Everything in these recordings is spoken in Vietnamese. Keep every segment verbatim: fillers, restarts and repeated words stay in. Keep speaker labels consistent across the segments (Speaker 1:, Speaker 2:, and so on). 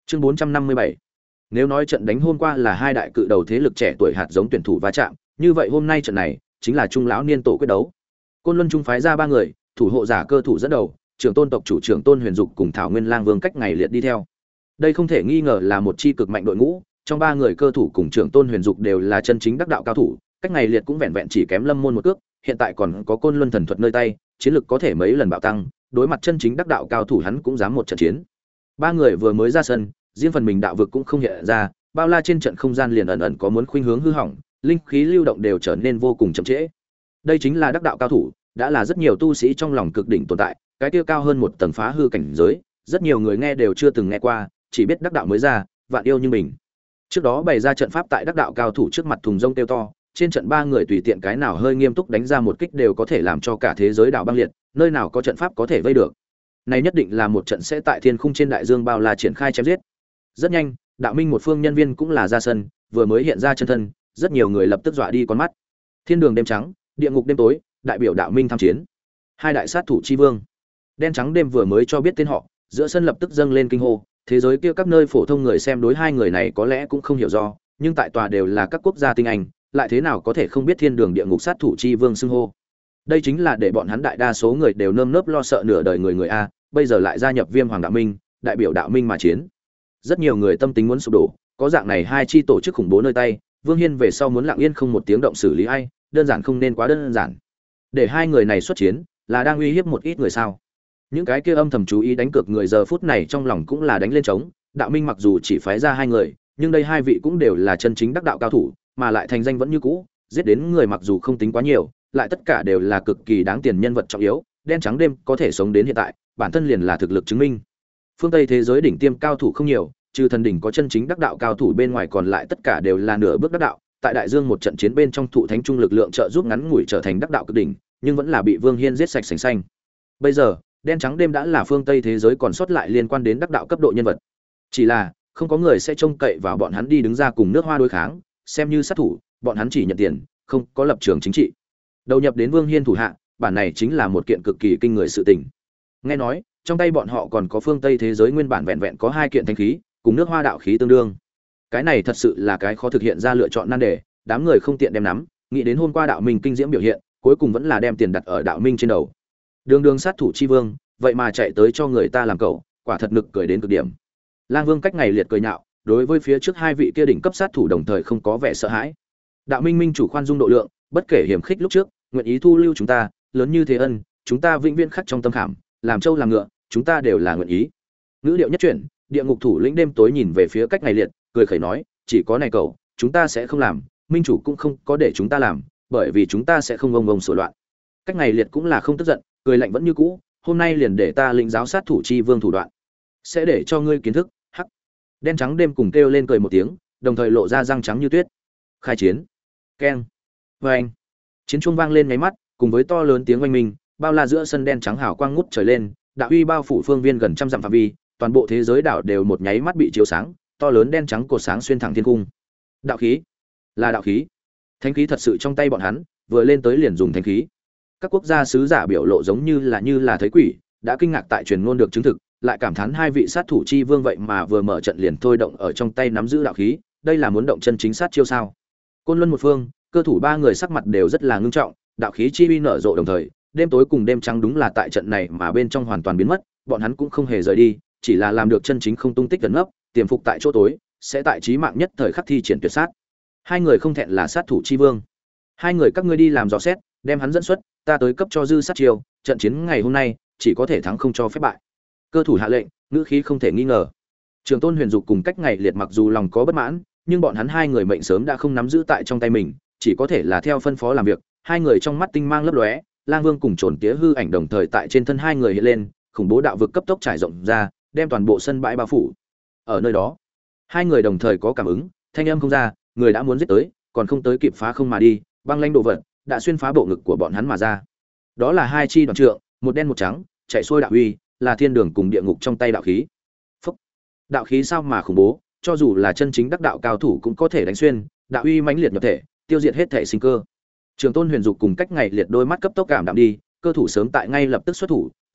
Speaker 1: Chương bốn trăm năm mươi bảy. Nếu nói trận đánh hôm qua là hai đại cự đầu thế lực trẻ tuổi hạt giống tuyển thủ va chạm, như vậy hôm nay trận này chính là trung lão niên tổ quyết đấu. Côn Luân trung phái ra ba người, thủ hộ giả cơ thủ dẫn đầu, trưởng tôn tộc chủ trưởng Tôn Huyền Dục cùng Thảo Nguyên Lang Vương cách ngày liệt đi theo. Đây không thể nghi ngờ là một chi cực mạnh đội ngũ, trong ba người cơ thủ cùng trưởng Tôn Huyền Dục đều là chân chính đắc đạo cao thủ, cách ngày liệt cũng vẹn vẹn chỉ kém Lâm Môn một cước, hiện tại còn có Côn Luân thần thuật nơi tay, chiến lực có thể mấy lần bạo tăng, đối mặt chân chính đắc đạo cao thủ hắn cũng dám một trận chiến. Ba người vừa mới ra sân, riêng phần mình đạo vực cũng không hiện ra, bao la trên trận không gian liền ẩn ẩn có muốn khuynh hướng hư hỏng, linh khí lưu động đều trở nên vô cùng chậm trễ. Đây chính là đắc đạo cao thủ, đã là rất nhiều tu sĩ trong lòng cực đỉnh tồn tại, cái kia cao hơn một tầng phá hư cảnh giới, rất nhiều người nghe đều chưa từng nghe qua, chỉ biết đắc đạo mới ra, vạn yêu như mình. Trước đó bày ra trận pháp tại đắc đạo cao thủ trước mặt thùng rông tiêu to, trên trận ba người tùy tiện cái nào hơi nghiêm túc đánh ra một kích đều có thể làm cho cả thế giới đảo băng liệt, nơi nào có trận pháp có thể vây được. Này nhất định là một trận sẽ tại thiên khung trên đại dương bao la triển khai chém giết. Rất nhanh, đạo minh một phương nhân viên cũng là ra sân, vừa mới hiện ra chân thân, rất nhiều người lập tức dọa đi con mắt. Thiên đường đêm trắng, địa ngục đêm tối, đại biểu đạo minh tham chiến. Hai đại sát thủ chi vương. Đen trắng đêm vừa mới cho biết tên họ, giữa sân lập tức dâng lên kinh hô, thế giới kia các nơi phổ thông người xem đối hai người này có lẽ cũng không hiểu do, nhưng tại tòa đều là các quốc gia tinh anh, lại thế nào có thể không biết thiên đường địa ngục sát thủ chi vương xưng hô. Đây chính là để bọn hắn đại đa số người đều nơm nớp lo sợ nửa đời người người a, bây giờ lại gia nhập Viêm Hoàng Đạo Minh, đại biểu đạo minh mà chiến. Rất nhiều người tâm tính muốn sụp đổ, có dạng này hai chi tổ chức khủng bố nơi tay, Vương Hiên về sau muốn lặng yên không một tiếng động xử lý ai, đơn giản không nên quá đơn giản. Để hai người này xuất chiến, là đang uy hiếp một ít người sao? Những cái kia âm thầm chú ý đánh cược người giờ phút này trong lòng cũng là đánh lên trống, đạo minh mặc dù chỉ phái ra hai người, nhưng đây hai vị cũng đều là chân chính đắc đạo cao thủ, mà lại thành danh vẫn như cũ, giết đến người mặc dù không tính quá nhiều, lại tất cả đều là cực kỳ đáng tiền nhân vật trọng yếu, đen trắng đêm có thể sống đến hiện tại, bản thân liền là thực lực chứng minh. Phương Tây thế giới đỉnh tiêm cao thủ không nhiều, trừ thần đỉnh có chân chính đắc đạo cao thủ bên ngoài còn lại tất cả đều là nửa bước đắc đạo, tại đại dương một trận chiến bên trong thụ thánh trung lực lượng trợ giúp ngắn ngủi trở thành đắc đạo cực đỉnh, nhưng vẫn là bị Vương Hiên giết sạch sành xanh. Bây giờ, đen trắng đêm đã là phương Tây thế giới còn sót lại liên quan đến đắc đạo cấp độ nhân vật. Chỉ là, không có người sẽ trông cậy vào bọn hắn đi đứng ra cùng nước Hoa đối kháng, xem như sát thủ, bọn hắn chỉ nhận tiền, không có lập trường chính trị. Đầu nhập đến Vương Hiên thủ hạ, bản này chính là một kiện cực kỳ kinh người sự tình. Nghe nói, trong tay bọn họ còn có phương Tây thế giới nguyên bản vẹn vẹn có hai kiện thánh khí, cùng nước Hoa đạo khí tương đương. Cái này thật sự là cái khó thực hiện ra lựa chọn nan đề, đám người không tiện đem nắm, nghĩ đến hôm qua đạo minh kinh diễm biểu hiện, cuối cùng vẫn là đem tiền đặt ở đạo minh trên đầu. Đường đường sát thủ chi vương, vậy mà chạy tới cho người ta làm cậu, quả thật nực cười đến cực điểm. Lang Vương cách ngày liệt cười nhạo, đối với phía trước hai vị kia đỉnh cấp sát thủ đồng thời không có vẻ sợ hãi. Đạo minh minh chủ khoan dung độ lượng, bất kể hiểm khích lúc trước, nguyện ý thu lưu chúng ta, lớn như thế ân, chúng ta vĩnh viễn khắc trong tâm khảm, làm trâu làm ngựa, chúng ta đều là nguyện ý. Ngữ điệu nhất chuyển, địa ngục thủ lĩnh đêm tối nhìn về phía cách ngày liệt, cười khẩy nói, chỉ có này cậu, chúng ta sẽ không làm, minh chủ cũng không có để chúng ta làm, bởi vì chúng ta sẽ không ông ông sửa loạn. Cách ngày liệt cũng là không tức giận, cười lạnh vẫn như cũ, hôm nay liền để ta lĩnh giáo sát thủ chi vương thủ đoạn, sẽ để cho ngươi kiến thức. Hắc. Đen trắng đêm cùng kêu lên cười một tiếng, đồng thời lộ ra răng trắng như tuyết. Khai chiến. Keng. Vâng. Chiến chuông vang lên nháy mắt, cùng với to lớn tiếng oanh minh, bao la giữa sân đen trắng hào quang ngút trời lên, đạo uy bao phủ phương viên gần trăm dặm phạm vi, toàn bộ thế giới đảo đều một nháy mắt bị chiếu sáng, to lớn đen trắng cột sáng xuyên thẳng thiên cung. Đạo khí, là đạo khí. Thánh khí thật sự trong tay bọn hắn, vừa lên tới liền dùng thánh khí. Các quốc gia sứ giả biểu lộ giống như là như là thấy quỷ, đã kinh ngạc tại truyền ngôn được chứng thực, lại cảm thán hai vị sát thủ chi vương vậy mà vừa mở trận liền thôi động ở trong tay nắm giữ đạo khí, đây là muốn động chân chính sát chiêu sao? Côn Luân một phương, cơ thủ ba người sắc mặt đều rất là ngưng trọng, đạo khí chi uy nở rộ đồng thời, đêm tối cùng đêm trắng đúng là tại trận này mà bên trong hoàn toàn biến mất, bọn hắn cũng không hề rời đi, chỉ là làm được chân chính không tung tích gần nấp, tiềm phục tại chỗ tối, sẽ tại chí mạng nhất thời khắc thi triển tuyệt sát. Hai người không thẹn là sát thủ chi vương. Hai người các ngươi đi làm dò xét, đem hắn dẫn xuất, ta tới cấp cho dư sát chiêu, trận chiến ngày hôm nay chỉ có thể thắng không cho phép bại. Cơ thủ hạ lệnh, ngữ khí không thể nghi ngờ. Trường Tôn Huyền Dục cùng cách ngày liệt mặc dù lòng có bất mãn, nhưng bọn hắn hai người mệnh sớm đã không nắm giữ tại trong tay mình, chỉ có thể là theo phân phó làm việc. Hai người trong mắt tinh mang lấp lóe, Lang Vương cùng Trồn Tía hư ảnh đồng thời tại trên thân hai người hiện lên, khủng bố đạo vực cấp tốc trải rộng ra, đem toàn bộ sân bãi bao phủ. Ở nơi đó, hai người đồng thời có cảm ứng, thanh âm không ra, người đã muốn giết tới, còn không tới kịp phá không mà đi, băng lãnh đồ vật đã xuyên phá bộ ngực của bọn hắn mà ra. Đó là hai chi đoàn trượng, một đen một trắng, chạy xuôi đạo uy, là thiên đường cùng địa ngục trong tay đạo khí. Phúc. Đạo khí sao mà khủng bố, cho dù là chân chính đắc đạo cao thủ cũng có thể đánh xuyên, đạo uy mãnh liệt nhập thể, tiêu diệt hết thể sinh cơ. Trường Tôn Huyền Dục cùng cách ngày liệt đôi mắt cấp tốc cảm đạm đi, cơ thủ sớm tại ngay lập tức xuất thủ,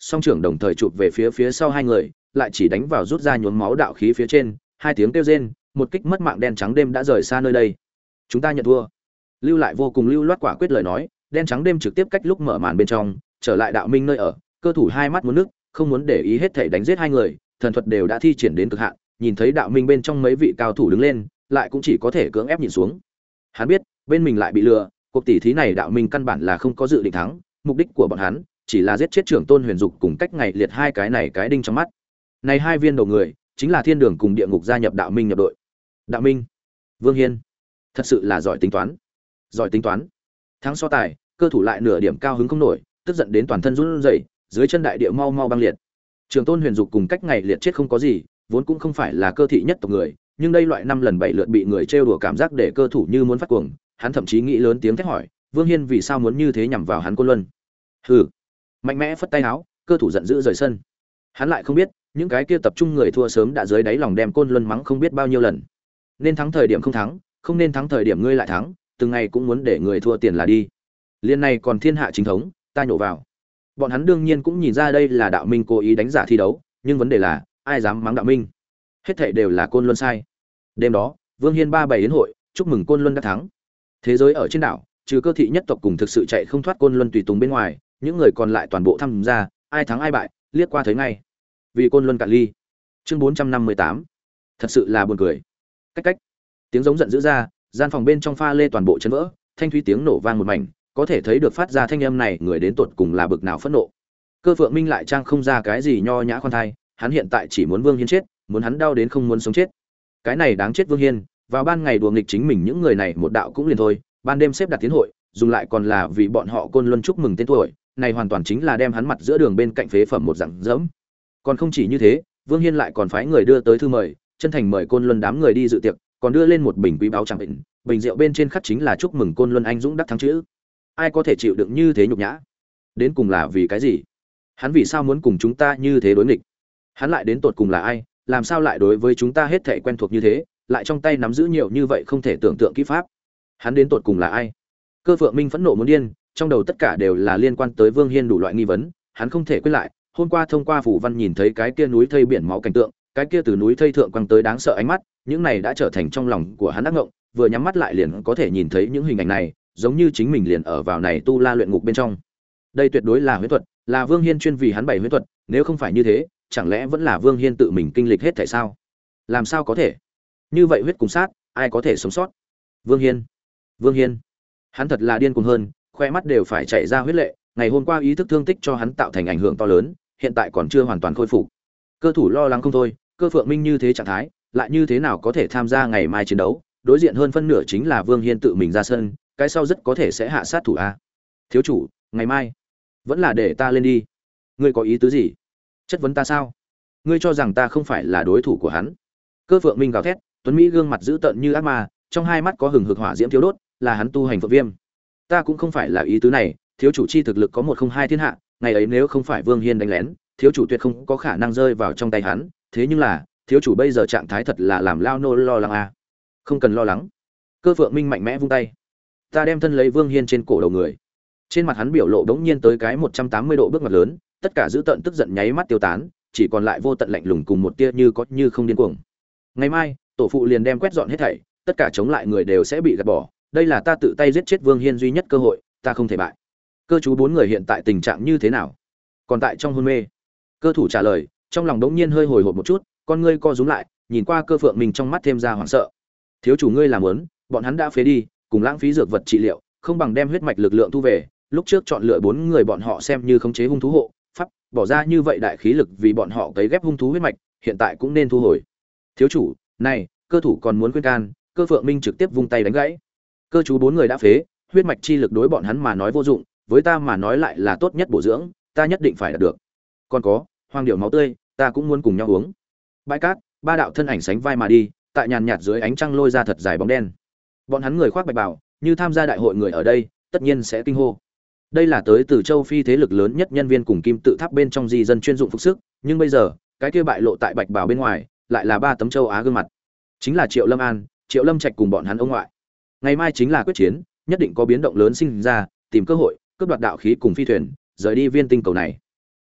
Speaker 1: song trưởng đồng thời chụp về phía phía sau hai người, lại chỉ đánh vào rút ra nhuốm máu đạo khí phía trên, hai tiếng kêu rên, một kích mất mạng đen trắng đêm đã rời xa nơi đây. Chúng ta nhận thua. Lưu lại vô cùng lưu loát quả quyết lời nói, đen trắng đêm trực tiếp cách lúc mở màn bên trong, trở lại đạo minh nơi ở, cơ thủ hai mắt muốn nước, không muốn để ý hết thảy đánh giết hai người, thần thuật đều đã thi triển đến cực hạn, nhìn thấy đạo minh bên trong mấy vị cao thủ đứng lên, lại cũng chỉ có thể cưỡng ép nhìn xuống. Hắn biết, bên mình lại bị lừa, cuộc tỷ thí này đạo minh căn bản là không có dự định thắng, mục đích của bọn hắn chỉ là giết chết trưởng tôn huyền dục cùng cách ngày liệt hai cái này cái đinh trong mắt. Này hai viên đầu người, chính là thiên đường cùng địa ngục gia nhập đạo minh nhập đội. Đạo minh, Vương Hiên, thật sự là giỏi tính toán. Giỏi tính toán. Thắng so tài, cơ thủ lại nửa điểm cao hứng không nổi, tức giận đến toàn thân run rẩy, dưới chân đại địa mau mau băng liệt. Trường tôn huyền dục cùng cách ngày liệt chết không có gì, vốn cũng không phải là cơ thị nhất tộc người, nhưng đây loại năm lần bảy lượt bị người trêu đùa cảm giác để cơ thủ như muốn phát cuồng, hắn thậm chí nghĩ lớn tiếng thét hỏi, Vương Hiên vì sao muốn như thế nhằm vào hắn Côn Luân? Hừ. Mạnh mẽ phất tay áo, cơ thủ giận dữ rời sân. Hắn lại không biết, những cái kia tập trung người thua sớm đã dưới đáy lòng đem Côn Luân mắng không biết bao nhiêu lần. Nên thắng thời điểm không thắng, không nên thắng thời điểm ngươi lại thắng, từng ngày cũng muốn để người thua tiền là đi. Liên này còn thiên hạ chính thống, ta nhổ vào. Bọn hắn đương nhiên cũng nhìn ra đây là đạo minh cố ý đánh giả thi đấu, nhưng vấn đề là, ai dám mắng đạo minh? Hết thảy đều là Côn Luân sai. Đêm đó, Vương Hiên ba bày yến hội, chúc mừng Côn Luân đã thắng. Thế giới ở trên đảo, trừ cơ thị nhất tộc cùng thực sự chạy không thoát Côn Luân tùy tùng bên ngoài, những người còn lại toàn bộ tham gia, ai thắng ai bại, liếc qua thấy ngay. Vì Côn Luân cạn ly. Chương bốn trăm năm mươi tám. Thật sự là buồn cười. Cách cách. Tiếng giống giận dữ ra, gian phòng bên trong pha lê toàn bộ chấn vỡ, thanh thúy tiếng nổ vang một mảnh, có thể thấy được phát ra thanh âm này người đến tột cùng là bực nào phẫn nộ. Cơ Phượng Minh lại trang không ra cái gì nho nhã khoan thai, hắn hiện tại chỉ muốn Vương Hiên chết, muốn hắn đau đến không muốn sống chết. Cái này đáng chết Vương Hiên, vào ban ngày đùa nghịch chính mình những người này một đạo cũng liền thôi, ban đêm xếp đặt tiến hội, dùng lại còn là vì bọn họ Côn Luân chúc mừng tên tuổi, này hoàn toàn chính là đem hắn mặt giữa đường bên cạnh phế phẩm một dạng dẫm. Còn không chỉ như thế, Vương Hiên lại còn phái người đưa tới thư mời, chân thành mời Côn Luân đám người đi dự tiệc, còn đưa lên một bình quý báo chẳng định, bình rượu bên trên khắc chính là chúc mừng Côn Luân anh dũng đắc thắng chữ. Ai có thể chịu đựng như thế nhục nhã? Đến cùng là vì cái gì? Hắn vì sao muốn cùng chúng ta như thế đối nghịch? Hắn lại đến tột cùng là ai? Làm sao lại đối với chúng ta hết thảy quen thuộc như thế, lại trong tay nắm giữ nhiều như vậy không thể tưởng tượng kỹ pháp? Hắn đến tột cùng là ai? Cơ Phượng Minh phẫn nộ muốn điên, trong đầu tất cả đều là liên quan tới Vương Hiên đủ loại nghi vấn, hắn không thể quên lại, hôm qua thông qua phủ văn nhìn thấy cái kia núi thây biển máu cảnh tượng, cái kia từ núi thây thượng quăng tới đáng sợ ánh mắt, những này đã trở thành trong lòng của hắn ác ngộng, vừa nhắm mắt lại liền có thể nhìn thấy những hình ảnh này, giống như chính mình liền ở vào này tu la luyện ngục bên trong. Đây tuyệt đối là huyễn thuật, là Vương Hiên chuyên vì hắn bày huyễn thuật, nếu không phải như thế, chẳng lẽ vẫn là Vương Hiên tự mình kinh lịch hết thảy sao? Làm sao có thể? Như vậy huyết cùng sát, ai có thể sống sót? Vương Hiên, Vương Hiên, hắn thật là điên cuồng hơn, khoe mắt đều phải chảy ra huyết lệ, ngày hôm qua ý thức thương tích cho hắn tạo thành ảnh hưởng to lớn, hiện tại còn chưa hoàn toàn khôi phục. Cơ thủ lo lắng không thôi, Cơ Phượng Minh như thế trạng thái, lại như thế nào có thể tham gia ngày mai chiến đấu, đối diện hơn phân nửa chính là Vương Hiên tự mình ra sân, cái sau rất có thể sẽ hạ sát thủ a. Thiếu chủ, ngày mai vẫn là để ta lên đi. Ngươi có ý tứ gì? Chất vấn ta sao? Ngươi cho rằng ta không phải là đối thủ của hắn? Cơ Phượng Minh gào thét, tuấn mỹ gương mặt dữ tợn như ác ma, trong hai mắt có hừng hực hỏa diễm thiếu đốt, là hắn tu hành phượng viêm. Ta cũng không phải là ý tứ này, thiếu chủ chi thực lực có một không hai thiên hạ, ngày ấy nếu không phải Vương Hiên đánh lén, thiếu chủ tuyệt không có khả năng rơi vào trong tay hắn, thế nhưng là, thiếu chủ bây giờ trạng thái thật là làm lao nô lo lắng a. Không cần lo lắng. Cơ Phượng Minh mạnh mẽ vung tay. Ta đem thân lấy Vương Hiên trên cổ đầu người. Trên mặt hắn biểu lộ đống nhiên tới cái một trăm tám mươi độ bước ngoặt lớn, tất cả dữ tợn tức giận nháy mắt tiêu tán, chỉ còn lại vô tận lạnh lùng cùng một tia như có như không điên cuồng. Ngày mai, tổ phụ liền đem quét dọn hết thảy, tất cả chống lại người đều sẽ bị gạt bỏ, đây là ta tự tay giết chết Vương Hiên duy nhất cơ hội, ta không thể bại. Cơ chú bốn người hiện tại tình trạng như thế nào? Còn tại trong hôn mê. Cơ thủ trả lời, trong lòng đống nhiên hơi hồi hộp một chút, con ngươi co rúm lại, nhìn qua Cơ Phượng Minh trong mắt thêm ra hoảng sợ. Thiếu chủ ngươi làm muốn, bọn hắn đã phế đi, cùng lãng phí dược vật trị liệu, không bằng đem huyết mạch lực lượng thu về, lúc trước chọn lựa bốn người bọn họ xem như khống chế hung thú hộ, pháp, bỏ ra như vậy đại khí lực vì bọn họ cấy ghép hung thú huyết mạch, hiện tại cũng nên thu hồi. Thiếu chủ, này, cơ thủ còn muốn khuyên can, Cơ Phượng Minh trực tiếp vung tay đánh gãy. Cơ chú bốn người đã phế, huyết mạch chi lực đối bọn hắn mà nói vô dụng, với ta mà nói lại là tốt nhất bổ dưỡng, ta nhất định phải đạt được. Còn có, hoang điểu máu tươi, ta cũng muốn cùng nhau uống. Bãi cát, ba đạo thân ảnh sánh vai mà đi, tại nhàn nhạt dưới ánh trăng lôi ra thật dài bóng đen. Bọn hắn người khoác bạch bào, như tham gia đại hội người ở đây, tất nhiên sẽ kinh hô. Đây là tới từ châu Phi thế lực lớn nhất nhân viên cùng kim tự tháp bên trong di dân chuyên dụng phục sức, nhưng bây giờ, cái kia bại lộ tại bạch bào bên ngoài, lại là ba tấm châu Á gương mặt. Chính là Triệu Lâm An, Triệu Lâm Trạch cùng bọn hắn ông ngoại. Ngày mai chính là quyết chiến, nhất định có biến động lớn sinh ra, tìm cơ hội, cướp đoạt đạo khí cùng phi thuyền, rời đi viên tinh cầu này.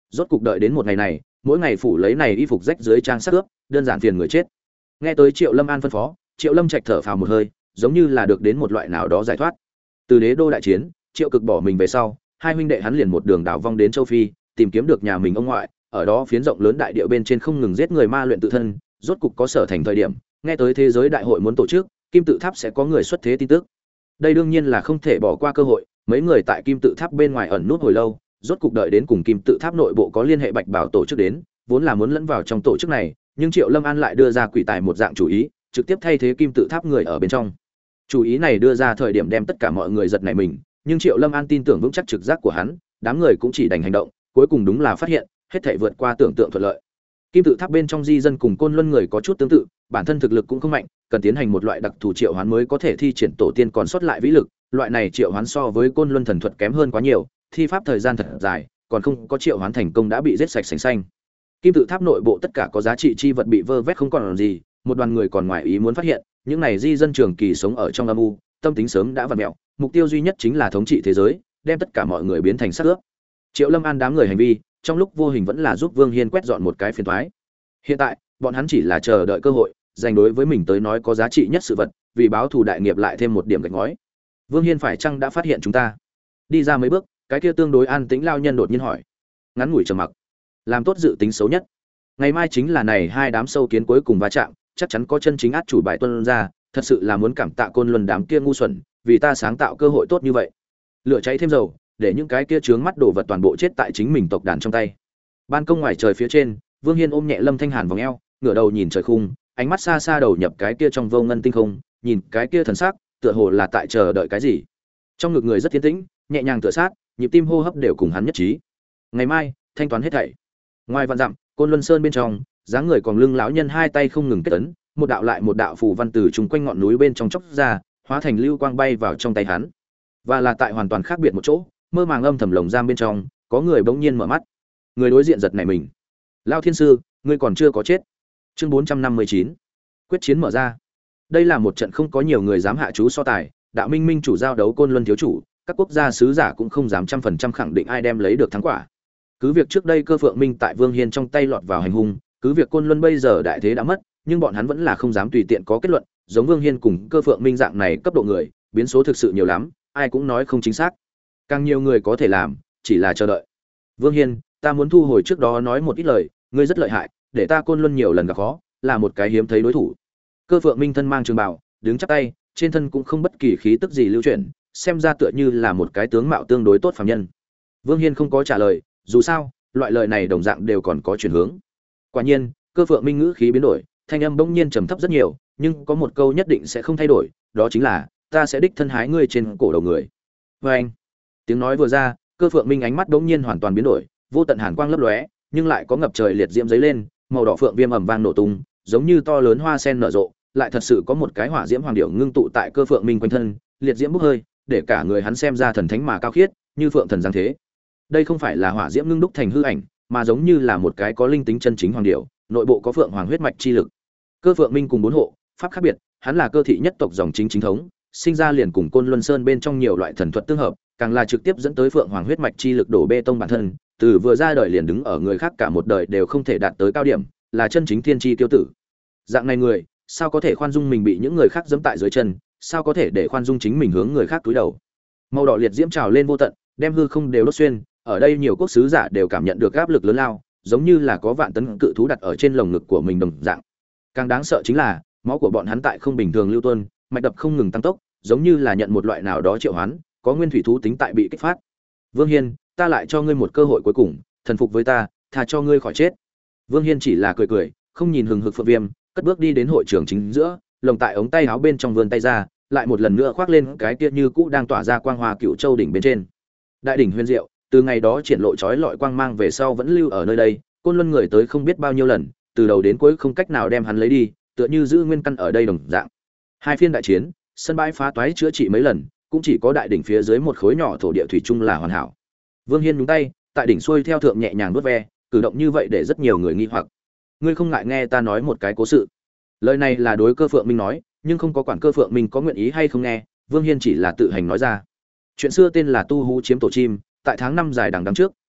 Speaker 1: Rốt cục đợi đến một ngày này, mỗi ngày phủ lấy này y phục rách dưới trang sắc ướp, đơn giản phiền người chết. Nghe tới Triệu Lâm An phân phó, Triệu Lâm Trạch thở phào một hơi, giống như là được đến một loại nào đó giải thoát. Từ đế đô đại chiến, Triệu Cực bỏ mình về sau, hai huynh đệ hắn liền một đường đảo vong đến châu Phi, tìm kiếm được nhà mình ông ngoại, ở đó phiến rộng lớn đại địa bên trên không ngừng giết người ma luyện tự thân, rốt cục có sở thành thời điểm, nghe tới thế giới đại hội muốn tổ chức, Kim Tự Tháp sẽ có người xuất thế tin tức. Đây đương nhiên là không thể bỏ qua cơ hội, mấy người tại Kim Tự Tháp bên ngoài ẩn nút hồi lâu, rốt cục đợi đến cùng Kim Tự Tháp nội bộ có liên hệ Bạch Bảo tổ chức đến, vốn là muốn lẫn vào trong tổ chức này, nhưng Triệu Lâm An lại đưa ra quỷ tài một dạng chủ ý, trực tiếp thay thế Kim Tự Tháp người ở bên trong. Chủ ý này đưa ra thời điểm đem tất cả mọi người giật nảy mình, nhưng Triệu Lâm An tin tưởng vững chắc trực giác của hắn, đám người cũng chỉ đành hành động, cuối cùng đúng là phát hiện, hết thảy vượt qua tưởng tượng thuận lợi. Kim Tự Tháp bên trong di dân cùng Côn Luân người có chút tương tự, bản thân thực lực cũng không mạnh, cần tiến hành một loại đặc thù triệu hoán mới có thể thi triển tổ tiên còn sót lại vĩ lực, loại này triệu hoán so với Côn Luân thần thuật kém hơn quá nhiều, thi pháp thời gian thật dài, còn không có triệu hoán thành công đã bị giết sạch sành xanh. Kim Tự Tháp nội bộ tất cả có giá trị chi vật bị vơ vét không còn gì, một đoàn người còn ngoài ý muốn phát hiện, những này di dân trường kỳ sống ở trong âm u, tâm tính sớm đã vặn mẹo, mục tiêu duy nhất chính là thống trị thế giới, đem tất cả mọi người biến thành xác ướp. Triệu Lâm An đám người hành vi, trong lúc vô hình vẫn là giúp Vương Hiên quét dọn một cái phiền toái. Hiện tại, bọn hắn chỉ là chờ đợi cơ hội, dành đối với mình tới nói có giá trị nhất sự vật, vì báo thù đại nghiệp lại thêm một điểm gạch ngói. Vương Hiên phải chăng đã phát hiện chúng ta? Đi ra mấy bước, cái kia tương đối an tĩnh lao nhân đột nhiên hỏi. Ngắn ngủi trầm mặc. Làm tốt dự tính xấu nhất. Ngày mai chính là này hai đám sâu kiến cuối cùng va chạm, chắc chắn có chân chính át chủ bài tuân ra, thật sự là muốn cảm tạ Côn Luân đám kia ngu xuẩn, vì ta sáng tạo cơ hội tốt như vậy. Lửa cháy thêm dầu, để những cái kia chướng mắt đồ vật toàn bộ chết tại chính mình tộc đàn trong tay. Ban công ngoài trời phía trên, Vương Hiên ôm nhẹ Lâm Thanh Hàn vòng eo, ngửa đầu nhìn trời khung, ánh mắt xa xa đầu nhập cái kia trong vô ngân tinh không, nhìn cái kia thần sắc, tựa hồ là tại chờ đợi cái gì. Trong ngực người rất tiến tĩnh, nhẹ nhàng tựa sát, nhịp tim hô hấp đều cùng hắn nhất trí. Ngày mai, thanh toán hết thảy. Ngoài vạn dặm, Côn Luân Sơn bên trong, dáng người còn lưng lão nhân hai tay không ngừng kết ấn, một đạo lại một đạo phù văn từ trùng quanh ngọn núi bên trong chốc ra, hóa thành lưu quang bay vào trong tay hắn. Và là tại hoàn toàn khác biệt một chỗ, mơ màng âm thầm lồng giam bên trong, có người bỗng nhiên mở mắt. Người đối diện giật nảy mình. Lão thiên sư, ngươi còn chưa có chết. Chương bốn trăm năm mươi chín. Quyết chiến mở ra. Đây là một trận không có nhiều người dám hạ chú so tài, Đạo Minh Minh chủ giao đấu Côn Luân thiếu chủ, các quốc gia sứ giả cũng không dám trăm phần trăm khẳng định ai đem lấy được thắng quả. Cứ việc trước đây Cơ Phượng Minh tại Vương Hiên trong tay lọt vào hành hung, cứ việc Côn Luân bây giờ đại thế đã mất, nhưng bọn hắn vẫn là không dám tùy tiện có kết luận, giống Vương Hiên cùng Cơ Phượng Minh dạng này cấp độ người, biến số thực sự nhiều lắm, ai cũng nói không chính xác. Càng nhiều người có thể làm, chỉ là chờ đợi. Vương Hiên, ta muốn thu hồi trước đó nói một ít lời, ngươi rất lợi hại, để ta Côn Luân nhiều lần gặp khó, là một cái hiếm thấy đối thủ. Cơ Phượng Minh thân mang trường bào, đứng chắp tay, trên thân cũng không bất kỳ khí tức gì lưu chuyển, xem ra tựa như là một cái tướng mạo tương đối tốt phàm nhân. Vương Hiên không có trả lời, dù sao, loại lời này đồng dạng đều còn có chuyển hướng. Quả nhiên, Cơ Phượng Minh ngữ khí biến đổi, thanh âm bỗng nhiên trầm thấp rất nhiều, nhưng có một câu nhất định sẽ không thay đổi, đó chính là ta sẽ đích thân hái ngươi trên cổ đầu người. Và anh, tiếng nói vừa ra, Cơ Phượng Minh ánh mắt bỗng nhiên hoàn toàn biến đổi, vô tận hàn quang lấp lóe, nhưng lại có ngập trời liệt diễm giấy lên, màu đỏ phượng viêm ầm vang nổ tung, giống như to lớn hoa sen nở rộ, lại thật sự có một cái hỏa diễm hoàng điểu ngưng tụ tại Cơ Phượng Minh quanh thân, liệt diễm bốc hơi, để cả người hắn xem ra thần thánh mà cao khiết, như phượng thần giáng thế. Đây không phải là hỏa diễm ngưng đúc thành hư ảnh, mà giống như là một cái có linh tính chân chính hoàng điểu, nội bộ có phượng hoàng huyết mạch chi lực. Cơ Phượng Minh cùng bốn hộ, pháp khác biệt, hắn là cơ thị nhất tộc dòng chính chính thống, sinh ra liền cùng Côn Luân Sơn bên trong nhiều loại thần thuật tương hợp, càng là trực tiếp dẫn tới phượng hoàng huyết mạch chi lực đổ bê tông bản thân, từ vừa ra đời liền đứng ở người khác cả một đời đều không thể đạt tới cao điểm, là chân chính thiên chi tiêu tử. Dạng này người, sao có thể khoan dung mình bị những người khác giẫm tại dưới chân, sao có thể để khoan dung chính mình hướng người khác cúi đầu. Màu đỏ liệt diễm trào lên vô tận, đem hư không đều đốt xuyên, ở đây nhiều quốc sứ giả đều cảm nhận được áp lực lớn lao, giống như là có vạn tấn cự thú đặt ở trên lồng ngực của mình đồng dạng. Càng đáng sợ chính là, máu của bọn hắn tại không bình thường lưu tuôn, mạch đập không ngừng tăng tốc, giống như là nhận một loại nào đó triệu hoán, có nguyên thủy thú tính tại bị kích phát. Vương Hiên, ta lại cho ngươi một cơ hội cuối cùng, thần phục với ta, tha cho ngươi khỏi chết. Vương Hiên chỉ là cười cười, không nhìn hừng hực phượng viêm, cất bước đi đến hội trường chính giữa, lồng tại ống tay áo bên trong vươn tay ra, lại một lần nữa khoác lên cái kia như cũ đang tỏa ra quang hoa cựu châu đỉnh bên trên. Đại đỉnh huyền diệu, từ ngày đó triển lộ chói lọi quang mang về sau vẫn lưu ở nơi đây, Côn Luân người tới không biết bao nhiêu lần, từ đầu đến cuối không cách nào đem hắn lấy đi, tựa như giữ nguyên căn ở đây đồng dạng. Hai phiên đại chiến, sân bãi phá toái chữa trị mấy lần, cũng chỉ có đại đỉnh phía dưới một khối nhỏ thổ địa thủy chung là hoàn hảo. Vương Hiên nhúng tay, tại đỉnh xuôi theo thượng nhẹ nhàng vuốt ve, cử động như vậy để rất nhiều người nghi hoặc. Ngươi không ngại nghe ta nói một cái cố sự? Lời này là đối Cơ Phượng Minh nói, nhưng không có quản Cơ Phượng Minh có nguyện ý hay không nghe, Vương Hiên chỉ là tự hành nói ra. Chuyện xưa tên là Tu Hú chiếm tổ chim, tại tháng năm dài đằng đằng trước,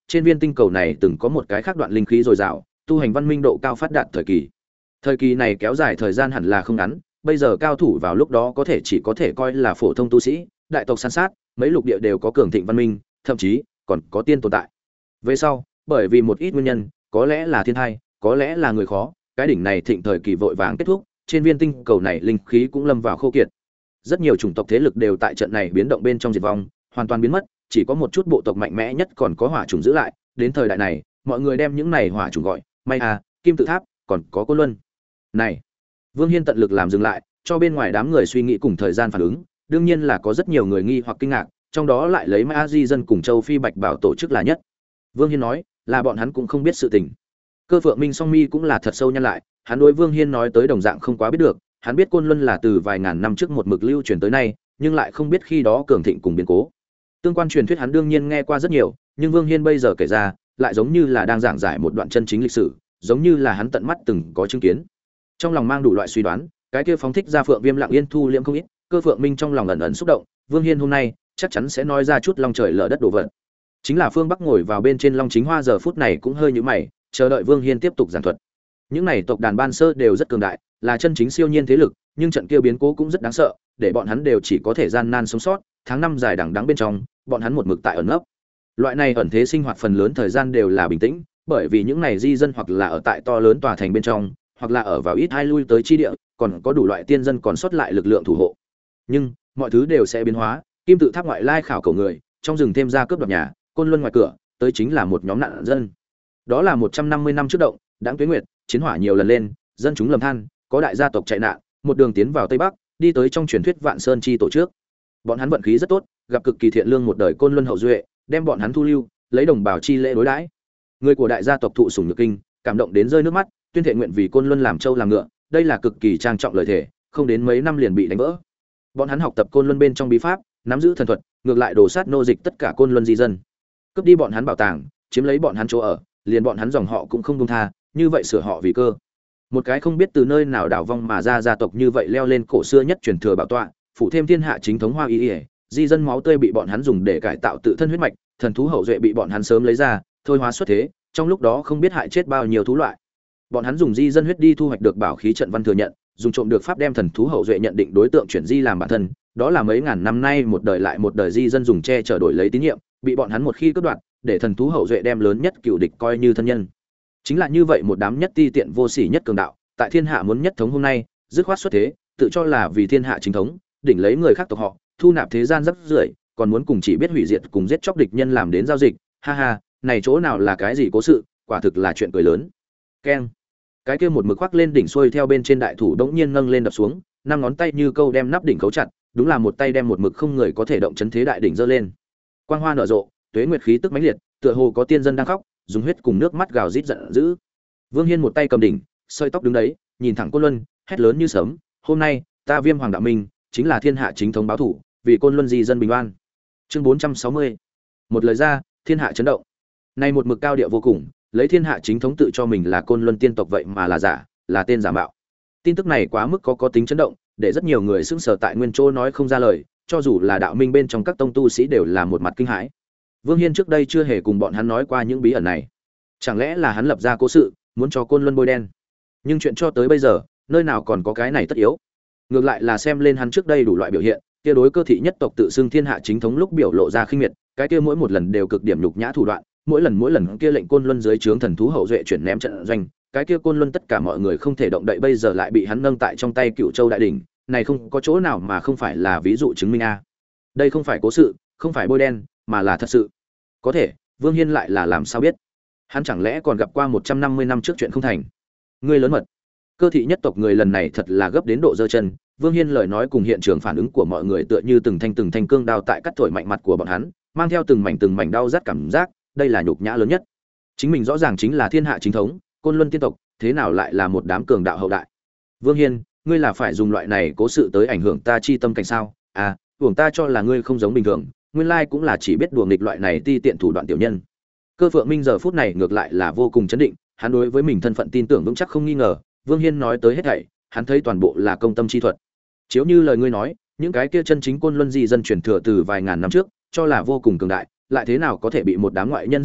Speaker 1: trên viên tinh cầu này từng có một cái khác đoạn linh khí dồi dào, tu hành văn minh độ cao phát đạt thời kỳ. Thời kỳ này kéo dài thời gian hẳn là không ngắn, bây giờ cao thủ vào lúc đó có thể chỉ có thể coi là phổ thông tu sĩ, đại tộc san sát, mấy lục địa đều có cường thịnh văn minh, thậm chí còn có tiên tồn tại. Về sau, bởi vì một ít nguyên nhân, có lẽ là thiên tai, có lẽ là người khó, cái đỉnh này thịnh thời kỳ vội vàng kết thúc, trên viên tinh cầu này linh khí cũng lâm vào khô kiệt. Rất nhiều chủng tộc thế lực đều tại trận này biến động bên trong diệt vong, hoàn toàn biến mất, chỉ có một chút bộ tộc mạnh mẽ nhất còn có hỏa chủng giữ lại, đến thời đại này, mọi người đem những này hỏa chủng gọi, may à, Kim Tự Tháp, còn có Côn Luân. Này, Vương Hiên tận lực làm dừng lại, cho bên ngoài đám người suy nghĩ cùng thời gian phản ứng, đương nhiên là có rất nhiều người nghi hoặc kinh ngạc, trong đó lại lấy Ma Di dân cùng Châu Phi Bạch Bảo tổ chức là nhất. Vương Hiên nói, là bọn hắn cũng không biết sự tình. Cơ Phượng Minh song mi cũng là thật sâu nhăn lại, hắn đối Vương Hiên nói tới đồng dạng không quá biết được, hắn biết Côn Luân là từ vài ngàn năm trước một mực lưu truyền tới nay, nhưng lại không biết khi đó cường thịnh cùng biến cố. Tương quan truyền thuyết hắn đương nhiên nghe qua rất nhiều, nhưng Vương Hiên bây giờ kể ra, lại giống như là đang giảng giải một đoạn chân chính lịch sử, giống như là hắn tận mắt từng có chứng kiến. Trong lòng mang đủ loại suy đoán, cái kia phóng thích ra Phượng Viêm lặng yên thu liễm không ít, Cơ Phượng Minh trong lòng ẩn ẩn xúc động, Vương Hiên hôm nay chắc chắn sẽ nói ra chút long trời lở đất đồ vật. Chính là Phương Bắc ngồi vào bên trên Long Chính Hoa giờ phút này cũng hơi nhíu mày, chờ đợi Vương Hiên tiếp tục giảng thuật. Những này tộc đàn ban sơ đều rất cường đại, là chân chính siêu nhiên thế lực, nhưng trận kia biến cố cũng rất đáng sợ, để bọn hắn đều chỉ có thể gian nan sống sót, tháng năm dài đằng đẵng bên trong, bọn hắn một mực tại ẩn nấp. Loại này ẩn thế sinh hoạt phần lớn thời gian đều là bình tĩnh, bởi vì những này di dân hoặc là ở tại to lớn tòa thành bên trong, hoặc là ở vào ít hai lui tới chi địa, còn có đủ loại tiên dân còn sót lại lực lượng thủ hộ. Nhưng mọi thứ đều sẽ biến hóa, Kim Tự Tháp ngoại lai khảo cầu người, trong rừng thêm ra cướp đoạt nhà, Côn Luân ngoài cửa, tới chính là một nhóm nạn dân. Đó là một trăm năm mươi năm trước động, đãng tuyết nguyệt, chiến hỏa nhiều lần lên, dân chúng lầm than, có đại gia tộc chạy nạn, một đường tiến vào Tây Bắc, đi tới trong truyền thuyết Vạn Sơn chi tổ trước. Bọn hắn vận khí rất tốt, gặp cực kỳ thiện lương một đời Côn Luân hậu duệ, đem bọn hắn thu lưu, lấy đồng bào chi lễ đối đãi. Người của đại gia tộc thụ sủng nhược kinh, cảm động đến rơi nước mắt, tuyên thệ nguyện vì Côn Luân làm trâu làm ngựa, đây là cực kỳ trang trọng lời thề, không đến mấy năm liền bị đánh vỡ. Bọn hắn học tập Côn Luân bên trong bí pháp, nắm giữ thần thuật, ngược lại đổ sát nô dịch tất cả Côn Luân di dân, cướp đi bọn hắn bảo tàng, chiếm lấy bọn hắn chỗ ở, liền bọn hắn dòng họ cũng không buông tha, như vậy sửa họ vì cơ. Một cái không biết từ nơi nào đảo vong mà ra gia tộc như vậy leo lên cổ xưa nhất truyền thừa bảo tọa, phụ thêm thiên hạ chính thống hoa y y, di dân máu tươi bị bọn hắn dùng để cải tạo tự thân huyết mạch, thần thú hậu duệ bị bọn hắn sớm lấy ra, thôi hóa xuất thế, trong lúc đó không biết hại chết bao nhiêu thú loại. Bọn hắn dùng di dân huyết đi thu hoạch được bảo khí trận văn thừa nhận, dùng trộm được pháp đem thần thú hậu duệ nhận định đối tượng chuyển di làm bản thân, đó là mấy ngàn năm nay một đời lại một đời di dân dùng che chở đổi lấy tín nhiệm, bị bọn hắn một khi cướp đoạt, để thần thú hậu duệ đem lớn nhất cựu địch coi như thân nhân. Chính là như vậy một đám nhất ti tiện vô sỉ nhất cường đạo, tại thiên hạ muốn nhất thống hôm nay, dứt khoát xuất thế, tự cho là vì thiên hạ chính thống, đỉnh lấy người khác tộc họ, thu nạp thế gian rất rưởi, còn muốn cùng chỉ biết hủy diệt cùng giết chóc địch nhân làm đến giao dịch, ha ha, này chỗ nào là cái gì cố sự, quả thực là chuyện cười lớn. Keng. Cái kia một mực khoác lên đỉnh xuôi theo bên trên đại thủ đống nhiên nâng lên đập xuống, năm ngón tay như câu đem nắp đỉnh khấu chặt, đúng là một tay đem một mực không người có thể động chấn thế đại đỉnh giơ lên. Quang hoa nở rộ, tuế nguyệt khí tức mãnh liệt, tựa hồ có tiên dân đang khóc, dùng huyết cùng nước mắt gào rít giận dữ. Vương Hiên một tay cầm đỉnh, sợi tóc đứng đấy, nhìn thẳng Côn Luân, hét lớn như sấm, "Hôm nay, ta Viêm Hoàng Đạo Minh, chính là thiên hạ chính thống báo thủ, vì Côn Luân di dân bình an." Chương bốn trăm sáu mươi. Một lời ra, thiên hạ chấn động. Nay một mực cao điệu vô cùng, lấy thiên hạ chính thống tự cho mình là Côn Luân tiên tộc vậy mà là giả, là tên giả mạo. Tin tức này quá mức có có tính chấn động, để rất nhiều người sững sờ tại nguyên chỗ nói không ra lời, cho dù là đạo minh bên trong các tông tu sĩ đều là một mặt kinh hãi. Vương Hiên trước đây chưa hề cùng bọn hắn nói qua những bí ẩn này. Chẳng lẽ là hắn lập ra cố sự, muốn cho Côn Luân bôi đen? Nhưng chuyện cho tới bây giờ, nơi nào còn có cái này tất yếu? Ngược lại là xem lên hắn trước đây đủ loại biểu hiện, kia đối cơ thị nhất tộc tự xưng thiên hạ chính thống lúc biểu lộ ra khinh miệt, cái kia mỗi một lần đều cực điểm nhục nhã thủ đoạn, mỗi lần mỗi lần kia lệnh Côn Luân dưới trướng thần thú hậu duệ chuyển ném trận doanh, cái kia Côn Luân tất cả mọi người không thể động đậy bây giờ lại bị hắn nâng tại trong tay Cựu Châu đại đỉnh, này không có chỗ nào mà không phải là ví dụ chứng minh a. Đây không phải cố sự, không phải bôi đen, mà là thật sự. Có thể, Vương Hiên lại là làm sao biết? Hắn chẳng lẽ còn gặp qua một trăm năm mươi năm trước chuyện không thành? Ngươi lớn mật. Cơ thị nhất tộc người lần này thật là gấp đến độ giơ chân, Vương Hiên lời nói cùng hiện trường phản ứng của mọi người tựa như từng thanh từng thanh cương đao tại cắt thổi mạnh mặt của bọn hắn, mang theo từng mảnh từng mảnh đau rát cảm giác, đây là nhục nhã lớn nhất. Chính mình rõ ràng chính là thiên hạ chính thống, Côn Luân tiên tộc, thế nào lại là một đám cường đạo hậu đại? Vương Hiên, ngươi là phải dùng loại này cố sự tới ảnh hưởng ta chi tâm cảnh sao? À, uổng ta cho là ngươi không giống bình thường, nguyên lai cũng là chỉ biết đùa nghịch loại này ti tiện thủ đoạn tiểu nhân. Cơ Phượng Minh giờ phút này ngược lại là vô cùng chấn định, hắn đối với mình thân phận tin tưởng vững chắc không nghi ngờ, Vương Hiên nói tới hết thảy, hắn thấy toàn bộ là công tâm chi thuật. Chiếu như lời ngươi nói, những cái kia chân chính Côn Luân di dân truyền thừa từ vài ngàn năm trước, cho là vô cùng cường đại, lại thế nào có thể bị một đám ngoại nhân giết chết,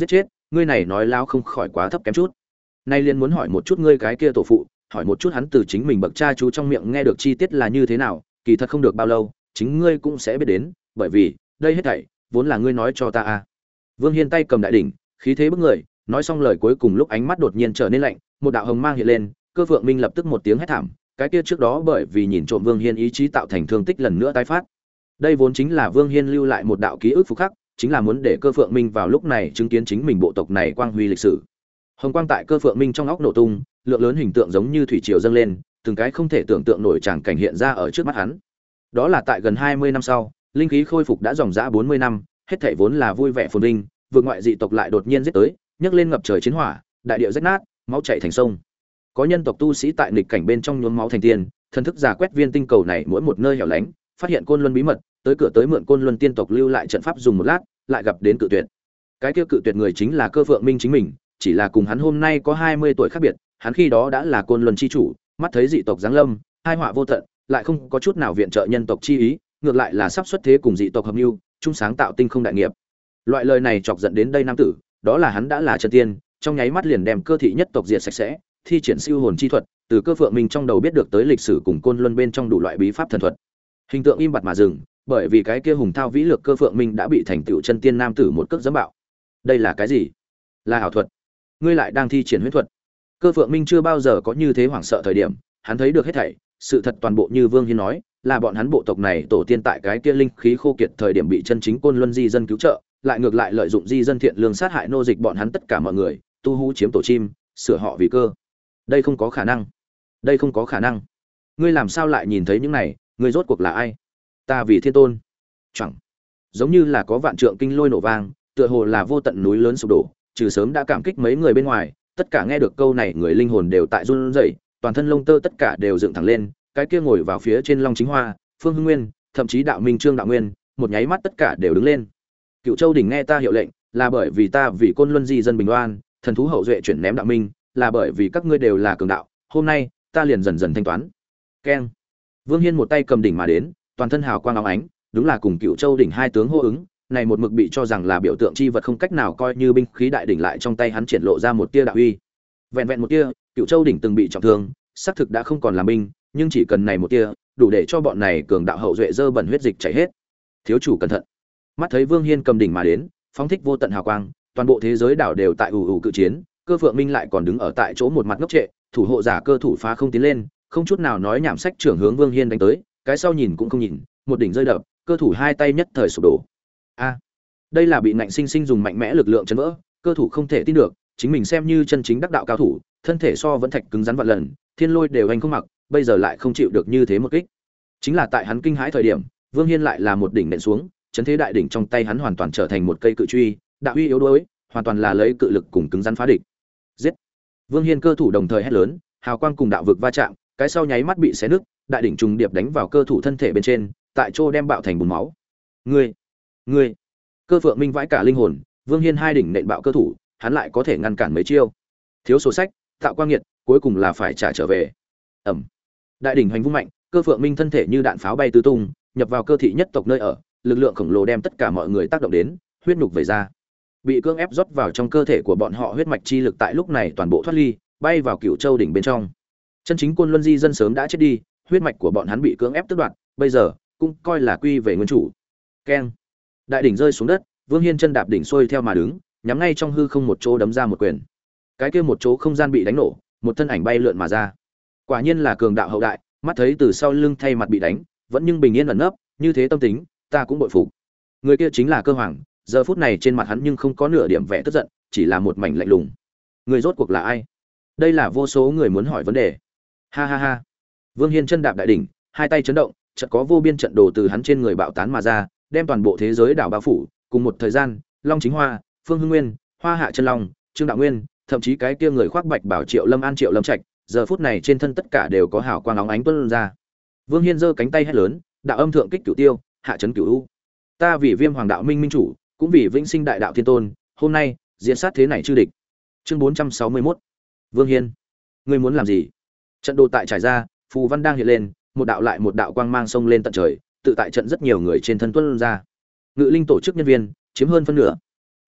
Speaker 1: ngươi này nói láo không khỏi quá thấp kém chút. Nay liền muốn hỏi một chút ngươi cái kia tổ phụ, hỏi một chút hắn từ chính mình bậc cha chú trong miệng nghe được chi tiết là như thế nào, kỳ thật không được bao lâu, chính ngươi cũng sẽ biết đến, bởi vì, đây hết thảy vốn là ngươi nói cho ta a. Vương Hiên tay cầm đại đỉnh, khí thế bức người, nói xong lời cuối cùng lúc ánh mắt đột nhiên trở nên lạnh, một đạo hồng mang hiện lên, Cơ Phượng Minh lập tức một tiếng hét thảm, cái kia trước đó bởi vì nhìn trộm Vương Hiên ý chí tạo thành thương tích lần nữa tái phát. Đây vốn chính là Vương Hiên lưu lại một đạo ký ức phúc khắc, chính là muốn để Cơ Phượng Minh vào lúc này chứng kiến chính mình bộ tộc này quang huy lịch sử. Hồng quang tại Cơ Phượng Minh trong óc nổ tung, lượng lớn hình tượng giống như thủy triều dâng lên, từng cái không thể tưởng tượng nổi tràng cảnh hiện ra ở trước mắt hắn. Đó là tại gần hai mươi năm sau, linh khí khôi phục đã dòng dã bốn mươi năm, hết thảy vốn là vui vẻ phồn vinh, vượt ngoại dị tộc lại đột nhiên giết tới, nhấc lên ngập trời chiến hỏa, đại địa rách nát, máu chảy thành sông. Có nhân tộc tu sĩ tại nghịch cảnh bên trong nhuốm máu thành tiên, thần thức giả quét viên tinh cầu này mỗi một nơi hẻo lánh, phát hiện côn luân bí mật, tới cửa tới mượn côn luân tiên tộc lưu lại trận pháp dùng một lát, lại gặp đến cự tuyệt. Cái kia cự tuyệt người chính là Cơ Phượng Minh chính mình, chỉ là cùng hắn hôm nay có hai mươi tuổi khác biệt, hắn khi đó đã là côn luân chi chủ, mắt thấy dị tộc giáng lâm, hai họa vô tận, lại không có chút nào viện trợ nhân tộc chi ý, ngược lại là sắp xuất thế cùng dị tộc hợp mưu, chung sáng tạo tinh không đại nghiệp. Loại lời này chọc giận đến đây nam tử, đó là hắn đã là chân tiên, trong nháy mắt liền đem cơ thị nhất tộc diệt sạch sẽ, thi triển siêu hồn chi thuật, từ Cơ Phượng Minh trong đầu biết được tới lịch sử cùng côn luân bên trong đủ loại bí pháp thần thuật. Hình tượng im bặt mà dừng, bởi vì cái kia hùng thao vĩ lược Cơ Phượng Minh đã bị thành tựu chân tiên nam tử một cước giẫm bạo. Đây là cái gì? Là ảo thuật. Ngươi lại đang thi triển huyễn thuật. Cơ Phượng Minh chưa bao giờ có như thế hoảng sợ thời điểm, hắn thấy được hết thảy, sự thật toàn bộ như Vương Hiên nói, là bọn hắn bộ tộc này tổ tiên tại cái kia linh khí khô kiệt thời điểm bị chân chính côn luân di dân cứu trợ, lại ngược lại lợi dụng di dân thiện lương sát hại nô dịch bọn hắn tất cả mọi người, tu hú chiếm tổ chim, sửa họ vì cơ. Đây không có khả năng. Đây không có khả năng. Ngươi làm sao lại nhìn thấy những này, ngươi rốt cuộc là ai? Ta vì thiên tôn. Chẳng. Giống như là có vạn trượng kinh lôi nổ vang, tựa hồ là vô tận núi lớn sụp đổ, trừ sớm đã cảm kích mấy người bên ngoài, tất cả nghe được câu này người linh hồn đều tại run rẩy, toàn thân lông tơ tất cả đều dựng thẳng lên, cái kia ngồi vào phía trên Long Chính Hoa, Phương Hưng Nguyên, thậm chí Đạo Minh Trương Đạo Nguyên, một nháy mắt tất cả đều đứng lên. Cựu Châu đỉnh nghe ta hiệu lệnh, là bởi vì ta vì côn luân di dân bình oan, thần thú hậu duệ chuyển ném Đạo Minh, là bởi vì các ngươi đều là cường đạo, hôm nay ta liền dần dần thanh toán. Keng. Vương Hiên một tay cầm đỉnh mà đến, toàn thân hào quang óng ánh, đúng là cùng Cựu Châu đỉnh hai tướng hô ứng, này một mực bị cho rằng là biểu tượng chi vật không cách nào coi như binh khí đại đỉnh lại trong tay hắn triển lộ ra một tia đạo uy. Vẹn vẹn một tia, Cựu Châu đỉnh từng bị trọng thương, xác thực đã không còn làm binh, nhưng chỉ cần này một tia, đủ để cho bọn này cường đạo hậu duệ dơ bẩn huyết dịch chảy hết. Thiếu chủ cẩn thận. Mắt thấy Vương Hiên cầm đỉnh mà đến, phóng thích vô tận hào quang, toàn bộ thế giới đảo đều tại ù ù cự chiến, Cơ Phượng Minh lại còn đứng ở tại chỗ một mặt ngốc trệ, thủ hộ giả cơ thủ phá không tiến lên, không chút nào nói nhảm sách trưởng hướng Vương Hiên đánh tới, cái sau nhìn cũng không nhìn, một đỉnh rơi đập, cơ thủ hai tay nhất thời sụp đổ. A, đây là bị nạnh sinh sinh dùng mạnh mẽ lực lượng chấn vỡ, cơ thủ không thể tin được, chính mình xem như chân chính đắc đạo cao thủ, thân thể so vẫn thạch cứng rắn vạn lần, thiên lôi đều hành không mặc, bây giờ lại không chịu được như thế một kích. Chính là tại hắn kinh hãi thời điểm, Vương Hiên lại là một đỉnh nện xuống, chấn thế đại đỉnh trong tay hắn hoàn toàn trở thành một cây cự truy, đạo uy yếu đuối, hoàn toàn là lấy cự lực cùng cứng rắn phá địch. Giết! Vương Hiên cơ thủ đồng thời hét lớn, hào quang cùng đạo vực va chạm, cái sau nháy mắt bị xé nứt, đại đỉnh trùng điệp đánh vào cơ thủ thân thể bên trên, tại chỗ đem bạo thành bùn máu. Ngươi, ngươi! Cơ Phượng Minh vãi cả linh hồn, Vương Hiên hai đỉnh nện bạo cơ thủ, hắn lại có thể ngăn cản mấy chiêu. Thiếu sổ sách, tạo quang nghiệt, cuối cùng là phải trả trở về. Ầm. Đại đỉnh hoành vung mạnh, Cơ Phượng Minh thân thể như đạn pháo bay tứ tung, nhập vào cơ thị nhất tộc nơi ở, lực lượng khổng lồ đem tất cả mọi người tác động đến, huyết nhục vẩy ra. Bị cưỡng ép rót vào trong cơ thể của bọn họ huyết mạch chi lực tại lúc này toàn bộ thoát ly, bay vào Cửu Châu đỉnh bên trong. Chân chính Côn Luân Di dân sớm đã chết đi, huyết mạch của bọn hắn bị cưỡng ép tước đoạt, bây giờ cũng coi là quy về nguyên chủ. Keng. Đại đỉnh rơi xuống đất, Vương Hiên chân đạp đỉnh xuôi theo mà đứng, nhắm ngay trong hư không một chỗ đấm ra một quyền. Cái kia một chỗ không gian bị đánh nổ, một thân ảnh bay lượn mà ra. Quả nhiên là cường đạo hậu đại, mắt thấy từ sau lưng thay mặt bị đánh, vẫn nhưng bình yên ẩn nấp, như thế tâm tính, ta cũng bội phục. Người kia chính là Cơ Hoàng, giờ phút này trên mặt hắn nhưng không có nửa điểm vẻ tức giận, chỉ là một mảnh lạnh lùng. Người rốt cuộc là ai? Đây là vô số người muốn hỏi vấn đề. Ha ha ha. Vương Hiên chân đạp đại đỉnh, hai tay chấn động, chợt có vô biên trận đồ từ hắn trên người bạo tán mà ra, đem toàn bộ thế giới đảo bao phủ, cùng một thời gian, Long Chính Hoa, Phương Hưng Nguyên, Hoa Hạ Chân Long, Trương Đạo Nguyên, thậm chí cái kia người khoác bạch bảo Triệu Lâm An Triệu Lâm Trạch, giờ phút này trên thân tất cả đều có hào quang óng ánh tuôn ra. Vương Hiên giơ cánh tay hét lớn, đạo âm thượng kích cửu tiêu, hạ chấn cửu u. Ta vì Viêm Hoàng đạo minh minh chủ, cũng vì vĩnh sinh đại đạo thiên tôn, hôm nay diễn sát thế này chư địch. Chương bốn trăm sáu mươi mốt. Vương Hiên, ngươi muốn làm gì? Trận đồ tại trải ra, phù văn đang hiện lên, một đạo lại một đạo quang mang xông lên tận trời, tự tại trận rất nhiều người trên thân tuôn ra. Ngự linh tổ chức nhân viên chiếm hơn phân nửa.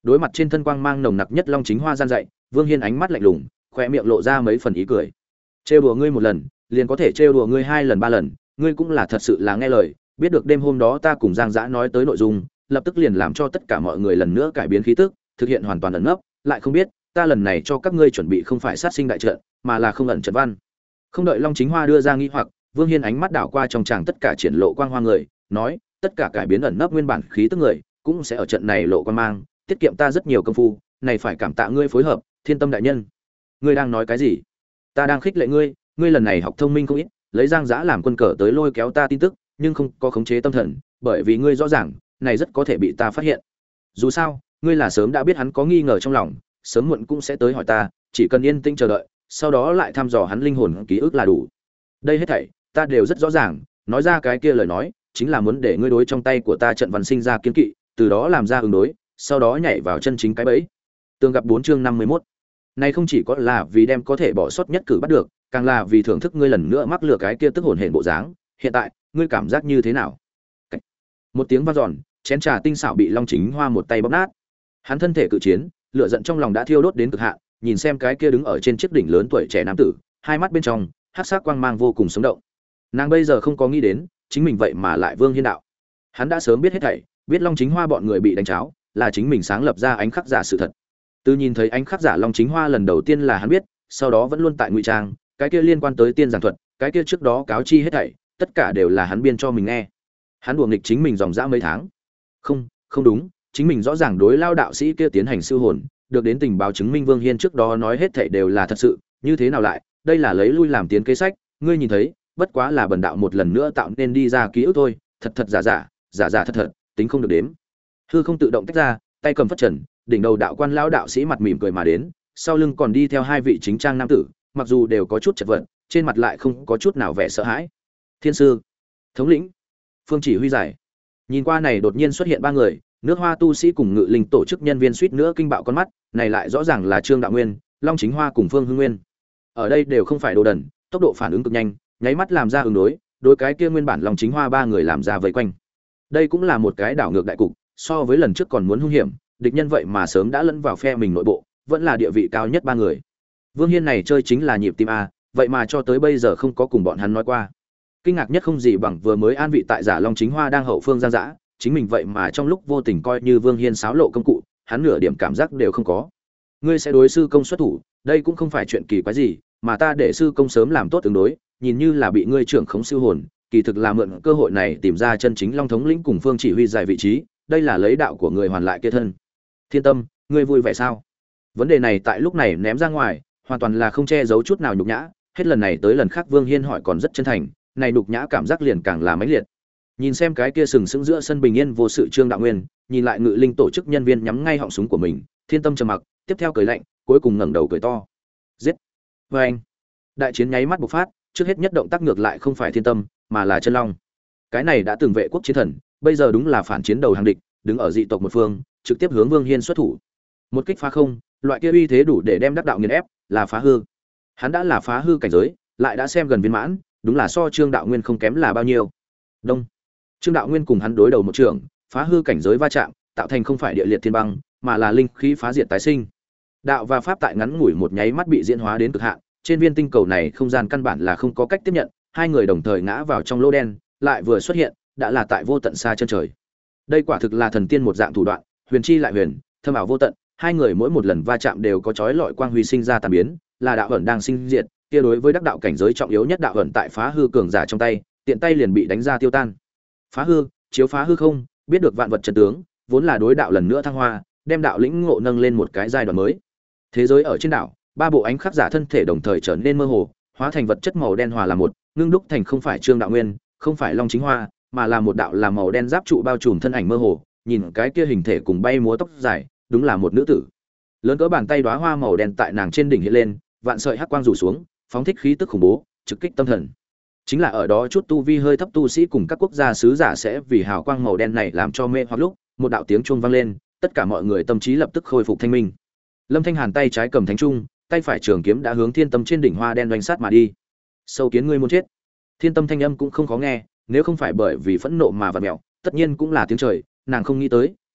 Speaker 1: đối mặt trên thân quang mang nồng nặc nhất long chính hoa gian dạy, Vương Hiên ánh mắt lạnh lùng, khóe miệng lộ ra mấy phần ý cười. Trêu đùa ngươi một lần, liền có thể trêu đùa ngươi hai lần ba lần, ngươi cũng là thật sự là nghe lời, biết được đêm hôm đó ta cùng Giang Dã nói tới nội dung, lập tức liền làm cho tất cả mọi người lần nữa cải biến khí tức, thực hiện hoàn toàn ẩn nấp, lại không biết, ta lần này cho các ngươi chuẩn bị không phải sát sinh đại trận, mà là không ẩn trận văn. Không đợi Long Chính Hoa đưa ra nghi hoặc, Vương Hiên ánh mắt đảo qua trong tràng tất cả triển lộ quang hoa người, nói, tất cả cải biến ẩn nấp nguyên bản khí tức người, cũng sẽ ở trận này lộ quang mang, tiết kiệm ta rất nhiều công phu, này phải cảm tạ ngươi phối hợp, Thiên Tâm đại nhân. Ngươi đang nói cái gì? Ta đang khích lệ ngươi, ngươi lần này học thông minh không ít, lấy Giang Dã làm quân cờ tới lôi kéo ta tin tức, nhưng không có khống chế tâm thần, bởi vì ngươi rõ ràng, này rất có thể bị ta phát hiện. Dù sao, ngươi là sớm đã biết hắn có nghi ngờ trong lòng, sớm muộn cũng sẽ tới hỏi ta, chỉ cần yên tĩnh chờ đợi, sau đó lại thăm dò hắn linh hồn ký ức là đủ. Đây hết thảy, ta đều rất rõ ràng, nói ra cái kia lời nói, chính là muốn để ngươi đối trong tay của ta trận văn sinh ra kiên kỵ, từ đó làm ra ứng đối, sau đó nhảy vào chân chính cái bẫy. Tương gặp bốn chương năm mươi mốt. Này không chỉ có là vì đem có thể bỏ sót nhất cử bắt được, càng là vì thưởng thức ngươi lần nữa mắc lừa cái kia tức hồn hển bộ dáng, hiện tại, ngươi cảm giác như thế nào? Cách. Một tiếng vang dọn, chén trà tinh xảo bị Long Chính Hoa một tay bóp nát. Hắn thân thể cự chiến, lửa giận trong lòng đã thiêu đốt đến cực hạn, nhìn xem cái kia đứng ở trên chiếc đỉnh lớn tuổi trẻ nam tử, hai mắt bên trong hắc sắc quang mang vô cùng sống động. Nàng bây giờ không có nghĩ đến, chính mình vậy mà lại Vương Hiên đạo. Hắn đã sớm biết hết thảy, biết Long Chính Hoa bọn người bị đánh cháo, là chính mình sáng lập ra ánh khắc giả sự thật. Từ nhìn thấy ánh khắc giả Long Chính Hoa lần đầu tiên là hắn biết, sau đó vẫn luôn tại ngụy trang, cái kia liên quan tới tiên giảng thuật, cái kia trước đó cáo chi hết thảy, tất cả đều là hắn biên cho mình nghe. Hắn đùa nghịch chính mình dòng dã mấy tháng. Không, không đúng, chính mình rõ ràng đối lao đạo sĩ kia tiến hành siêu hồn, được đến tình báo chứng minh Vương Hiên trước đó nói hết thảy đều là thật sự, như thế nào lại, đây là lấy lui làm tiến kế sách, ngươi nhìn thấy, bất quá là bần đạo một lần nữa tạo nên đi ra ký ức thôi, thật thật giả giả, giả giả thật thật, tính không được đếm. Hư không tự động tách ra, tay cầm phất trần, đỉnh đầu đạo quan lão đạo sĩ mặt mỉm cười mà đến, sau lưng còn đi theo hai vị chính trang nam tử, mặc dù đều có chút chật vật, trên mặt lại không có chút nào vẻ sợ hãi. Thiên sư, thống lĩnh, phương chỉ huy giải. Nhìn qua này đột nhiên xuất hiện ba người, nước Hoa tu sĩ cùng ngự linh tổ chức nhân viên suýt nữa kinh bạo con mắt, này lại rõ ràng là Trương Đạo Nguyên, Long Chính Hoa cùng Phương Hưng Nguyên. Ở đây đều không phải đồ đần, tốc độ phản ứng cực nhanh, nháy mắt làm ra ứng đối, đối cái kia nguyên bản Long Chính Hoa ba người làm ra vây quanh. Đây cũng là một cái đảo ngược đại cục, so với lần trước còn muốn hung hiểm, địch nhân vậy mà sớm đã lẫn vào phe mình nội bộ, vẫn là địa vị cao nhất ba người. Vương Hiên này chơi chính là nhịp tim a, vậy mà cho tới bây giờ không có cùng bọn hắn nói qua. Kinh ngạc nhất không gì bằng vừa mới an vị tại giả Long Chính Hoa đang hậu phương Giang Dã, chính mình vậy mà trong lúc vô tình coi như Vương Hiên xáo lộ công cụ, hắn nửa điểm cảm giác đều không có. Ngươi sẽ đối sư công xuất thủ, đây cũng không phải chuyện kỳ quái gì, mà ta để sư công sớm làm tốt tương đối, nhìn như là bị ngươi trưởng khống siêu hồn, kỳ thực là mượn cơ hội này tìm ra chân chính Long thống lĩnh cùng Phương chỉ huy giải vị trí, đây là lấy đạo của người hoàn lại kia thân. Thiên Tâm, ngươi vui vẻ sao? Vấn đề này tại lúc này ném ra ngoài, hoàn toàn là không che giấu chút nào nhục nhã, hết lần này tới lần khác Vương Hiên hỏi còn rất chân thành, này nhục nhã cảm giác liền càng là mãnh liệt. Nhìn xem cái kia sừng sững giữa sân bình yên vô sự Trương Đạo Nguyên, nhìn lại ngự linh tổ chức nhân viên nhắm ngay họng súng của mình, Thiên Tâm trầm mặc, tiếp theo cười lạnh, cuối cùng ngẩng đầu cười to. Giết! Và anh, đại chiến nháy mắt bộc phát, trước hết nhất động tác ngược lại không phải Thiên Tâm, mà là Chân Long. Cái này đã từng vệ quốc chiến thần, bây giờ đúng là phản chiến đầu hàng địch, đứng ở dị tộc một phương, trực tiếp hướng Vương Hiên xuất thủ. Một kích phá không, loại kia uy thế đủ để đem đắc đạo nghiền ép, là phá hư. Hắn đã là phá hư cảnh giới, lại đã xem gần viên mãn, đúng là so Trương Đạo Nguyên không kém là bao nhiêu. Đông. Trương Đạo Nguyên cùng hắn đối đầu một trường, phá hư cảnh giới va chạm, tạo thành không phải địa liệt thiên băng, mà là linh khí phá diệt tái sinh. Đạo và pháp tại ngắn ngủi một nháy mắt bị diễn hóa đến cực hạn, trên viên tinh cầu này không gian căn bản là không có cách tiếp nhận, hai người đồng thời ngã vào trong lỗ đen, lại vừa xuất hiện, đã là tại vô tận xa chân trời. Đây quả thực là thần tiên một dạng thủ đoạn, huyền chi lại huyền, thâm ảo vô tận, hai người mỗi một lần va chạm đều có chói lọi quang huy sinh ra tàn biến, là đạo ẩn đang sinh diệt, kia đối với đắc đạo cảnh giới trọng yếu nhất đạo ẩn tại phá hư cường giả trong tay, tiện tay liền bị đánh ra tiêu tan. Phá hư, chiếu phá hư không, biết được vạn vật chân tướng, vốn là đối đạo lần nữa thăng hoa, đem đạo lĩnh ngộ nâng lên một cái giai đoạn mới. Thế giới ở trên đảo, ba bộ ánh khắc giả thân thể đồng thời trở nên mơ hồ, hóa thành vật chất màu đen hòa làm một, ngưng đúc thành không phải Trương Đạo Nguyên, không phải Long Chính Hoa, mà là một đạo làm màu đen giáp trụ bao trùm thân ảnh mơ hồ, nhìn cái kia hình thể cùng bay múa tóc dài, đúng là một nữ tử. Lớn cỡ bàn tay đóa hoa màu đen tại nàng trên đỉnh hiện lên, vạn sợi hắc quang rủ xuống, phóng thích khí tức khủng bố, trực kích tâm thần. Chính là ở đó chút tu vi hơi thấp tu sĩ cùng các quốc gia sứ giả sẽ vì hào quang màu đen này làm cho mê hoặc lúc, một đạo tiếng chuông vang lên, tất cả mọi người tâm trí lập tức khôi phục thanh minh. Lâm Thanh Hàn tay trái cầm thánh trung, tay phải trường kiếm đã hướng Thiên Tâm trên đỉnh hoa đen doanh sát mà đi. Sâu kiến ngươi muốn chết. Thiên Tâm thanh âm cũng không khó nghe, nếu không phải bởi vì phẫn nộ mà vặn mèo, tất nhiên cũng là tiếng trời, nàng không nghĩ tới,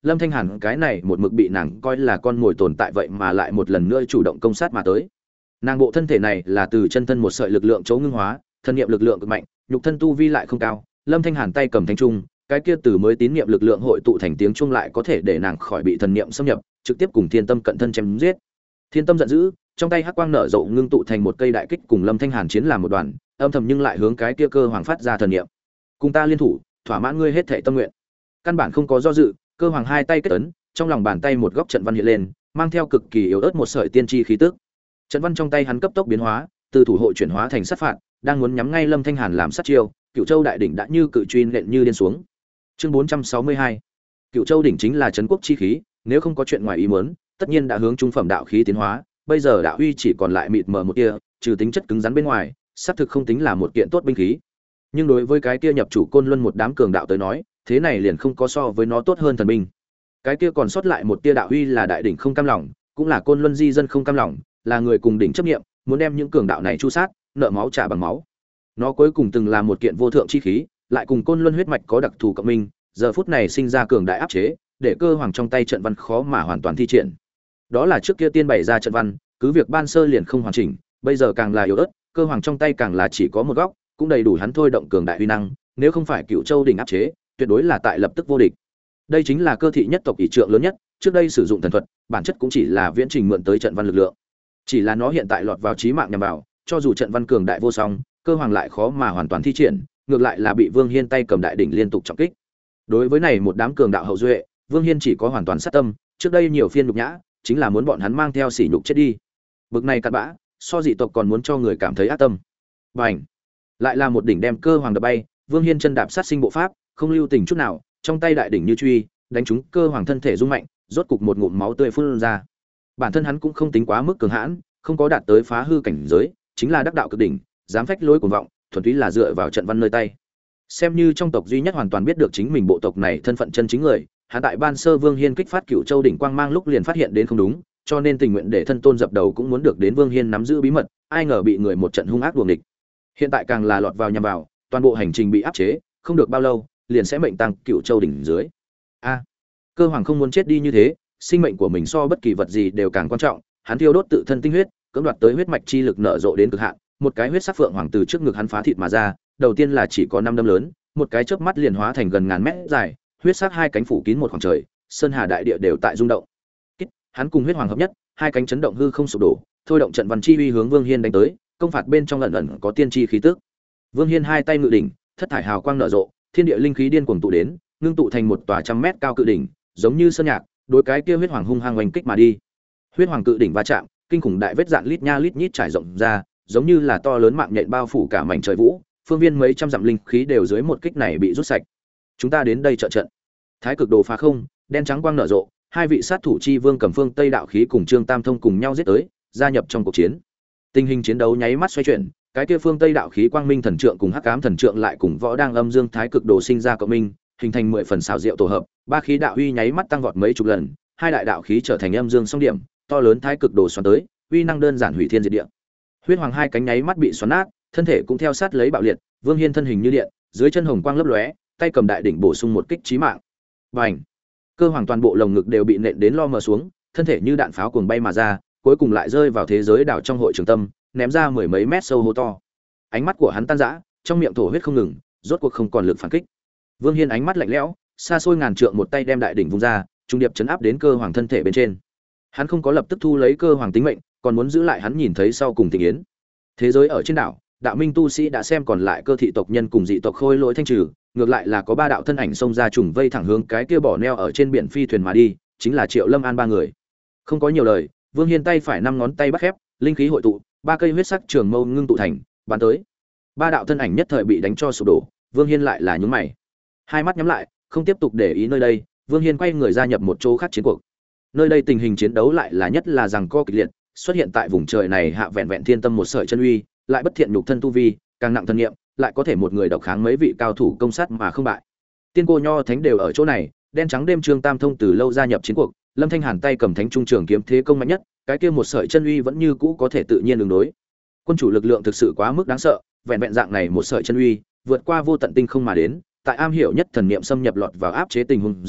Speaker 1: Lâm Thanh Hàn cái này một mực bị nàng coi là con mồi tồn tại vậy mà lại một lần nữa chủ động công sát mà tới. Nàng bộ thân thể này là từ chân thân một sợi lực lượng chấu ngưng hóa, thân niệm lực lượng cực mạnh, nhục thân tu vi lại không cao. Lâm Thanh Hàn tay cầm thánh trung, cái kia từ mới tín niệm lực lượng hội tụ thành tiếng trung lại có thể để nàng khỏi bị thần niệm xâm nhập, trực tiếp cùng Thiên Tâm cận thân chém giết. Thiên Tâm giận dữ, trong tay hắc quang nở rộ ngưng tụ thành một cây đại kích cùng Lâm Thanh Hàn chiến làm một đoàn, âm thầm nhưng lại hướng cái kia cơ hoàng phát ra thần niệm. Cùng ta liên thủ, thỏa mãn ngươi hết thảy tâm nguyện. Căn bản không có do dự, cơ hoàng hai tay kết ấn, trong lòng bàn tay một góc trận văn hiện lên, mang theo cực kỳ yếu ớt một sợi tiên tri khí tức. Trận văn trong tay hắn cấp tốc biến hóa, từ thủ hộ chuyển hóa thành sát phạt, đang muốn nhắm ngay Lâm Thanh Hàn làm sát chiêu, Cựu Châu đại đỉnh đã như cự truy nện như điên xuống. Chương bốn trăm sáu mươi hai. Cựu Châu đỉnh chính là trấn quốc chi khí, nếu không có chuyện ngoài ý muốn, tất nhiên đã hướng trung phẩm đạo khí tiến hóa, bây giờ đạo uy chỉ còn lại mịt mờ một tia, trừ tính chất cứng rắn bên ngoài, xác thực không tính là một kiện tốt binh khí. Nhưng đối với cái kia nhập chủ côn luân một đám cường đạo tới nói, thế này liền không có so với nó tốt hơn thần binh. Cái kia còn sót lại một tia đạo uy là đại đỉnh không cam lòng, cũng là côn luân di dân không cam lòng, là người cùng đỉnh chấp niệm, muốn đem những cường đạo này chu sát, nợ máu trả bằng máu. Nó cuối cùng từng là một kiện vô thượng chi khí, lại cùng côn luân huyết mạch có đặc thù cộng minh, giờ phút này sinh ra cường đại áp chế, để cơ hoàng trong tay trận văn khó mà hoàn toàn thi triển. Đó là trước kia tiên bày ra trận văn, cứ việc ban sơ liền không hoàn chỉnh, bây giờ càng là yếu ớt, cơ hoàng trong tay càng là chỉ có một góc, cũng đầy đủ hắn thôi động cường đại uy năng, nếu không phải Cựu Châu đỉnh áp chế, tuyệt đối là tại lập tức vô địch. Đây chính là cơ thị nhất tộc ỷ trượng lớn nhất, trước đây sử dụng thần thuật, bản chất cũng chỉ là viễn trình mượn tới trận văn lực lượng. Chỉ là nó hiện tại lọt vào chí mạng nhằm vào, cho dù trận văn cường đại vô song, cơ hoàng lại khó mà hoàn toàn thi triển, ngược lại là bị Vương Hiên tay cầm đại đỉnh liên tục trọng kích. Đối với này một đám cường đạo hậu duệ, Vương Hiên chỉ có hoàn toàn sát tâm, trước đây nhiều phiên nhục nhã, chính là muốn bọn hắn mang theo sỉ nhục chết đi. Bực này cặn bã, so dị tộc còn muốn cho người cảm thấy ác tâm. Bành! Lại là một đỉnh đem cơ hoàng đập bay, Vương Hiên chân đạp sát sinh bộ pháp, không lưu tình chút nào, trong tay đại đỉnh như truy, đánh trúng cơ hoàng thân thể rung mạnh, rốt cục một ngụm máu tươi phun ra. Bản thân hắn cũng không tính quá mức cường hãn, không có đạt tới phá hư cảnh giới, chính là đắc đạo cực đỉnh, dám phách lối cuồng vọng, thuần túy là dựa vào trận văn nơi tay. Xem như trong tộc duy nhất hoàn toàn biết được chính mình bộ tộc này thân phận chân chính người, hắn tại ban sơ Vương Hiên kích phát Cựu Châu đỉnh quang mang lúc liền phát hiện đến không đúng, cho nên tình nguyện để thân tôn dập đầu cũng muốn được đến Vương Hiên nắm giữ bí mật, ai ngờ bị người một trận hung ác đuổi địch. Hiện tại càng là lọt vào nhằm vào, toàn bộ hành trình bị áp chế, không được bao lâu, liền sẽ mệnh tăng Cựu Châu đỉnh dưới. A, cơ hoàng không muốn chết đi như thế, sinh mệnh của mình so bất kỳ vật gì đều càng quan trọng, hắn thiêu đốt tự thân tinh huyết, cưỡng đoạt tới huyết mạch chi lực nở rộ đến cực hạn, một cái huyết sắc phượng hoàng từ trước ngực hắn phá thịt mà ra, đầu tiên là chỉ có năm đâm lớn, một cái chớp mắt liền hóa thành gần ngàn mét dài, huyết sắc hai cánh phủ kín một khoảng trời, sơn hà đại địa đều tại rung động. Kích, hắn cùng huyết hoàng hợp nhất, hai cánh chấn động hư không sụp đổ, thôi động trận văn chi uy hướng Vương Hiên đánh tới, công phạt bên trong ẩn ẩn có tiên chi khí tức. Vương Hiên hai tay ngự đỉnh, thất thải hào quang nở rộ, thiên địa linh khí điên cuồng tụ đến, ngưng tụ thành một tòa trăm mét cao cự đỉnh, giống như sơn nhạc, đối cái kia huyết hoàng hung hăng oanh kích mà đi. Huyết hoàng cự đỉnh va chạm, kinh khủng đại vết dạn lít nha lít nhít trải rộng ra, giống như là to lớn mạng nhện bao phủ cả mảnh trời vũ, phương viên mấy trăm dặm linh khí đều dưới một kích này bị rút sạch. Chúng ta đến đây trợ trận. Thái cực đồ phá không, đen trắng quang nở rộ, hai vị sát thủ chi vương cầm phương Tây đạo khí cùng Trương Tam Thông cùng nhau giết tới, gia nhập trong cuộc chiến. Tình hình chiến đấu nháy mắt xoay chuyển, cái kia phương Tây đạo khí quang minh thần trượng cùng hắc ám thần trượng lại cùng võ đang âm dương thái cực đồ sinh ra cộng minh, hình thành mười phần xảo diệu tổ hợp, ba khí đạo uy nháy mắt tăng vọt mấy chục lần, hai đại đạo khí trở thành âm dương song điểm, to lớn thái cực đồ xoắn tới, uy năng đơn giản hủy thiên diệt địa. Huyết hoàng hai cánh nháy mắt bị xoắn nát, thân thể cũng theo sát lấy bạo liệt, Vương Hiên thân hình như điện, dưới chân hồng quang lấp lóe, tay cầm đại đỉnh bổ sung một kích chí mạng. Bành! Cơ hoàng toàn bộ lồng ngực đều bị nện đến lo mờ xuống, thân thể như đạn pháo cuồng bay mà ra, cuối cùng lại rơi vào thế giới đảo trong hội trường tâm, ném ra mười mấy mét sâu hố to. Ánh mắt của hắn tan rã, trong miệng thổ huyết không ngừng, rốt cuộc không còn lực phản kích. Vương Hiên ánh mắt lạnh lẽo, xa xôi ngàn trượng một tay đem đại đỉnh vung ra, trung điệp chấn áp đến cơ hoàng thân thể bên trên. Hắn không có lập tức thu lấy cơ hoàng tính mệnh, còn muốn giữ lại hắn nhìn thấy sau cùng tình yến. Thế giới ở trên đảo, đạo minh tu sĩ đã xem còn lại cơ thị tộc nhân cùng dị tộc khôi lỗi thanh trừ, ngược lại là có ba đạo thân ảnh xông ra trùng vây thẳng hướng cái kia bỏ neo ở trên biển phi thuyền mà đi, chính là Triệu Lâm An ba người. Không có nhiều lời, Vương Hiên tay phải năm ngón tay bắt khép, linh khí hội tụ, ba cây huyết sắc trường mâu ngưng tụ thành, bắn tới. Ba đạo thân ảnh nhất thời bị đánh cho sụp đổ, Vương Hiên lại là nhướng mày. Hai mắt nhắm lại, không tiếp tục để ý nơi đây, Vương Hiên quay người gia nhập một chỗ khác chiến cuộc. Nơi đây tình hình chiến đấu lại là nhất là giằng co kịch liệt, xuất hiện tại vùng trời này hạ vẹn vẹn thiên tâm một sợi chân uy, lại bất thiện nhục thân tu vi, càng nặng thân nghiệm, lại có thể một người độc kháng mấy vị cao thủ công sát mà không bại. Tiên cô nho thánh đều ở chỗ này, đen trắng đêm Trương Tam Thông từ lâu gia nhập chiến cuộc, Lâm Thanh Hàn tay cầm thánh trung trường kiếm thế công mạnh nhất, cái kia một sợi chân uy vẫn như cũ có thể tự nhiên ứng đối. Quân chủ lực lượng thực sự quá mức đáng sợ, vẹn vẹn dạng này một sợi chân uy, vượt qua vô tận tinh không mà đến, tại am hiểu nhất thần niệm xâm nhập lọt vào áp chế tình huống dưới,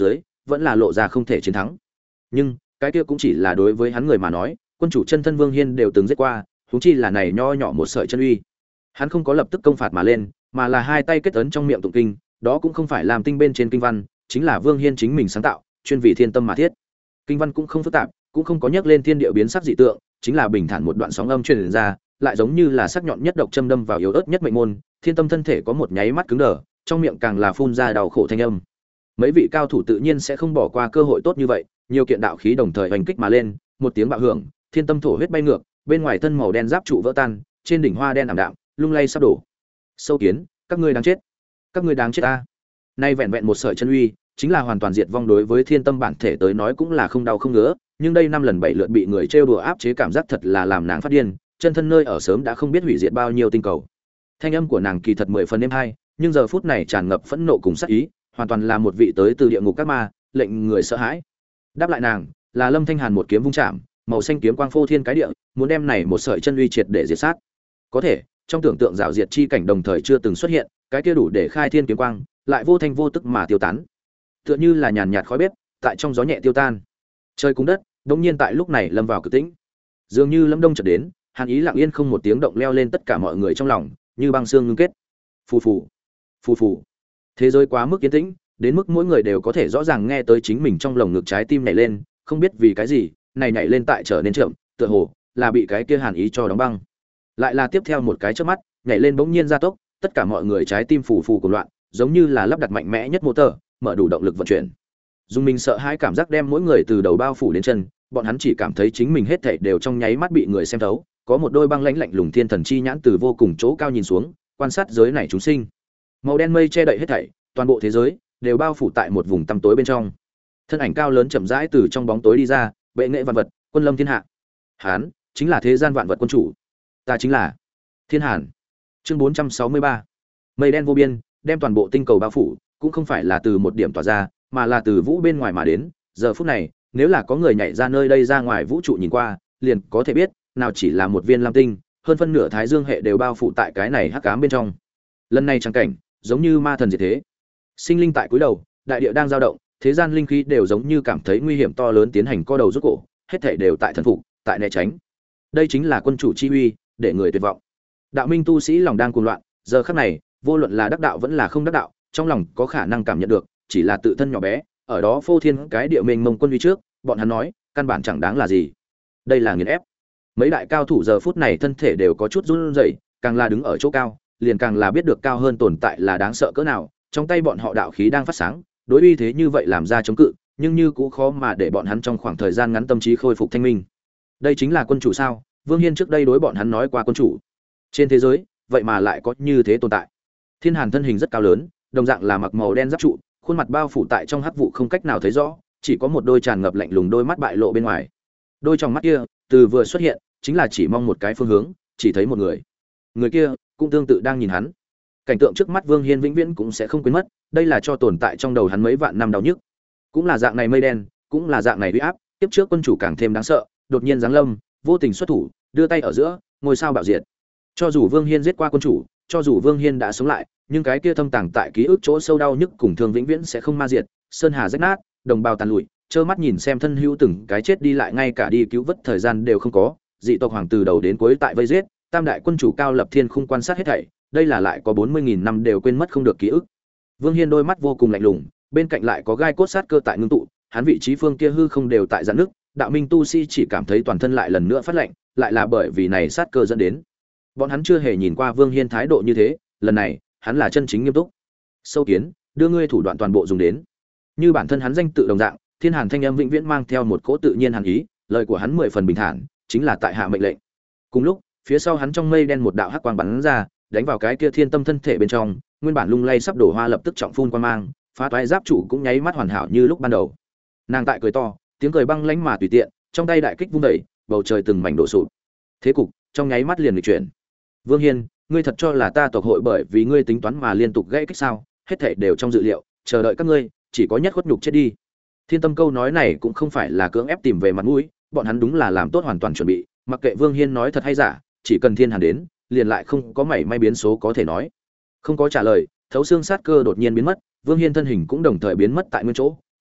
Speaker 1: vẫn là lộ ra không thể chiến thắng. Nhưng cái kia cũng chỉ là đối với hắn người mà nói, quân chủ chân thân Vương Hiên đều từng giết qua, huống chi là này nho nhỏ một sợi chân uy. Hắn không có lập tức công phạt mà lên, mà là hai tay kết ấn trong miệng tụng kinh, đó cũng không phải làm tinh bên trên kinh văn, chính là Vương Hiên chính mình sáng tạo, chuyên vì thiên tâm mà thiết. Kinh văn cũng không phức tạp, cũng không có nhắc lên thiên địa biến sắc dị tượng, chính là bình thản một đoạn sóng âm truyền ra, lại giống như là sắc nhọn nhất độc châm đâm vào yếu ớt nhất mệnh môn, thiên tâm thân thể có một nháy mắt cứng đờ, trong miệng càng là phun ra đau khổ thanh âm. Mấy vị cao thủ tự nhiên sẽ không bỏ qua cơ hội tốt như vậy, nhiều kiện đạo khí đồng thời hành kích mà lên, một tiếng bạo hưởng, thiên tâm thổ huyết bay ngược, bên ngoài thân màu đen giáp trụ vỡ tan, trên đỉnh hoa đen ảm đạm, lung lay sắp đổ. Sâu kiến, các ngươi đáng chết, các ngươi đáng chết ta. Nay vẹn vẹn một sợi chân uy, chính là hoàn toàn diệt vong, đối với thiên tâm bản thể tới nói cũng là không đau không ngứa, nhưng đây năm lần bảy lượt bị người trêu đùa áp chế cảm giác thật là làm nàng phát điên, chân thân nơi ở sớm đã không biết hủy diệt bao nhiêu tinh cầu. Thanh âm của nàng kỳ thật mười phần êm hay, nhưng giờ phút này tràn ngập phẫn nộ cùng sát ý, hoàn toàn là một vị tới từ địa ngục các ma, lệnh người sợ hãi. Đáp lại nàng, là Lâm Thanh Hàn một kiếm vung chạm, màu xanh kiếm quang phô thiên cái địa, muốn đem này một sợi chân uy triệt để diệt sát. Có thể, trong tưởng tượng rào diệt chi cảnh đồng thời chưa từng xuất hiện, cái kia đủ để khai thiên kiếm quang, lại vô thanh vô tức mà tiêu tán. Tựa như là nhàn nhạt khói bếp, tại trong gió nhẹ tiêu tan. Trời cung đất, đột nhiên tại lúc này lâm vào cực tĩnh. Dường như Lâm Đông chợt đến, hàn ý lặng yên không một tiếng động leo lên tất cả mọi người trong lòng, như băng xương ngưng kết. Phù phù, phù phù. Thế giới quá mức yên tĩnh, đến mức mỗi người đều có thể rõ ràng nghe tới chính mình trong lồng ngực trái tim nhảy lên, không biết vì cái gì, này nhảy lên tại trở nên chậm, tựa hồ là bị cái kia hàn ý cho đóng băng. Lại là tiếp theo một cái chớp mắt, nhảy lên bỗng nhiên gia tốc, tất cả mọi người trái tim phù phù cuồng loạn, giống như là lắp đặt mạnh mẽ nhất motor, mở đủ động lực vận chuyển. Dung Minh sợ hãi cảm giác đem mỗi người từ đầu bao phủ đến chân, bọn hắn chỉ cảm thấy chính mình hết thảy đều trong nháy mắt bị người xem thấu, có một đôi băng lãnh lạnh lùng thiên thần chi nhãn từ vô cùng chỗ cao nhìn xuống, quan sát giới này chúng sinh. Màu đen mây che đậy hết thảy, toàn bộ thế giới đều bao phủ tại một vùng tăm tối bên trong. Thân ảnh cao lớn chậm rãi từ trong bóng tối đi ra, bệ nghệ vạn vật, quân lâm thiên hạ. Hán, chính là thế gian vạn vật quân chủ. Ta chính là Thiên Hàn. Chương bốn trăm sáu mươi ba. Mây đen vô biên, đem toàn bộ tinh cầu bao phủ, cũng không phải là từ một điểm tỏa ra, mà là từ vũ bên ngoài mà đến. Giờ phút này, nếu là có người nhảy ra nơi đây ra ngoài vũ trụ nhìn qua, liền có thể biết, nào chỉ là một viên lam tinh, hơn phân nửa thái dương hệ đều bao phủ tại cái này hắc ám bên trong. Lần này chẳng cảnh, giống như ma thần diệt thế. Sinh linh tại cuối đầu, đại địa đang dao động, thế gian linh khí đều giống như cảm thấy nguy hiểm to lớn tiến hành co đầu rút cổ, hết thảy đều tại thần phục, tại né tránh. Đây chính là quân chủ chi uy, để người tuyệt vọng. Đạo minh tu sĩ lòng đang cuồng loạn, giờ khắc này, vô luận là đắc đạo vẫn là không đắc đạo, trong lòng có khả năng cảm nhận được, chỉ là tự thân nhỏ bé, ở đó phô thiên cái địa mênh mông quân uy trước, bọn hắn nói, căn bản chẳng đáng là gì. Đây là nghiền ép. Mấy đại cao thủ giờ phút này thân thể đều có chút run rẩy, càng là đứng ở chỗ cao, liền càng là biết được cao hơn tồn tại là đáng sợ cỡ nào, trong tay bọn họ đạo khí đang phát sáng, đối uy thế như vậy làm ra chống cự, nhưng như cũng khó mà để bọn hắn trong khoảng thời gian ngắn tâm trí khôi phục thanh minh. Đây chính là quân chủ sao? Vương Hiên trước đây đối bọn hắn nói qua quân chủ. Trên thế giới, vậy mà lại có như thế tồn tại. Thiên Hàn thân hình rất cao lớn, đồng dạng là mặc màu đen giáp trụ, khuôn mặt bao phủ tại trong hắc vụ không cách nào thấy rõ, chỉ có một đôi tràn ngập lạnh lùng đôi mắt bại lộ bên ngoài. Đôi trong mắt kia, từ vừa xuất hiện, chính là chỉ mong một cái phương hướng, chỉ thấy một người. Người kia cũng tương tự đang nhìn hắn. Cảnh tượng trước mắt Vương Hiên vĩnh viễn cũng sẽ không quên mất, đây là cho tồn tại trong đầu hắn mấy vạn năm đau nhức. Cũng là dạng này mây đen, cũng là dạng này uy áp, tiếp trước quân chủ càng thêm đáng sợ, đột nhiên giáng lâm, vô tình xuất thủ, đưa tay ở giữa, ngôi sao bạo diệt. Cho dù Vương Hiên giết qua quân chủ, cho dù Vương Hiên đã sống lại, nhưng cái kia thâm tàng tại ký ức chỗ sâu đau nhức cùng thương vĩnh viễn sẽ không ma diệt, sơn hà rách nát, đồng bào tàn lụi, trơ mắt nhìn xem thân hữu từng cái chết đi lại ngay cả đi cứu vớt thời gian đều không có, dị tộc hoàng từ đầu đến cuối tại vây giết, tam đại quân chủ cao lập thiên khung quan sát hết thảy, đây là lại có bốn mươi nghìn năm đều quên mất không được ký ức. Vương Hiên đôi mắt vô cùng lạnh lùng, bên cạnh lại có gai cốt sát cơ tại ngưng tụ, hắn vị trí phương kia hư không đều tại giãn nước, đạo minh tu sĩ chỉ cảm thấy toàn thân lại lần nữa phát lạnh, lại là bởi vì này sát cơ dẫn đến. Bọn hắn chưa hề nhìn qua Vương Hiên thái độ như thế, lần này, hắn là chân chính nghiêm túc. Sâu kiến, đưa ngươi thủ đoạn toàn bộ dùng đến. Như bản thân hắn danh tự đồng dạng, Thiên Hàn thanh âm vĩnh viễn mang theo một cỗ tự nhiên hàn ý, lời của hắn mười phần bình thản, chính là tại hạ mệnh lệnh. Cùng lúc, phía sau hắn trong mây đen một đạo hắc quang bắn ra, đánh vào cái kia thiên tâm thân thể bên trong, nguyên bản lung lay sắp đổ hoa lập tức trọng phun quang mang, phá toái giáp trụ cũng nháy mắt hoàn hảo như lúc ban đầu. Nàng tại cười to, tiếng cười băng lãnh mà tùy tiện, trong tay đại kích vung đẩy, bầu trời từng mảnh đổ sụp. Thế cục trong nháy mắt liền nghịch chuyển. Vương Hiên, ngươi thật cho là ta tộc hội bởi vì ngươi tính toán mà liên tục gãy kích sao? Hết thảy đều trong dự liệu, chờ đợi các ngươi, chỉ có nhất khuất nhục chết đi. Thiên Tâm câu nói này cũng không phải là cưỡng ép tìm về mặt mũi, bọn hắn đúng là làm tốt hoàn toàn chuẩn bị, mặc kệ Vương Hiên nói thật hay giả, chỉ cần Thiên Hàn đến, liền lại không có mảy may biến số có thể nói. Không có trả lời, thấu xương sát cơ đột nhiên biến mất, Vương Hiên thân hình cũng đồng thời biến mất tại nguyên chỗ,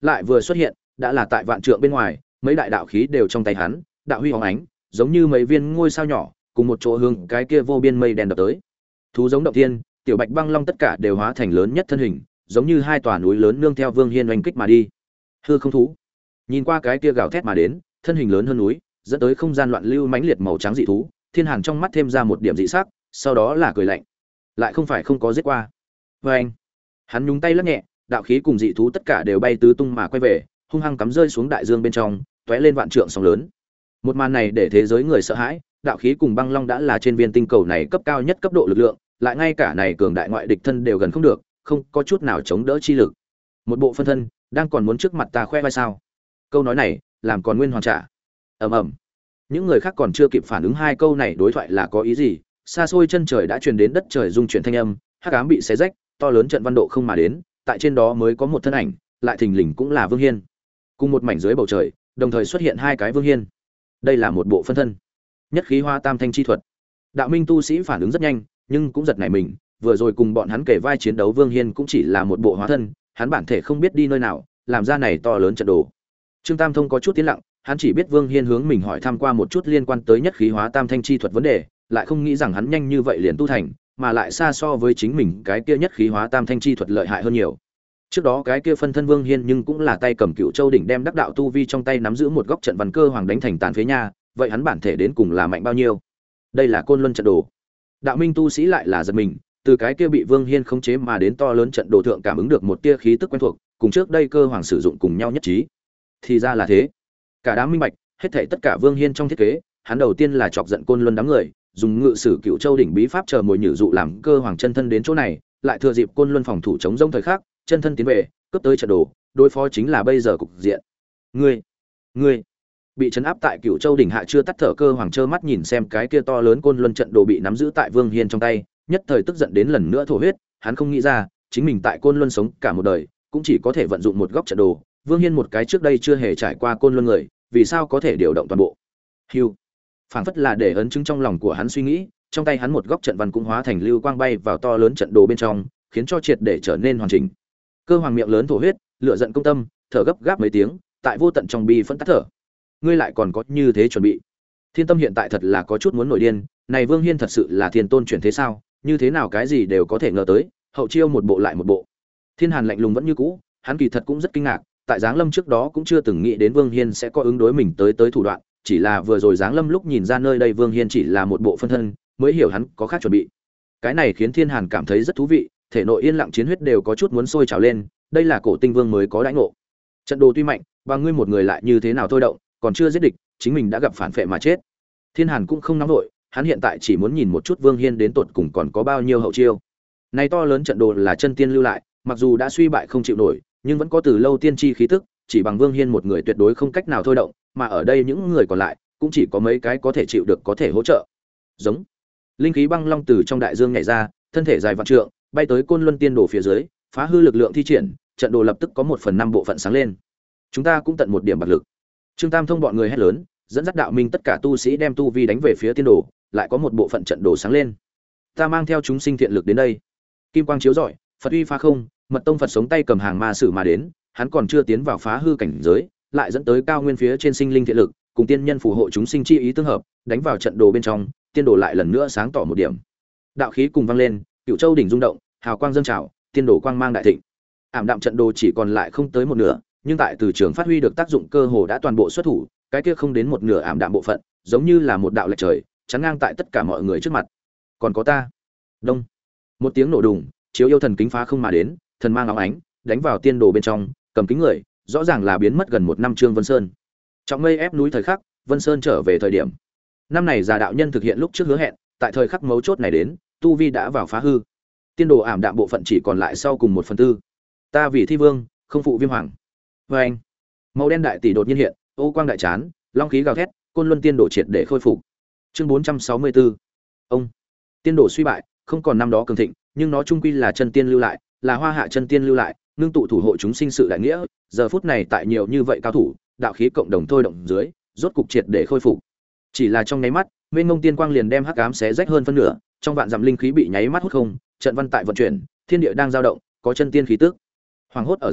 Speaker 1: lại vừa xuất hiện đã là tại vạn trượng bên ngoài, mấy đại đạo khí đều trong tay hắn, đạo huy hóng ánh, giống như mấy viên ngôi sao nhỏ cùng một chỗ hướng cái kia vô biên mây đen đập tới. Thú giống động thiên, tiểu bạch băng long tất cả đều hóa thành lớn nhất thân hình, giống như hai tòa núi lớn nương theo Vương Hiên oanh kích mà đi. Hư không thú, nhìn qua cái kia gào thét mà đến, thân hình lớn hơn núi, dẫn tới không gian loạn lưu mãnh liệt màu trắng dị thú, Thiên Hàn trong mắt thêm ra một điểm dị sắc, sau đó là cười lạnh. Lại không phải không có giết qua. Và anh, hắn nhúng tay lắc nhẹ, đạo khí cùng dị thú tất cả đều bay tứ tung mà quay về, hung hăng cắm rơi xuống đại dương bên trong, tóe lên vạn trượng sóng lớn. Một màn này để thế giới người sợ hãi, đạo khí cùng băng long đã là trên viên tinh cầu này cấp cao nhất cấp độ lực lượng, lại ngay cả này cường đại ngoại địch thân đều gần không được, không có chút nào chống đỡ chi lực. Một bộ phân thân đang còn muốn trước mặt ta khoe vai sao? Câu nói này làm còn nguyên hoàn trả. Ầm ầm. Những người khác còn chưa kịp phản ứng hai câu này đối thoại là có ý gì, xa xôi chân trời đã truyền đến đất trời rung chuyển thanh âm, hắc ám bị xé rách, to lớn trận văn độ không mà đến, tại trên đó mới có một thân ảnh, lại thình lình cũng là Vương Hiên. Cùng một mảnh dưới bầu trời, đồng thời xuất hiện hai cái Vương Hiên. Đây là một bộ phân thân. Nhất khí hoa tam thanh chi thuật. Đạo minh tu sĩ phản ứng rất nhanh, nhưng cũng giật nảy mình, vừa rồi cùng bọn hắn kể vai chiến đấu Vương Hiên cũng chỉ là một bộ hóa thân, hắn bản thể không biết đi nơi nào, làm ra này to lớn trận đồ. Trương Tam Thông có chút tiến lặng, hắn chỉ biết Vương Hiên hướng mình hỏi thăm qua một chút liên quan tới nhất khí hóa tam thanh chi thuật vấn đề, lại không nghĩ rằng hắn nhanh như vậy liền tu thành, mà lại xa so với chính mình cái kia nhất khí hóa tam thanh chi thuật lợi hại hơn nhiều. Trước đó cái kia phân thân Vương Hiên nhưng cũng là tay cầm Cựu Châu đỉnh đem đắc đạo tu vi trong tay nắm giữ một góc trận văn cơ hoàng đánh thành tàn phế nha, vậy hắn bản thể đến cùng là mạnh bao nhiêu? Đây là Côn Luân trận đồ. Đạo minh tu sĩ lại là giật mình, từ cái kia bị Vương Hiên khống chế mà đến to lớn trận đồ thượng cảm ứng được một tia khí tức quen thuộc, cùng trước đây cơ hoàng sử dụng cùng nhau nhất trí. Thì ra là thế. Cả đám minh bạch, hết thảy tất cả Vương Hiên trong thiết kế, hắn đầu tiên là chọc giận Côn Luân đám người, dùng ngự sử Cựu Châu đỉnh bí pháp chờ mồi nhử dụ làm cơ hoàng chân thân đến chỗ này, lại thừa dịp Côn Luân phòng thủ chống rông thời khắc, chân thân tiến về, cướp tới trận đồ, đối phó chính là bây giờ cục diện. Ngươi, ngươi bị trấn áp tại Cựu Châu đỉnh hạ chưa tắt thở cơ hoàng trơ mắt nhìn xem cái kia to lớn Côn Luân trận đồ bị nắm giữ tại Vương Hiên trong tay, nhất thời tức giận đến lần nữa thổ huyết, hắn không nghĩ ra, chính mình tại Côn Luân sống cả một đời, cũng chỉ có thể vận dụng một góc trận đồ, Vương Hiên một cái trước đây chưa hề trải qua Côn Luân người, vì sao có thể điều động toàn bộ? Hưu. Phảng phất là để ấn chứng trong lòng của hắn suy nghĩ, trong tay hắn một góc trận văn cũng hóa thành lưu quang bay vào to lớn trận đồ bên trong, khiến cho triệt để trở nên hoàn chỉnh. Cơ hoàng miệng lớn thổ huyết, lửa giận công tâm, thở gấp gáp mấy tiếng, tại vô tận trong bi phẫn tắt thở. Ngươi lại còn có như thế chuẩn bị? Thiên Tâm hiện tại thật là có chút muốn nổi điên, này Vương Hiên thật sự là thiên tôn chuyển thế sao? Như thế nào cái gì đều có thể ngờ tới, hậu chiêu một bộ lại một bộ. Thiên Hàn lạnh lùng vẫn như cũ, hắn kỳ thật cũng rất kinh ngạc, tại Giáng Lâm trước đó cũng chưa từng nghĩ đến Vương Hiên sẽ có ứng đối mình tới tới thủ đoạn, chỉ là vừa rồi Giáng Lâm lúc nhìn ra nơi đây Vương Hiên chỉ là một bộ phân thân, mới hiểu hắn có khác chuẩn bị. Cái này khiến Thiên Hàn cảm thấy rất thú vị, thể nội yên lặng chiến huyết đều có chút muốn sôi trào lên, đây là cổ tinh vương mới có đãi ngộ. Trận đồ tuy mạnh, bằng ngươi một người lại như thế nào thôi động, còn chưa giết địch, chính mình đã gặp phản phệ mà chết. Thiên Hàn cũng không nóng nổi, hắn hiện tại chỉ muốn nhìn một chút Vương Hiên đến tột cùng còn có bao nhiêu hậu chiêu. Này to lớn trận đồ là chân tiên lưu lại, mặc dù đã suy bại không chịu nổi, nhưng vẫn có từ lâu tiên tri khí tức, chỉ bằng Vương Hiên một người tuyệt đối không cách nào thôi động, mà ở đây những người còn lại cũng chỉ có mấy cái có thể chịu được có thể hỗ trợ. Giống. Linh khí băng long từ trong đại dương nhảy ra, thân thể dài vạn trượng, bay tới Côn Luân tiên đồ phía dưới, phá hư lực lượng thi triển, trận đồ lập tức có một phần năm bộ phận sáng lên. Chúng ta cũng tận một điểm bạc lực. Trương Tam Thông bọn người hét lớn, dẫn dắt đạo minh tất cả tu sĩ đem tu vi đánh về phía tiên đồ, lại có một bộ phận trận đồ sáng lên. Ta mang theo chúng sinh thiện lực đến đây. Kim quang chiếu rọi, Phật uy phá không, Mật tông Phật sống tay cầm hàng ma sử mà đến, hắn còn chưa tiến vào phá hư cảnh giới, lại dẫn tới cao nguyên phía trên sinh linh thiện lực, cùng tiên nhân phù hộ chúng sinh chi ý tương hợp, đánh vào trận đồ bên trong, tiên đồ lại lần nữa sáng tỏ một điểm. Đạo khí cùng vang lên, Cựu Châu đỉnh rung động, hào quang dâng trào, tiên đồ quang mang đại thịnh. Ảm đạm trận đồ chỉ còn lại không tới một nửa, nhưng tại từ trường phát huy được tác dụng cơ hồ đã toàn bộ xuất thủ, cái kia không đến một nửa ảm đạm bộ phận, giống như là một đạo lệch trời, chắn ngang tại tất cả mọi người trước mặt. Còn có ta. Đông. Một tiếng nổ đùng, chiếu yêu thần kính phá không mà đến, thần mang óng ánh, đánh vào tiên đồ bên trong, cầm kính người, rõ ràng là biến mất gần một năm Trương Vân Sơn. Trọng mây ép núi thời khắc, Vân Sơn trở về thời điểm. Năm này già đạo nhân thực hiện lúc trước hứa hẹn, tại thời khắc mấu chốt này đến, tu vi đã vào phá hư. Tiên đồ ảm đạm bộ phận chỉ còn lại sau cùng một phần tư. Ta vì thi vương, không phụ viêm hoàng. Và anh, màu đen đại tỷ đột nhiên hiện, ô quang đại chán, long khí gào thét, Côn Luân tiên đồ triệt để khôi phục. Chương bốn trăm sáu mươi tư. Ông, tiên đồ suy bại, không còn năm đó cường thịnh, nhưng nó trung quy là chân tiên lưu lại, là hoa hạ chân tiên lưu lại, ngưng tụ thủ hộ chúng sinh sự đại nghĩa, giờ phút này tại nhiều như vậy cao thủ, đạo khí cộng đồng thôi động dưới, rốt cục triệt để khôi phục. Chỉ là trong nháy mắt, Nguyên Ngông Tiên Quang liền đem hắc ám xé rách hơn phân nửa, trong vạn dặm linh khí bị nháy mắt hút không, trận văn tại vận chuyển, thiên địa đang dao động, có chân tiên khí tức. Hoàng hốt ở giữa,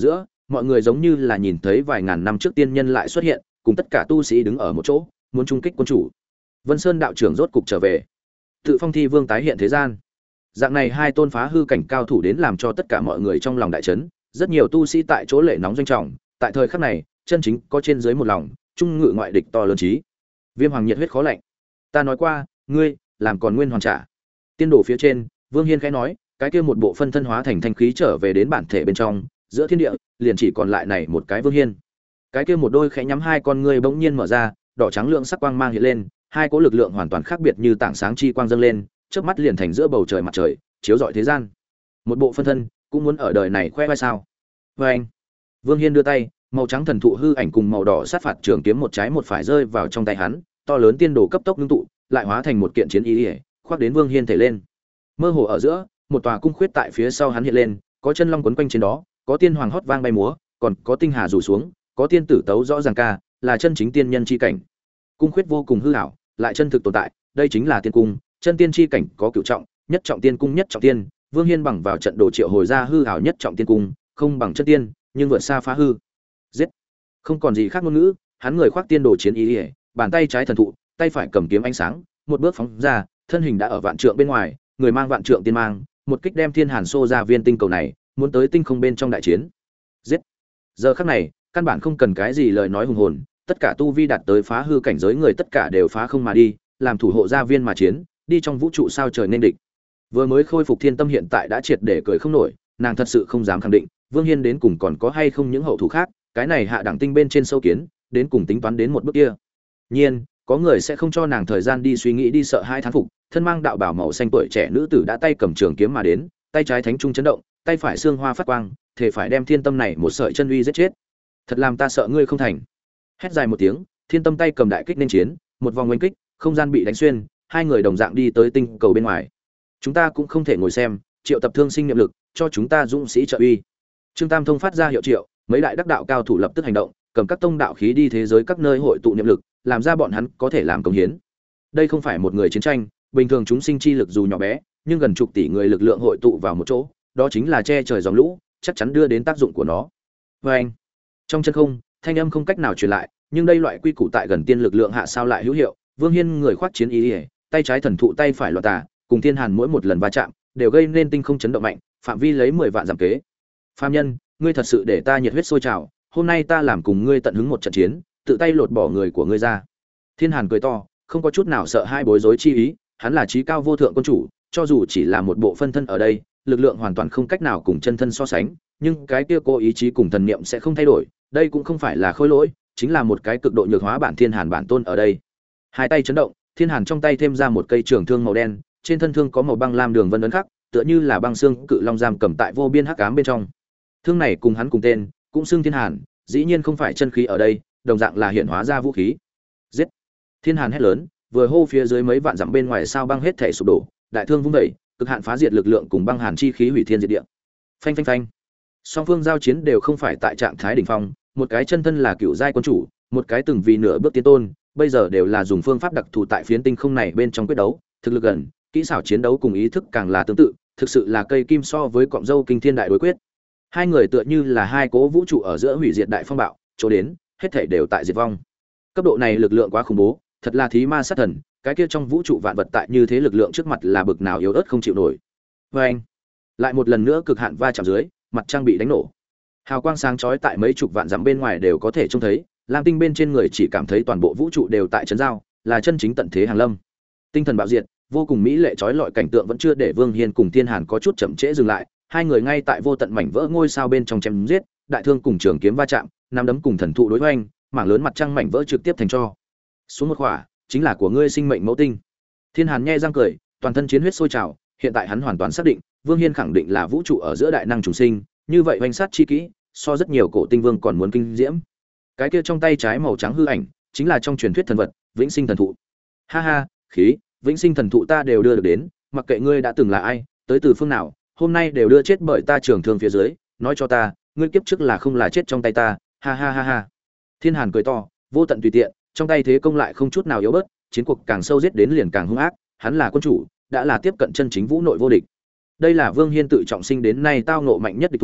Speaker 1: mọi người giống như là nhìn thấy vài ngàn năm trước tiên nhân lại xuất hiện, cùng tất cả tu sĩ đứng ở một chỗ, muốn trung kích quân chủ. Vân Sơn đạo trưởng rốt cục trở về. Tự Phong Thi Vương tái hiện thế gian. Dạng này hai tôn phá hư cảnh cao thủ đến làm cho tất cả mọi người trong lòng đại chấn, rất nhiều tu sĩ tại chỗ lệ nóng doanh trọng, tại thời khắc này, chân chính có trên dưới một lòng, trung ngự ngoại địch to lớn chí. Viêm Hoàng nhiệt huyết khó lạnh. Ta nói qua, ngươi làm còn nguyên hoàn trả. Tiên đồ phía trên, Vương Hiên khẽ nói, cái kia một bộ phân thân hóa thành thanh khí trở về đến bản thể bên trong, giữa thiên địa liền chỉ còn lại này một cái Vương Hiên. Cái kia một đôi khẽ nhắm hai con ngươi bỗng nhiên mở ra, đỏ trắng lượng sắc quang mang hiện lên, hai cỗ lực lượng hoàn toàn khác biệt như tảng sáng chi quang dâng lên, chớp mắt liền thành giữa bầu trời mặt trời, chiếu rọi thế gian. Một bộ phân thân, cũng muốn ở đời này khoe vai sao? Oeng. Vương Hiên đưa tay, màu trắng thần thụ hư ảnh cùng màu đỏ sát phạt trường kiếm một trái một phải rơi vào trong tay hắn, to lớn tiên đồ cấp tốc ngưng tụ, lại hóa thành một kiện chiến ý, ý khoác đến Vương Hiên thể lên. Mơ hồ ở giữa, một tòa cung khuyết tại phía sau hắn hiện lên, có chân long quấn quanh trên đó, có tiên hoàng hót vang bay múa, còn có tinh hà rủ xuống, có tiên tử tấu rõ ràng ca, là chân chính tiên nhân chi cảnh. Cung khuyết vô cùng hư ảo, lại chân thực tồn tại, đây chính là tiên cung, chân tiên chi cảnh có cửu trọng, nhất trọng tiên cung nhất trọng tiên, Vương Hiên bằng vào trận đồ triệu hồi ra hư ảo nhất trọng tiên cung, không bằng chân tiên, nhưng vượt xa phá hư. Giết. Không còn gì khác ngôn ngữ, hắn người khoác tiên đồ chiến ý, ý, bàn tay trái thần thụ, tay phải cầm kiếm ánh sáng, một bước phóng ra, thân hình đã ở vạn trượng bên ngoài, người mang vạn trượng tiên mang, một kích đem thiên hàn xô ra viên tinh cầu này, muốn tới tinh không bên trong đại chiến. Giết. Giờ khắc này, căn bản không cần cái gì lời nói hùng hồn, tất cả tu vi đạt tới phá hư cảnh giới người tất cả đều phá không mà đi, làm thủ hộ gia viên mà chiến, đi trong vũ trụ sao trời nên địch. Vừa mới khôi phục thiên tâm hiện tại đã triệt để cười không nổi, nàng thật sự không dám khẳng định, Vương Hiên đến cùng còn có hay không những hậu thủ khác, cái này hạ đẳng tinh bên trên sâu kiến, đến cùng tính toán đến một bước kia. Nhiên, có người sẽ không cho nàng thời gian đi suy nghĩ đi sợ hai thán phục, thân mang đạo bào màu xanh tuổi trẻ nữ tử đã tay cầm trường kiếm mà đến, tay trái thánh trung chấn động, tay phải xương hoa phát quang, thể phải đem thiên tâm này một sợi chân uy giết chết. Thật làm ta sợ ngươi không thành. Hét dài một tiếng, thiên tâm tay cầm đại kích nên chiến, một vòng oanh kích, không gian bị đánh xuyên, hai người đồng dạng đi tới tinh cầu bên ngoài. Chúng ta cũng không thể ngồi xem, triệu tập thương sinh niệm lực, cho chúng ta dũng sĩ trợ uy. Trương Tam Thông phát ra hiệu triệu, mấy đại đắc đạo cao thủ lập tức hành động, cầm các tông đạo khí đi thế giới các nơi hội tụ niệm lực, làm ra bọn hắn có thể làm công hiến. Đây không phải một người chiến tranh, bình thường chúng sinh chi lực dù nhỏ bé, nhưng gần chục tỷ người lực lượng hội tụ vào một chỗ, đó chính là che trời dòng lũ, chắc chắn đưa đến tác dụng của nó. Và anh, trong chân không, thanh âm không cách nào truyền lại, nhưng đây loại quy củ tại gần tiên lực lượng hạ sao lại hữu hiệu. Vương Hiên người khoác chiến ý, ý tay trái thần thụ tay phải loạn tà, cùng thiên hàn mỗi một lần va chạm, đều gây nên tinh không chấn động mạnh, phạm vi lấy mười vạn giảm kế. Phàm nhân, ngươi thật sự để ta nhiệt huyết sôi trào, hôm nay ta làm cùng ngươi tận hứng một trận chiến, tự tay lột bỏ người của ngươi ra. Thiên Hàn cười to, không có chút nào sợ hai bối rối chi ý, hắn là trí cao vô thượng quân chủ, cho dù chỉ là một bộ phân thân ở đây, lực lượng hoàn toàn không cách nào cùng chân thân so sánh, nhưng cái kia cố ý chí cùng thần niệm sẽ không thay đổi, đây cũng không phải là khôi lỗi, chính là một cái cực độ nhược hóa bản Thiên Hàn bản tôn ở đây. Hai tay chấn động, Thiên Hàn trong tay thêm ra một cây trường thương màu đen, trên thân thương có màu băng lam đường vân ấn khắc, tựa như là băng xương cự long giam cầm tại vô biên hắc ám bên trong. Thương này cùng hắn cùng tên, cũng xưng Thiên Hàn, dĩ nhiên không phải chân khí ở đây, đồng dạng là hiện hóa ra vũ khí. Giết! Thiên Hàn hét lớn, vừa hô phía dưới mấy vạn dặm bên ngoài sao băng hết thể sụp đổ, đại thương vung dậy, cực hạn phá diệt lực lượng cùng băng hàn chi khí hủy thiên diệt địa. Phanh phanh phanh. Song phương giao chiến đều không phải tại trạng thái đỉnh phong, một cái chân thân là cựu giai quân chủ, một cái từng vì nửa bước tiến tôn, bây giờ đều là dùng phương pháp đặc thù tại phiến tinh không này bên trong quyết đấu, thực lực gần, kỹ xảo chiến đấu cùng ý thức càng là tương tự, thực sự là cây kim so với cọng dâu kinh thiên đại đối quyết. Hai người tựa như là hai cố vũ trụ ở giữa hủy diệt đại phong bạo, chỗ đến, hết thảy đều tại diệt vong. Cấp độ này lực lượng quá khủng bố, thật là thí ma sát thần, cái kia trong vũ trụ vạn vật tại như thế lực lượng trước mặt là bực nào yếu ớt không chịu nổi. Và anh, lại một lần nữa cực hạn va chạm dưới, mặt trăng bị đánh nổ. Hào quang sáng chói tại mấy chục vạn dặm bên ngoài đều có thể trông thấy, lam tinh bên trên người chỉ cảm thấy toàn bộ vũ trụ đều tại chấn giao, là chân chính tận thế hàng lâm. Tinh thần bạo diệt, vô cùng mỹ lệ chói lọi cảnh tượng vẫn chưa để Vương Hiên cùng Thiên Hàn có chút chậm trễ dừng lại, hai người ngay tại vô tận mảnh vỡ ngôi sao bên trong chém giết, đại thương cùng trường kiếm va chạm, năm đấm cùng thần thụ đối hoành, mảng lớn mặt trăng mảnh vỡ trực tiếp thành cho. Xuống một khỏa, chính là của ngươi sinh mệnh mẫu tinh. Thiên Hàn nhe răng cười, toàn thân chiến huyết sôi trào, hiện tại hắn hoàn toàn xác định, Vương Hiên khẳng định là vũ trụ ở giữa đại năng trùng sinh, như vậy hoành sát chi kỹ, so rất nhiều cổ tinh vương còn muốn kinh diễm. Cái kia trong tay trái màu trắng hư ảnh, chính là trong truyền thuyết thần vật, Vĩnh Sinh thần thụ. Ha ha, khí, Vĩnh Sinh thần thụ ta đều đưa được đến, mặc kệ ngươi đã từng là ai, tới từ phương nào, hôm nay đều đưa chết bởi ta trường thương phía dưới, nói cho ta, ngươi kiếp trước là không là chết trong tay ta, ha ha ha ha. Thiên Hàn cười to, vô tận tùy tiện, trong tay thế công lại không chút nào yếu bớt, chiến cuộc càng sâu giết đến liền càng hung ác, hắn là quân chủ, đã là tiếp cận chân chính vũ nội vô địch. Đây là Vương Hiên tự trọng sinh đến nay tao ngộ mạnh nhất địch thủ,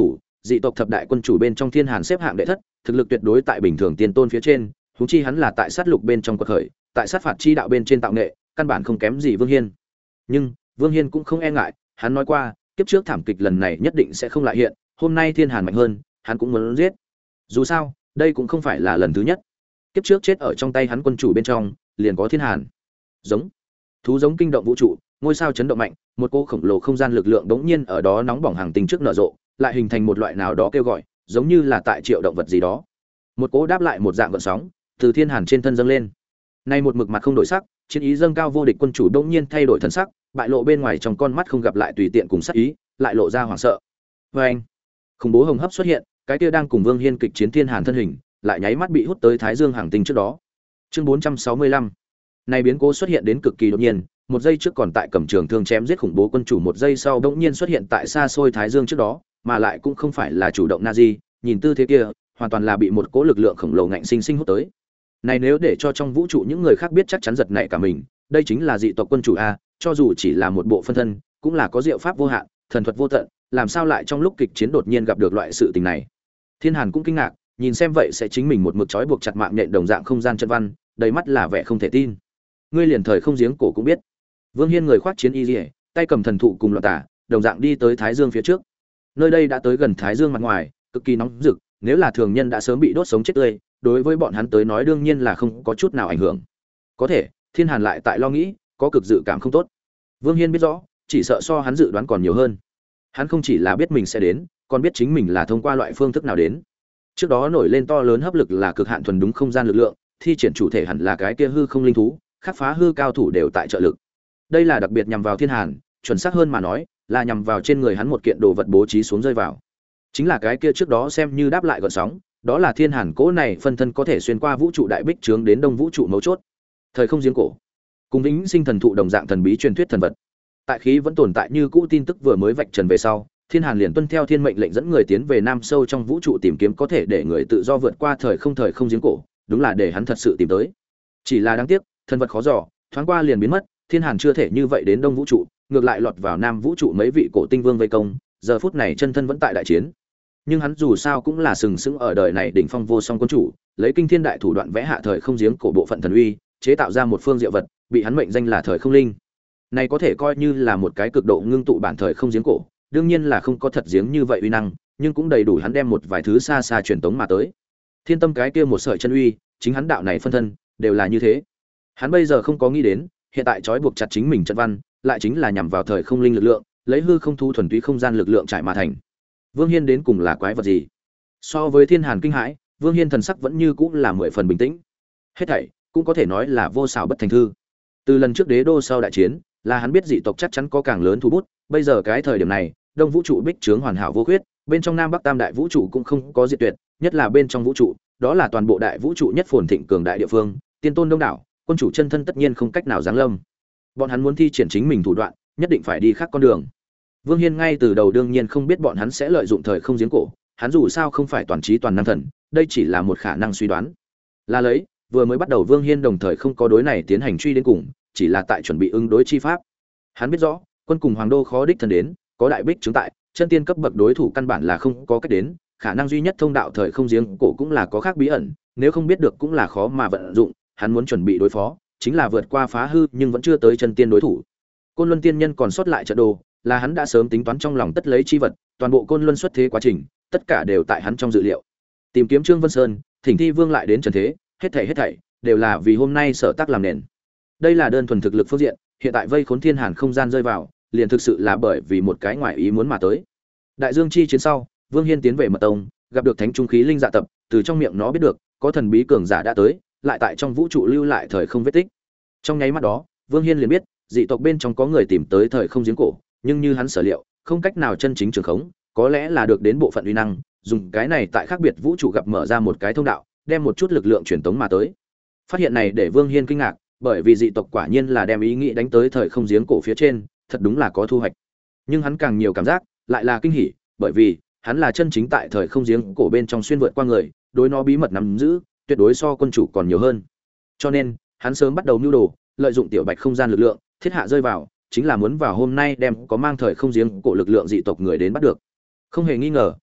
Speaker 1: dị tộc thập đại quân chủ bên trong Thiên Hàn xếp hạng đệ thất, thực lực tuyệt đối tại bình thường tiên tôn phía trên, huống chi hắn là tại sát lục bên trong quật khởi, tại sát phạt chi đạo bên trên tạo nghệ, căn bản không kém gì Vương Hiên. Nhưng, Vương Hiên cũng không e ngại, hắn nói qua, kiếp trước thảm kịch lần này nhất định sẽ không lại hiện, hôm nay Thiên Hàn mạnh hơn, hắn cũng muốn giết. Dù sao, đây cũng không phải là lần thứ nhất. Kiếp trước chết ở trong tay hắn quân chủ bên trong, liền có Thiên Hàn. Giống thú giống kinh động vũ trụ, ngôi sao chấn động mạnh, một cô khổng lồ không gian lực lượng đống nhiên ở đó nóng bỏng hàng tinh trước nở rộ, lại hình thành một loại nào đó kêu gọi, giống như là tại triệu động vật gì đó. Một cỗ đáp lại một dạng gợn sóng, từ Thiên Hàn trên thân dâng lên. Nay một mực mặt không đổi sắc, chiến ý dâng cao vô địch quân chủ đống nhiên thay đổi thần sắc, bại lộ bên ngoài trong con mắt không gặp lại tùy tiện cùng sát ý, lại lộ ra hoảng sợ. Oeng! Khủng bố hồng hấp xuất hiện, cái kia đang cùng Vương Hiên kịch chiến Thiên Hàn thân hình, lại nháy mắt bị hút tới Thái Dương hàng tinh trước đó. Chương bốn trăm sáu mươi lăm. Này biến cố xuất hiện đến cực kỳ đột nhiên, một giây trước còn tại cầm trường thương chém giết khủng bố quân chủ, một giây sau bỗng nhiên xuất hiện tại xa xôi Thái Dương trước đó, mà lại cũng không phải là chủ động Nazi, nhìn tư thế kia, hoàn toàn là bị một cỗ lực lượng khổng lồ ngạnh sinh sinh hút tới. Này nếu để cho trong vũ trụ những người khác biết chắc chắn giật nảy cả mình, đây chính là dị tộc quân chủ a, cho dù chỉ là một bộ phân thân, cũng là có diệu pháp vô hạn, thần thuật vô tận, làm sao lại trong lúc kịch chiến đột nhiên gặp được loại sự tình này. Thiên Hàn cũng kinh ngạc, nhìn xem vậy sẽ chính mình một mực trói buộc chặt mạng nhện đồng dạng không gian chân văn, đầy mắt là vẻ không thể tin. Ngươi liền thời không giếng cổ cũng biết. Vương Hiên người khoác chiến y liễu, tay cầm thần thụ cùng loạn tả, đồng dạng đi tới Thái Dương phía trước. Nơi đây đã tới gần Thái Dương mặt ngoài, cực kỳ nóng rực, nếu là thường nhân đã sớm bị đốt sống chết tươi, đối với bọn hắn tới nói đương nhiên là không có chút nào ảnh hưởng. Có thể, Thiên Hàn lại tại lo nghĩ, có cực dự cảm không tốt. Vương Hiên biết rõ, chỉ sợ so hắn dự đoán còn nhiều hơn. Hắn không chỉ là biết mình sẽ đến, còn biết chính mình là thông qua loại phương thức nào đến. Trước đó nổi lên to lớn hấp lực là cực hạn thuần đúng không gian lực lượng, thi triển chủ thể hẳn là cái kia hư không linh thú, khắc phá hư cao thủ đều tại trợ lực. Đây là đặc biệt nhằm vào Thiên Hàn, chuẩn xác hơn mà nói, là nhằm vào trên người hắn một kiện đồ vật bố trí xuống rơi vào. Chính là cái kia trước đó xem như đáp lại gợn sóng, đó là Thiên Hàn cỗ này phân thân có thể xuyên qua vũ trụ đại bích trướng đến đông vũ trụ mấu chốt. Thời không giếng cổ, cùng vĩnh sinh thần thụ đồng dạng thần bí truyền thuyết thần vật. Tại khí vẫn tồn tại như cũ tin tức vừa mới vạch trần về sau, Thiên Hàn liền tuân theo thiên mệnh lệnh dẫn người tiến về nam sâu trong vũ trụ tìm kiếm có thể để người tự do vượt qua thời không thời không giếng cổ, đúng là để hắn thật sự tìm tới. Chỉ là đáng tiếc, thần vật khó dò, thoáng qua liền biến mất, Thiên Hàn chưa thể như vậy đến đông vũ trụ, ngược lại lọt vào nam vũ trụ mấy vị cổ tinh vương vây công, giờ phút này chân thân vẫn tại đại chiến. Nhưng hắn dù sao cũng là sừng sững ở đời này đỉnh phong vô song quân chủ, lấy kinh thiên đại thủ đoạn vẽ hạ thời không giếng cổ bộ phận thần uy, chế tạo ra một phương diệu vật, bị hắn mệnh danh là thời không linh. Này có thể coi như là một cái cực độ ngưng tụ bản thời không giếng cổ, đương nhiên là không có thật giếng như vậy uy năng, nhưng cũng đầy đủ hắn đem một vài thứ xa xa truyền tống mà tới. Thiên tâm cái kia một sợi chân uy, chính hắn đạo này phân thân, đều là như thế. Hắn bây giờ không có nghĩ đến, hiện tại trói buộc chặt chính mình trận văn, lại chính là nhằm vào thời không linh lực lượng, lấy hư không thu thuần túy không gian lực lượng trải mà thành. Vương Hiên đến cùng là quái vật gì? So với Thiên Hàn kinh hãi, Vương Hiên thần sắc vẫn như cũ là mười phần bình tĩnh. Hết thảy cũng có thể nói là vô xảo bất thành thư. Từ lần trước đế đô sau đại chiến, là hắn biết dị tộc chắc chắn có càng lớn thu bút, bây giờ cái thời điểm này, đông vũ trụ bích trướng hoàn hảo vô khuyết, bên trong nam bắc tam đại vũ trụ cũng không có diệt tuyệt, nhất là bên trong vũ trụ, đó là toàn bộ đại vũ trụ nhất phồn thịnh cường đại địa phương, tiên tôn đông đảo, quân chủ chân thân tất nhiên không cách nào giáng lâm. Bọn hắn muốn thi triển chính mình thủ đoạn, nhất định phải đi khác con đường. Vương Hiên ngay từ đầu đương nhiên không biết bọn hắn sẽ lợi dụng thời không giếng cổ, hắn dù sao không phải toàn trí toàn năng thần, đây chỉ là một khả năng suy đoán. Là lấy, vừa mới bắt đầu Vương Hiên đồng thời không có đối này tiến hành truy đến cùng, chỉ là tại chuẩn bị ứng đối chi pháp. Hắn biết rõ, quân cùng hoàng đô khó đích thân đến, có đại bích chứng tại, chân tiên cấp bậc đối thủ căn bản là không có cách đến, khả năng duy nhất thông đạo thời không giếng cổ cũng là có khác bí ẩn, nếu không biết được cũng là khó mà vận dụng, hắn muốn chuẩn bị đối phó, chính là vượt qua phá hư nhưng vẫn chưa tới chân tiên đối thủ. Côn Luân tiên nhân còn sót lại trận đồ, là hắn đã sớm tính toán trong lòng tất lấy chi vật, toàn bộ Côn Luân xuất thế quá trình, tất cả đều tại hắn trong dự liệu. Tìm kiếm Trương Vân Sơn, thỉnh Thi Vương lại đến trần thế, hết thảy hết thảy đều là vì hôm nay sở tác làm nền. Đây là đơn thuần thực lực phương diện, hiện tại vây khốn Thiên Hàn không gian rơi vào, liền thực sự là bởi vì một cái ngoại ý muốn mà tới. Đại Dương chi chiến sau, Vương Hiên tiến về Mật Tông, gặp được Thánh Trung khí linh dạ tập, từ trong miệng nó biết được, có thần bí cường giả đã tới, lại tại trong vũ trụ lưu lại thời không vết tích. Trong nháy mắt đó, Vương Hiên liền biết, dị tộc bên trong có người tìm tới thời không giếng cổ, nhưng như hắn sở liệu, không cách nào chân chính trường khống, có lẽ là được đến bộ phận uy năng, dùng cái này tại khác biệt vũ trụ gặp mở ra một cái thông đạo, đem một chút lực lượng truyền tống mà tới. Phát hiện này để Vương Hiên kinh ngạc, bởi vì dị tộc quả nhiên là đem ý nghĩ đánh tới thời không giếng cổ phía trên, thật đúng là có thu hoạch. Nhưng hắn càng nhiều cảm giác, lại là kinh hỉ, bởi vì hắn là chân chính tại thời không giếng cổ bên trong xuyên vượt qua người, đối nó bí mật nắm giữ, tuyệt đối so quân chủ còn nhiều hơn. Cho nên, hắn sớm bắt đầu nưu đồ, lợi dụng tiểu bạch không gian lực lượng, thiết hạ rơi vào, chính là muốn vào hôm nay đem có mang thời không giếng cổ lực lượng dị tộc người đến bắt được. Không hề nghi ngờ,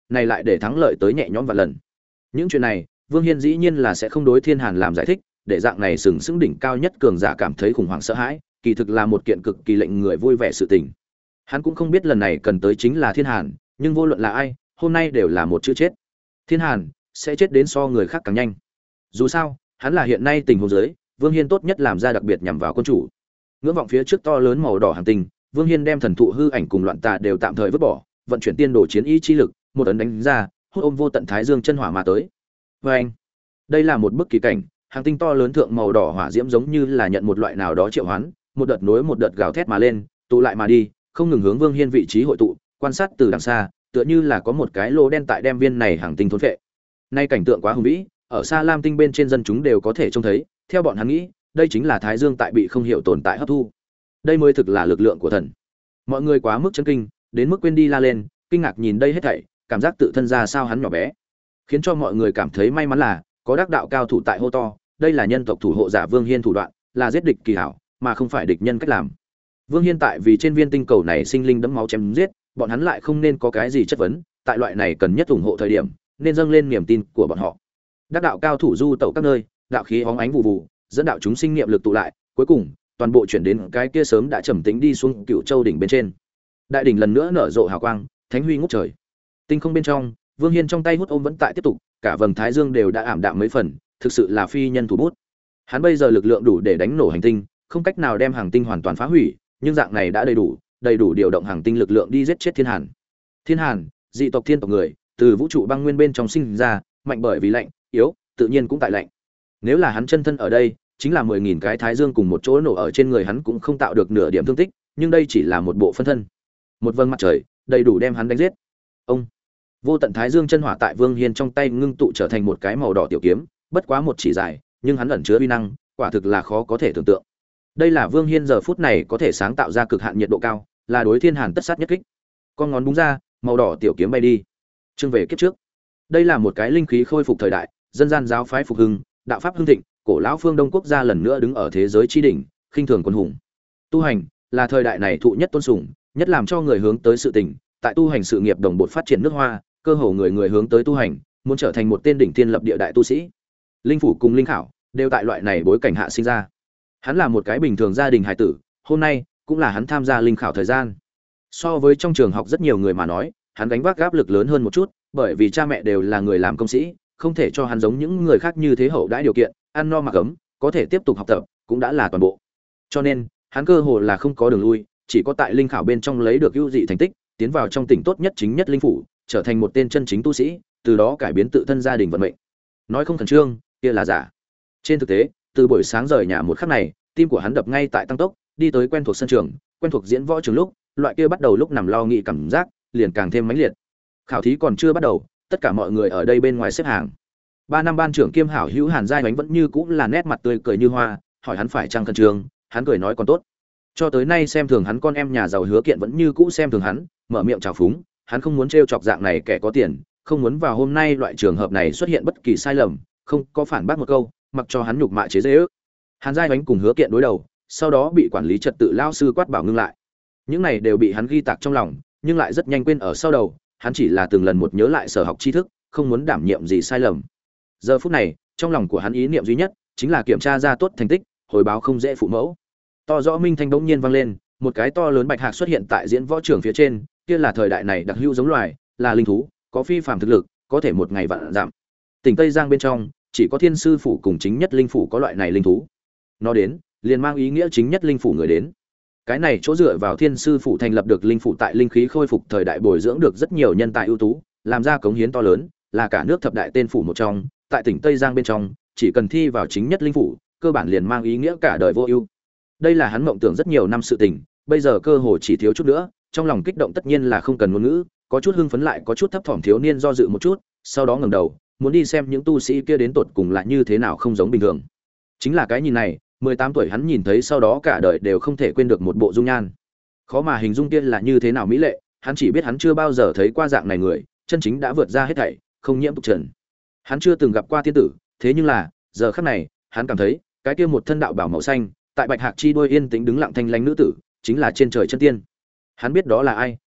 Speaker 1: này lại để thắng lợi tới nhẹ nhõm vạn lần. Những chuyện này, Vương Hiên dĩ nhiên là sẽ không đối Thiên Hàn làm giải thích, để dạng này sừng sững đỉnh cao nhất cường giả cảm thấy khủng hoảng sợ hãi, kỳ thực là một kiện cực kỳ lệnh người vui vẻ sự tình. Hắn cũng không biết lần này cần tới chính là Thiên Hàn, nhưng vô luận là ai, hôm nay đều là một chữ chết. Thiên Hàn sẽ chết đến so người khác càng nhanh. Dù sao, hắn là hiện nay tình huống dưới, Vương Hiên tốt nhất làm ra đặc biệt nhằm vào quân chủ. Ngưỡng vọng phía trước to lớn màu đỏ hành tinh, Vương Hiên đem thần thụ hư ảnh cùng loạn tà đều tạm thời vứt bỏ, vận chuyển tiên đồ chiến ý chi lực, một ấn đánh ra, hút ôm vô tận thái dương chân hỏa mà tới. Và anh, đây là một bức kỳ cảnh, hành tinh to lớn thượng màu đỏ hỏa diễm giống như là nhận một loại nào đó triệu hoán, một đợt nối một đợt gào thét mà lên, tụ lại mà đi, không ngừng hướng Vương Hiên vị trí hội tụ, quan sát từ đằng xa, tựa như là có một cái lỗ đen tại đem viên này hành tinh thôn phệ. Nay cảnh tượng quá hùng vĩ, ở xa Lam tinh bên trên dân chúng đều có thể trông thấy, theo bọn hắn nghĩ, đây chính là thái dương tại bị không hiểu tồn tại hấp thu. Đây mới thực là lực lượng của thần. Mọi người quá mức chấn kinh, đến mức quên đi la lên, kinh ngạc nhìn đây hết thảy, cảm giác tự thân ra sao hắn nhỏ bé. Khiến cho mọi người cảm thấy may mắn là có đắc đạo cao thủ tại hô to, đây là nhân tộc thủ hộ giả Vương Hiên thủ đoạn, là giết địch kỳ hảo, mà không phải địch nhân cách làm. Vương Hiên tại vì trên viên tinh cầu này sinh linh đẫm máu chém giết, bọn hắn lại không nên có cái gì chất vấn, tại loại này cần nhất ủng hộ thời điểm, nên dâng lên niềm tin của bọn họ. Đắc đạo cao thủ du tẩu các nơi, đạo khí óng ánh vụ vụ, dẫn đạo chúng sinh niệm lực tụ lại, cuối cùng toàn bộ chuyển đến cái kia sớm đã trầm tĩnh đi xuống Cựu Châu đỉnh bên trên. Đại đỉnh lần nữa nở rộ hào quang, thánh huy ngút trời. Tinh không bên trong, Vương Hiên trong tay hút ôm vẫn tại tiếp tục, cả vầng thái dương đều đã ảm đạm mấy phần, thực sự là phi nhân thủ bút. Hắn bây giờ lực lượng đủ để đánh nổ hành tinh, không cách nào đem hành tinh hoàn toàn phá hủy, nhưng dạng này đã đầy đủ, đầy đủ điều động hành tinh lực lượng đi giết chết Thiên Hàn. Thiên Hàn, dị tộc thiên tộc người, từ vũ trụ băng nguyên bên trong sinh ra, mạnh bởi vì lạnh, yếu, tự nhiên cũng tại lạnh. Nếu là hắn chân thân ở đây, chính là mười nghìn cái thái dương cùng một chỗ nổ ở trên người hắn cũng không tạo được nửa điểm thương tích, nhưng đây chỉ là một bộ phân thân. Một vầng mặt trời, đầy đủ đem hắn đánh giết. Ông vô tận thái dương chân hỏa tại Vương Hiên trong tay ngưng tụ trở thành một cái màu đỏ tiểu kiếm, bất quá một chỉ dài, nhưng hắn ẩn chứa uy năng, quả thực là khó có thể tưởng tượng. Đây là Vương Hiên giờ phút này có thể sáng tạo ra cực hạn nhiệt độ cao, là đối Thiên Hàn tất sát nhất kích. Con ngón búng ra, màu đỏ tiểu kiếm bay đi. Chương về kiếp trước. Đây là một cái linh khí khôi phục thời đại, dân gian giáo phái phục hưng, đạo pháp hưng thịnh, cổ lão phương Đông quốc gia lần nữa đứng ở thế giới chi đỉnh, khinh thường quân hùng. Tu hành là thời đại này thụ nhất tôn sùng, nhất làm cho người hướng tới sự tình, tại tu hành sự nghiệp đồng bộ phát triển nước Hoa, cơ hồ người người hướng tới tu hành, muốn trở thành một tên đỉnh thiên lập địa đại tu sĩ. Linh phủ cùng linh khảo đều tại loại này bối cảnh hạ sinh ra. Hắn là một cái bình thường gia đình hài tử, hôm nay cũng là hắn tham gia linh khảo thời gian. So với trong trường học rất nhiều người mà nói, hắn gánh vác áp lực lớn hơn một chút, bởi vì cha mẹ đều là người làm công sĩ, không thể cho hắn giống những người khác như thế hậu đãi điều kiện, ăn no mặc ấm, có thể tiếp tục học tập, cũng đã là toàn bộ. Cho nên, hắn cơ hồ là không có đường lui, chỉ có tại linh khảo bên trong lấy được ưu dị thành tích, tiến vào trong tỉnh tốt nhất chính nhất linh phủ, trở thành một tên chân chính tu sĩ, từ đó cải biến tự thân gia đình vận mệnh. Nói không khẩn trương, kia là giả. Trên thực tế, từ buổi sáng rời nhà một khắc này, tim của hắn đập ngay tại tăng tốc, đi tới quen thuộc sân trường, quen thuộc diễn võ trường lúc, loại kia bắt đầu lúc nằm lo nghĩ cảm giác, liền càng thêm mãnh liệt. Khảo thí còn chưa bắt đầu, tất cả mọi người ở đây bên ngoài xếp hàng. Ba năm ban trưởng kiêm hảo hữu Hàn Giai Hoánh vẫn như cũ là nét mặt tươi cười như hoa, hỏi hắn phải chăng khẩn trương, hắn cười nói còn tốt. Cho tới nay xem thường hắn con em nhà giàu Hứa Kiện vẫn như cũ xem thường hắn, mở miệng chào phúng, hắn không muốn trêu chọc dạng này kẻ có tiền, không muốn vào hôm nay loại trường hợp này xuất hiện bất kỳ sai lầm, không có phản bác một câu, mặc cho hắn nhục mạ chế giễu. Hàn Giai Hoánh cùng Hứa Kiện đối đầu, sau đó bị quản lý trật tự lao sư quát bảo ngưng lại. Những này đều bị hắn ghi tạc trong lòng, nhưng lại rất nhanh quên ở sau đầu, hắn chỉ là từng lần một nhớ lại sở học tri thức, không muốn đảm nhiệm gì sai lầm. Giờ phút này, trong lòng của hắn ý niệm duy nhất chính là kiểm tra ra tốt thành tích, hồi báo không dễ phụ mẫu. To rõ minh thanh bỗng nhiên vang lên, một cái to lớn bạch hạc xuất hiện tại diễn võ trường phía trên, kia là thời đại này đặc hữu giống loài, là linh thú, có phi phàm thực lực, có thể một ngày vạn giảm. Tỉnh Tây Giang bên trong, chỉ có Thiên sư phủ cùng chính nhất linh phủ có loại này linh thú. Nó đến, liền mang ý nghĩa chính nhất linh phủ người đến. Cái này chỗ dựa vào Thiên sư phủ thành lập được linh phủ tại linh khí khôi phục thời đại bồi dưỡng được rất nhiều nhân tài ưu tú, làm ra cống hiến to lớn, là cả nước thập đại tên phủ một trong, tại tỉnh Tây Giang bên trong, chỉ cần thi vào chính nhất linh phủ, cơ bản liền mang ý nghĩa cả đời vô ưu. Đây là hắn mộng tưởng rất nhiều năm sự tình, bây giờ cơ hồ chỉ thiếu chút nữa, trong lòng kích động tất nhiên là không cần ngôn ngữ, có chút hưng phấn lại có chút thấp thỏm thiếu niên do dự một chút, sau đó ngẩng đầu, muốn đi xem những tu sĩ kia đến tột cùng là như thế nào không giống bình thường. Chính là cái nhìn này, mười tám tuổi hắn nhìn thấy sau đó cả đời đều không thể quên được một bộ dung nhan. Khó mà hình dung kia là như thế nào mỹ lệ, hắn chỉ biết hắn chưa bao giờ thấy qua dạng này người, chân chính đã vượt ra hết thảy, không nhiễm tục trần. Hắn chưa từng gặp qua tiên tử, thế nhưng là, giờ khắc này, hắn cảm thấy, cái kia một thân đạo bào màu xanh, tại bạch hạc chi đuôi yên tĩnh đứng lặng thanh lãnh nữ tử, chính là trên trời chân tiên. Hắn biết đó là ai,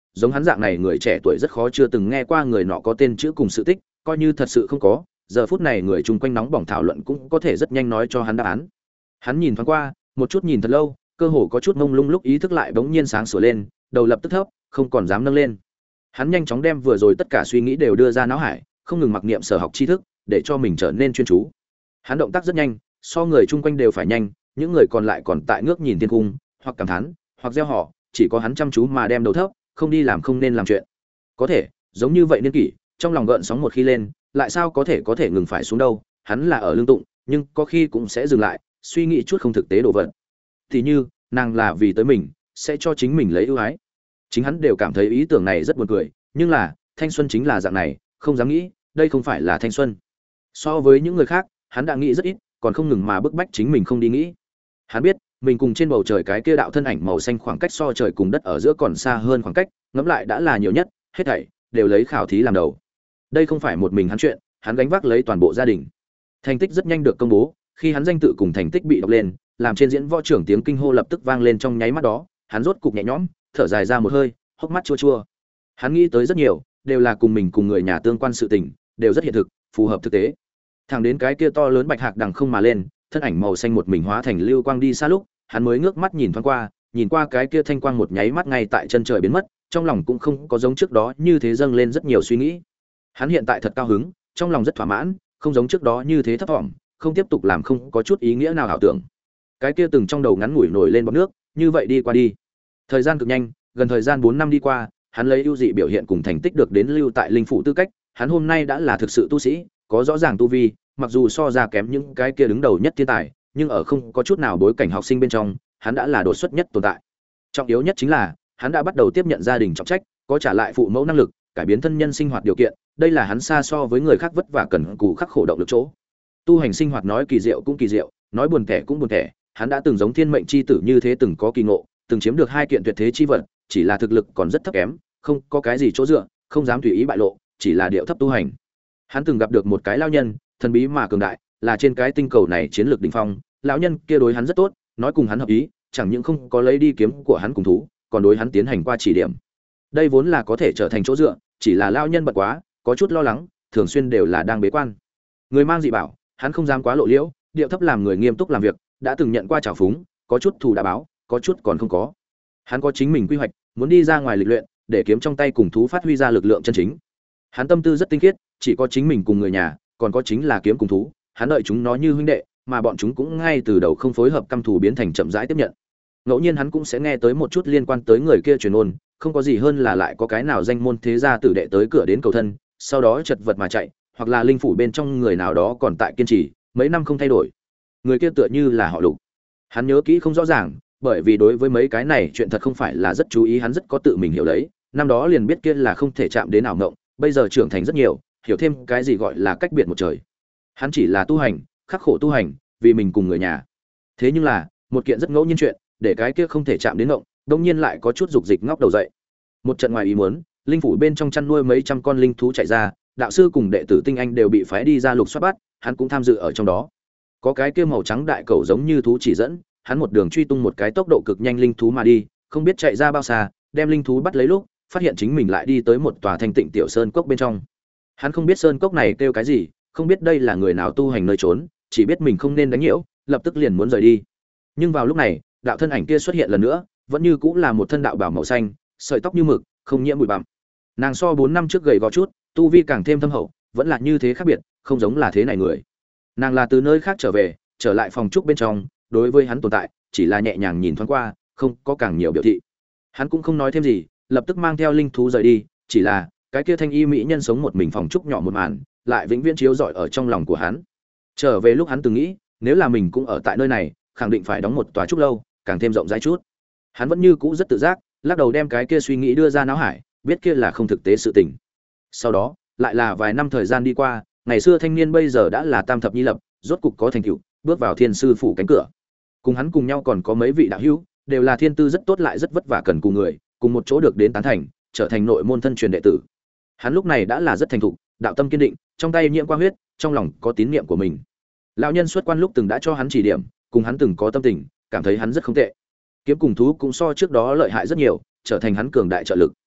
Speaker 1: giống hắn dạng này người trẻ tuổi rất khó chưa từng nghe qua người nọ có tên chữ cùng sự tích, coi như thật sự không có, giờ phút này người chung quanh nóng bỏng thảo luận cũng có thể rất nhanh nói cho hắn đáp án. Hắn nhìn thoáng qua, một chút nhìn thật lâu, cơ hồ có chút mông lung lúc ý thức lại bỗng nhiên sáng sủa lên, đầu lập tức thấp, không còn dám nâng lên. Hắn nhanh chóng đem vừa rồi tất cả suy nghĩ đều đưa ra não hải, không ngừng mặc niệm sở học tri thức, để cho mình trở nên chuyên chú. Hắn động tác rất nhanh, so người chung quanh đều phải nhanh, những người còn lại còn tại ngước nhìn thiên cung, hoặc cảm thán, hoặc gieo họ, chỉ có hắn chăm chú mà đem đầu thấp, không đi làm không nên làm chuyện. Có thể, giống như vậy niên kỷ, trong lòng gợn sóng một khi lên, lại sao có thể có thể ngừng phải xuống đâu, hắn là ở lương tụng, nhưng có khi cũng sẽ dừng lại, suy nghĩ chút không thực tế đồ vật. Thì như, nàng là vì tới mình, sẽ cho chính mình lấy ưu ái. Chính hắn đều cảm thấy ý tưởng này rất buồn cười, nhưng là, thanh xuân chính là dạng này, không dám nghĩ, đây không phải là thanh xuân. So với những người khác, hắn đã nghĩ rất ít, còn không ngừng mà bức bách chính mình không đi nghĩ. Hắn biết, mình cùng trên bầu trời cái kia đạo thân ảnh màu xanh khoảng cách so trời cùng đất ở giữa còn xa hơn khoảng cách, ngẫm lại đã là nhiều nhất, hết thảy đều lấy khảo thí làm đầu. Đây không phải một mình hắn chuyện, hắn gánh vác lấy toàn bộ gia đình. Thành tích rất nhanh được công bố, khi hắn danh tự cùng thành tích bị đọc lên, làm trên diễn võ trưởng tiếng kinh hô lập tức vang lên trong nháy mắt đó, hắn rốt cục nhẹ nhõm, thở dài ra một hơi, hốc mắt chua chua. Hắn nghĩ tới rất nhiều, đều là cùng mình cùng người nhà tương quan sự tình, đều rất hiện thực, phù hợp thực tế. Thẳng đến cái kia to lớn bạch hạc đằng không mà lên, thân ảnh màu xanh một mình hóa thành lưu quang đi xa lúc, hắn mới ngước mắt nhìn thoáng qua, nhìn qua cái kia thanh quang một nháy mắt ngay tại chân trời biến mất, trong lòng cũng không có giống trước đó như thế dâng lên rất nhiều suy nghĩ. Hắn hiện tại thật cao hứng, trong lòng rất thỏa mãn, không giống trước đó như thế thấp vọng, không tiếp tục làm không có chút ý nghĩa nào ảo tưởng. Cái kia từng trong đầu ngắn ngủi nổi lên bọt nước, như vậy đi qua đi. Thời gian cực nhanh, gần thời gian bốn năm đi qua, hắn lấy ưu dị biểu hiện cùng thành tích được đến lưu tại linh phủ tư cách, hắn hôm nay đã là thực sự tu sĩ, có rõ ràng tu vi, mặc dù so ra kém những cái kia đứng đầu nhất thiên tài, nhưng ở không có chút nào bối cảnh học sinh bên trong, hắn đã là đột xuất nhất tồn tại. Trọng yếu nhất chính là, hắn đã bắt đầu tiếp nhận gia đình trọng trách, có trả lại phụ mẫu năng lực, cải biến thân nhân sinh hoạt điều kiện, đây là hắn xa so với người khác vất vả cần cù khắc khổ động lực chỗ. Tu hành sinh hoạt nói kỳ diệu cũng kỳ diệu, nói buồn tẻ cũng buồn tẻ, hắn đã từng giống thiên mệnh chi tử như thế từng có kỳ ngộ, từng chiếm được hai kiện tuyệt thế chi vật, chỉ là thực lực còn rất thấp kém, không có cái gì chỗ dựa, không dám tùy ý bại lộ, chỉ là điệu thấp tu hành. Hắn từng gặp được một cái lão nhân, thần bí mà cường đại, là trên cái tinh cầu này chiến lược đỉnh phong, lão nhân kia đối hắn rất tốt, nói cùng hắn hợp ý, chẳng những không có lấy đi kiếm của hắn cùng thú, còn đối hắn tiến hành qua chỉ điểm. Đây vốn là có thể trở thành chỗ dựa, chỉ là lão nhân bận quá, có chút lo lắng, thường xuyên đều là đang bế quan. Người mang dị bảo, hắn không dám quá lộ liễu, điệu thấp làm người nghiêm túc làm việc, đã từng nhận qua trào phúng, có chút thù đã báo, có chút còn không có. Hắn có chính mình quy hoạch, muốn đi ra ngoài lịch luyện, để kiếm trong tay cùng thú phát huy ra lực lượng chân chính. Hắn tâm tư rất tinh khiết, chỉ có chính mình cùng người nhà, còn có chính là kiếm cùng thú, hắn đợi chúng nó như huynh đệ, mà bọn chúng cũng ngay từ đầu không phối hợp căm thù biến thành chậm rãi tiếp nhận. Ngẫu nhiên hắn cũng sẽ nghe tới một chút liên quan tới người kia truyền ôn, không có gì hơn là lại có cái nào danh môn thế gia tử đệ tới cửa đến cầu thân, sau đó chật vật mà chạy, hoặc là linh phủ bên trong người nào đó còn tại kiên trì, mấy năm không thay đổi. Người kia tựa như là họ Lục. Hắn nhớ kỹ không rõ ràng, bởi vì đối với mấy cái này chuyện thật không phải là rất chú ý, hắn rất có tự mình hiểu lấy, năm đó liền biết kia là không thể chạm đến ảo ngộng, bây giờ trưởng thành rất nhiều, hiểu thêm cái gì gọi là cách biệt một trời. Hắn chỉ là tu hành, khắc khổ tu hành, vì mình cùng người nhà. Thế nhưng là, một kiện rất ngẫu nhiên chuyện, để cái kia không thể chạm đến ngộng, đương nhiên lại có chút dục dịch ngóc đầu dậy. Một trận ngoài ý muốn, linh phủ bên trong chăn nuôi mấy trăm con linh thú chạy ra, đạo sư cùng đệ tử tinh anh đều bị phái đi ra lục soát bắt, hắn cũng tham dự ở trong đó. Có cái kia màu trắng đại cẩu giống như thú chỉ dẫn, hắn một đường truy tung một cái tốc độ cực nhanh linh thú mà đi, không biết chạy ra bao xa, đem linh thú bắt lấy lúc, phát hiện chính mình lại đi tới một tòa thanh tịnh tiểu sơn cốc bên trong. Hắn không biết sơn cốc này kêu cái gì, không biết đây là người nào tu hành nơi trốn, chỉ biết mình không nên đánh nhiễu, lập tức liền muốn rời đi. Nhưng vào lúc này, đạo thân ảnh kia xuất hiện lần nữa, vẫn như cũng là một thân đạo bào màu xanh, sợi tóc như mực, không nhiễm bụi bặm. Nàng so bốn năm trước gầy gò chút, tu vi càng thêm thâm hậu, vẫn là như thế khác biệt, không giống là thế này người. Nàng là từ nơi khác trở về, trở lại phòng trúc bên trong, đối với hắn tồn tại, chỉ là nhẹ nhàng nhìn thoáng qua, không có càng nhiều biểu thị. Hắn cũng không nói thêm gì, lập tức mang theo linh thú rời đi, chỉ là cái kia thanh y mỹ nhân sống một mình phòng trúc nhỏ một màn, lại vĩnh viễn chiếu rọi ở trong lòng của hắn. Trở về lúc hắn từng nghĩ, nếu là mình cũng ở tại nơi này, khẳng định phải đóng một tòa trúc lâu, càng thêm rộng rãi chút. Hắn vẫn như cũ rất tự giác, lắc đầu đem cái kia suy nghĩ đưa ra não hải, biết kia là không thực tế sự tình. Sau đó, lại là vài năm thời gian đi qua, ngày xưa thanh niên bây giờ đã là tam thập nhi lập, rốt cục có thành tựu, bước vào thiên sư phủ cánh cửa. Cùng hắn cùng nhau còn có mấy vị đạo hữu, đều là thiên tư rất tốt lại rất vất vả cần cù người, cùng một chỗ được đến tán thành, trở thành nội môn thân truyền đệ tử. Hắn lúc này đã là rất thành thục, đạo tâm kiên định, trong tay nhiễm qua huyết, trong lòng có tín niệm của mình. Lão nhân xuất quan lúc từng đã cho hắn chỉ điểm, cùng hắn từng có tâm tình, cảm thấy hắn rất không tệ. Kiếm cùng thú cũng so trước đó lợi hại rất nhiều, trở thành hắn cường đại trợ lực.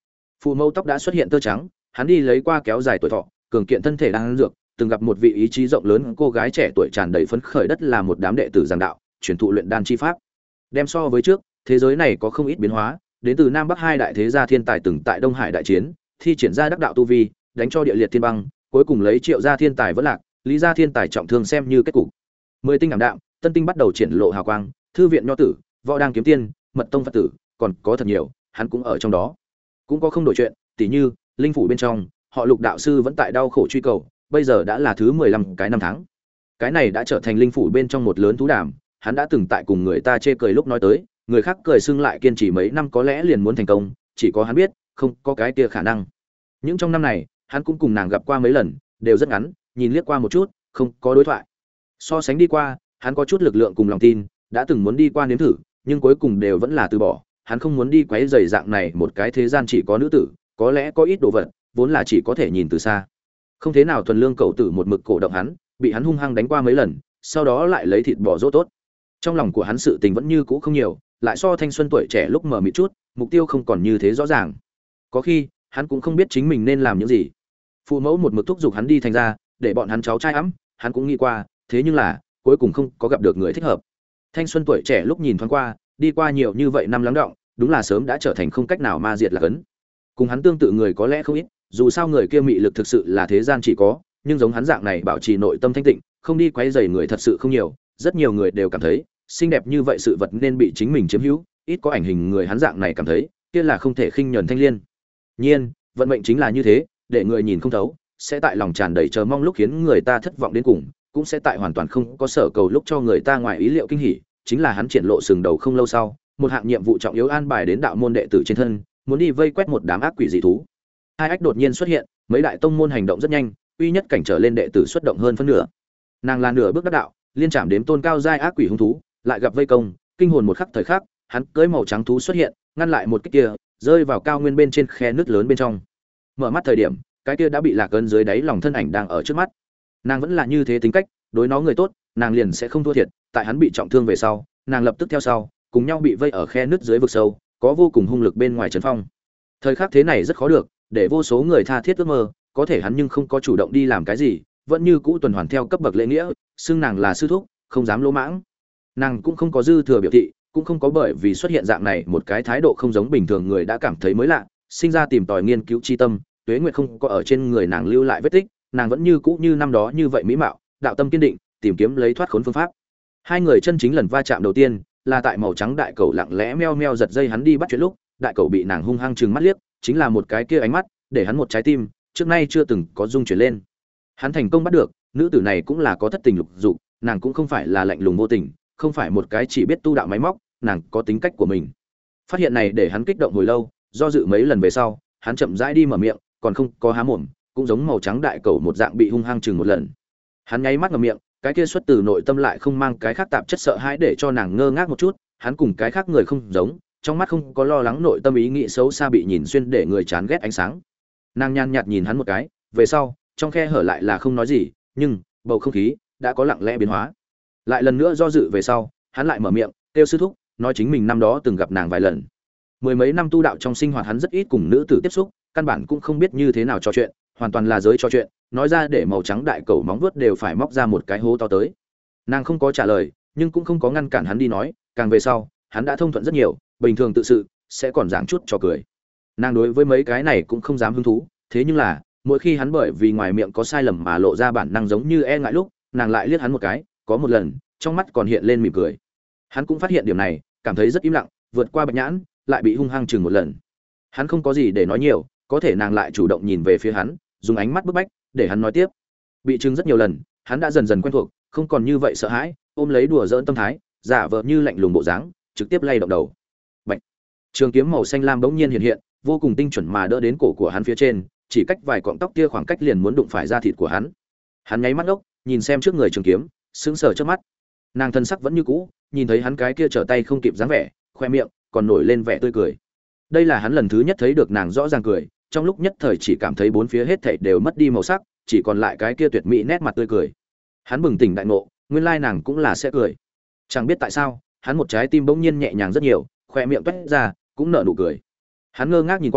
Speaker 1: Phụ mẫu tóc đã xuất hiện tơ trắng, hắn đi lấy qua kéo dài tuổi thọ, cường kiện thân thể đang ăn dược, từng gặp một vị ý chí rộng lớn cô gái trẻ tuổi tràn đầy phấn khởi đất là một đám đệ tử giảng đạo, truyền thụ luyện đan chi pháp. Đem so với trước, thế giới này có không ít biến hóa, đến từ Nam Bắc hai đại thế gia thiên tài từng tại Đông Hải đại chiến, thi triển ra đắc đạo tu vi, đánh cho địa liệt thiên băng, cuối cùng lấy Triệu gia thiên tài vẫn lạc, Lý gia thiên tài trọng thương xem như kết cục. Mười tinh ảm đạm, tân tinh bắt đầu triển lộ hào quang, thư viện nho tử, võ đang kiếm tiên, mật tông phật tử, còn có thật nhiều, hắn cũng ở trong đó. Cũng có không đổi chuyện, tỉ như linh phủ bên trong, họ Lục đạo sư vẫn tại đau khổ truy cầu, bây giờ đã là thứ mười lăm cái năm tháng. Cái này đã trở thành linh phủ bên trong một lớn thú đàm, hắn đã từng tại cùng người ta chê cười lúc nói tới, người khác cười xưng lại kiên trì mấy năm có lẽ liền muốn thành công, chỉ có hắn biết, không có cái kia khả năng. Những trong năm này, hắn cũng cùng nàng gặp qua mấy lần, đều rất ngắn, nhìn liếc qua một chút, không có đối thoại. So sánh đi qua, hắn có chút lực lượng cùng lòng tin, đã từng muốn đi qua nếm thử, nhưng cuối cùng đều vẫn là từ bỏ, hắn không muốn đi quấy rầy dạng này một cái thế gian chỉ có nữ tử, có lẽ có ít đồ vật, vốn là chỉ có thể nhìn từ xa. Không thế nào thuần lương cậu tử một mực cổ động hắn, bị hắn hung hăng đánh qua mấy lần, sau đó lại lấy thịt bò dỗ tốt. Trong lòng của hắn sự tình vẫn như cũ không nhiều, lại so thanh xuân tuổi trẻ lúc mờ mịt chút, mục tiêu không còn như thế rõ ràng. Có khi, hắn cũng không biết chính mình nên làm những gì. Phụ mẫu một mực thúc giục hắn đi thành ra, để bọn hắn cháu trai ấm, hắn cũng nghĩ qua, thế nhưng là, cuối cùng không có gặp được người thích hợp. Thanh xuân tuổi trẻ lúc nhìn thoáng qua, đi qua nhiều như vậy năm lắng đọng, đúng là sớm đã trở thành không cách nào ma diệt là cấn. Cùng hắn tương tự người có lẽ không ít, dù sao người kia mị lực thực sự là thế gian chỉ có, nhưng giống hắn dạng này bảo trì nội tâm thanh tịnh, không đi quấy rầy người thật sự không nhiều, rất nhiều người đều cảm thấy, xinh đẹp như vậy sự vật nên bị chính mình chiếm hữu, ít có ảnh hình người hắn dạng này cảm thấy, kia là không thể khinh nhẫn thanh liên. Nhiên, vận mệnh chính là như thế, để người nhìn không thấu, sẽ tại lòng tràn đầy chờ mong lúc khiến người ta thất vọng đến cùng, cũng sẽ tại hoàn toàn không có sở cầu lúc cho người ta ngoài ý liệu kinh hỉ, chính là hắn triển lộ sừng đầu không lâu sau, một hạng nhiệm vụ trọng yếu an bài đến đạo môn đệ tử trên thân, muốn đi vây quét một đám ác quỷ dị thú. Hai ách đột nhiên xuất hiện, mấy đại tông môn hành động rất nhanh, uy nhất cảnh trở lên đệ tử xuất động hơn phân nửa. Nàng là nửa bước đắc đạo, liên chạm đếm tôn cao giai ác quỷ hung thú, lại gặp vây công, kinh hồn một khắc thời khắc, hắn cưỡi màu trắng thú xuất hiện, ngăn lại một kích kia, rơi vào cao nguyên bên trên khe nước lớn bên trong. Mở mắt thời điểm, cái kia đã bị lạc ấn dưới đáy lòng thân ảnh đang ở trước mắt. Nàng vẫn là như thế tính cách, đối nó người tốt, nàng liền sẽ không thua thiệt, tại hắn bị trọng thương về sau, nàng lập tức theo sau, cùng nhau bị vây ở khe nước dưới vực sâu, có vô cùng hung lực bên ngoài trấn phong. Thời khắc thế này rất khó được, để vô số người tha thiết ước mơ, có thể hắn nhưng không có chủ động đi làm cái gì, vẫn như cũ tuần hoàn theo cấp bậc lễ nghĩa, xưng nàng là sư thúc, không dám lỗ mãng. Nàng cũng không có dư thừa biểu thị, cũng không có bởi vì xuất hiện dạng này một cái thái độ không giống bình thường người đã cảm thấy mới lạ, sinh ra tìm tòi nghiên cứu chi tâm, tuế nguyệt không có ở trên người nàng lưu lại vết tích, nàng vẫn như cũ như năm đó như vậy mỹ mạo, đạo tâm kiên định, tìm kiếm lấy thoát khốn phương pháp. Hai người chân chính lần va chạm đầu tiên là tại màu trắng đại cầu lặng lẽ meo meo giật dây hắn đi bắt chuyện lúc, đại cầu bị nàng hung hăng trừng mắt liếc, chính là một cái kia ánh mắt, để hắn một trái tim trước nay chưa từng có rung chuyển lên. Hắn thành công bắt được, nữ tử này cũng là có thất tình lục dục, nàng cũng không phải là lạnh lùng vô tình, không phải một cái chỉ biết tu đạo máy móc, nàng có tính cách của mình. Phát hiện này để hắn kích động hồi lâu, do dự mấy lần về sau, hắn chậm rãi đi mở miệng, còn không có há mồm, cũng giống màu trắng đại cầu một dạng bị hung hăng chừng một lần. Hắn nháy mắt ngậm miệng, cái kia xuất từ nội tâm lại không mang cái khác tạp chất sợ hãi để cho nàng ngơ ngác một chút, hắn cùng cái khác người không giống, trong mắt không có lo lắng nội tâm ý nghĩ xấu xa bị nhìn xuyên để người chán ghét ánh sáng. Nàng nhàn nhạt nhìn hắn một cái, về sau, trong khe hở lại là không nói gì, nhưng bầu không khí đã có lặng lẽ biến hóa. Lại lần nữa do dự về sau, hắn lại mở miệng, kêu sư thúc, nói chính mình năm đó từng gặp nàng vài lần. Mười mấy năm tu đạo trong sinh hoạt hắn rất ít cùng nữ tử tiếp xúc, căn bản cũng không biết như thế nào trò chuyện, hoàn toàn là giới trò chuyện, nói ra để màu trắng đại cầu móng vuốt đều phải móc ra một cái hố to tới. Nàng không có trả lời, nhưng cũng không có ngăn cản hắn đi nói, càng về sau, hắn đã thông thuận rất nhiều, bình thường tự sự, sẽ còn giảng chút trò cười. Nàng đối với mấy cái này cũng không dám hứng thú, thế nhưng là, mỗi khi hắn bởi vì ngoài miệng có sai lầm mà lộ ra bản năng giống như e ngại lúc, nàng lại liếc hắn một cái, có một lần, trong mắt còn hiện lên mỉm cười. Hắn cũng phát hiện điểm này, cảm thấy rất im lặng, vượt qua bạch nhãn, lại bị hung hăng chừng một lần. Hắn không có gì để nói nhiều, có thể nàng lại chủ động nhìn về phía hắn, dùng ánh mắt bức bách, để hắn nói tiếp. Bị chừng rất nhiều lần, hắn đã dần dần quen thuộc, không còn như vậy sợ hãi, ôm lấy đùa giỡn tâm thái, giả vờ như lạnh lùng bộ dáng, trực tiếp lay động đầu. Bạch. Trường kiếm màu xanh lam bỗng nhiên hiện hiện, vô cùng tinh chuẩn mà đỡ đến cổ của hắn phía trên, chỉ cách vài cọng tóc kia khoảng cách liền muốn đụng phải da thịt của hắn. Hắn nháy mắt ngốc, nhìn xem trước người trường kiếm, sững sờ trước mắt. Nàng thân sắc vẫn như cũ, nhìn thấy hắn cái kia trở tay không kịp dáng vẻ, khoe miệng còn nổi lên vẻ tươi cười. Đây là hắn lần thứ nhất thấy được nàng rõ ràng cười, trong lúc nhất thời chỉ cảm thấy bốn phía hết thảy đều mất đi màu sắc, chỉ còn lại cái kia tuyệt mỹ nét mặt tươi cười. Hắn bừng tỉnh đại ngộ, nguyên lai nàng cũng là sẽ cười. Chẳng biết tại sao, hắn một trái tim bỗng nhiên nhẹ nhàng rất nhiều, khoe miệng toét ra, cũng nở nụ cười. Hắn ngơ ngác nhìn qua,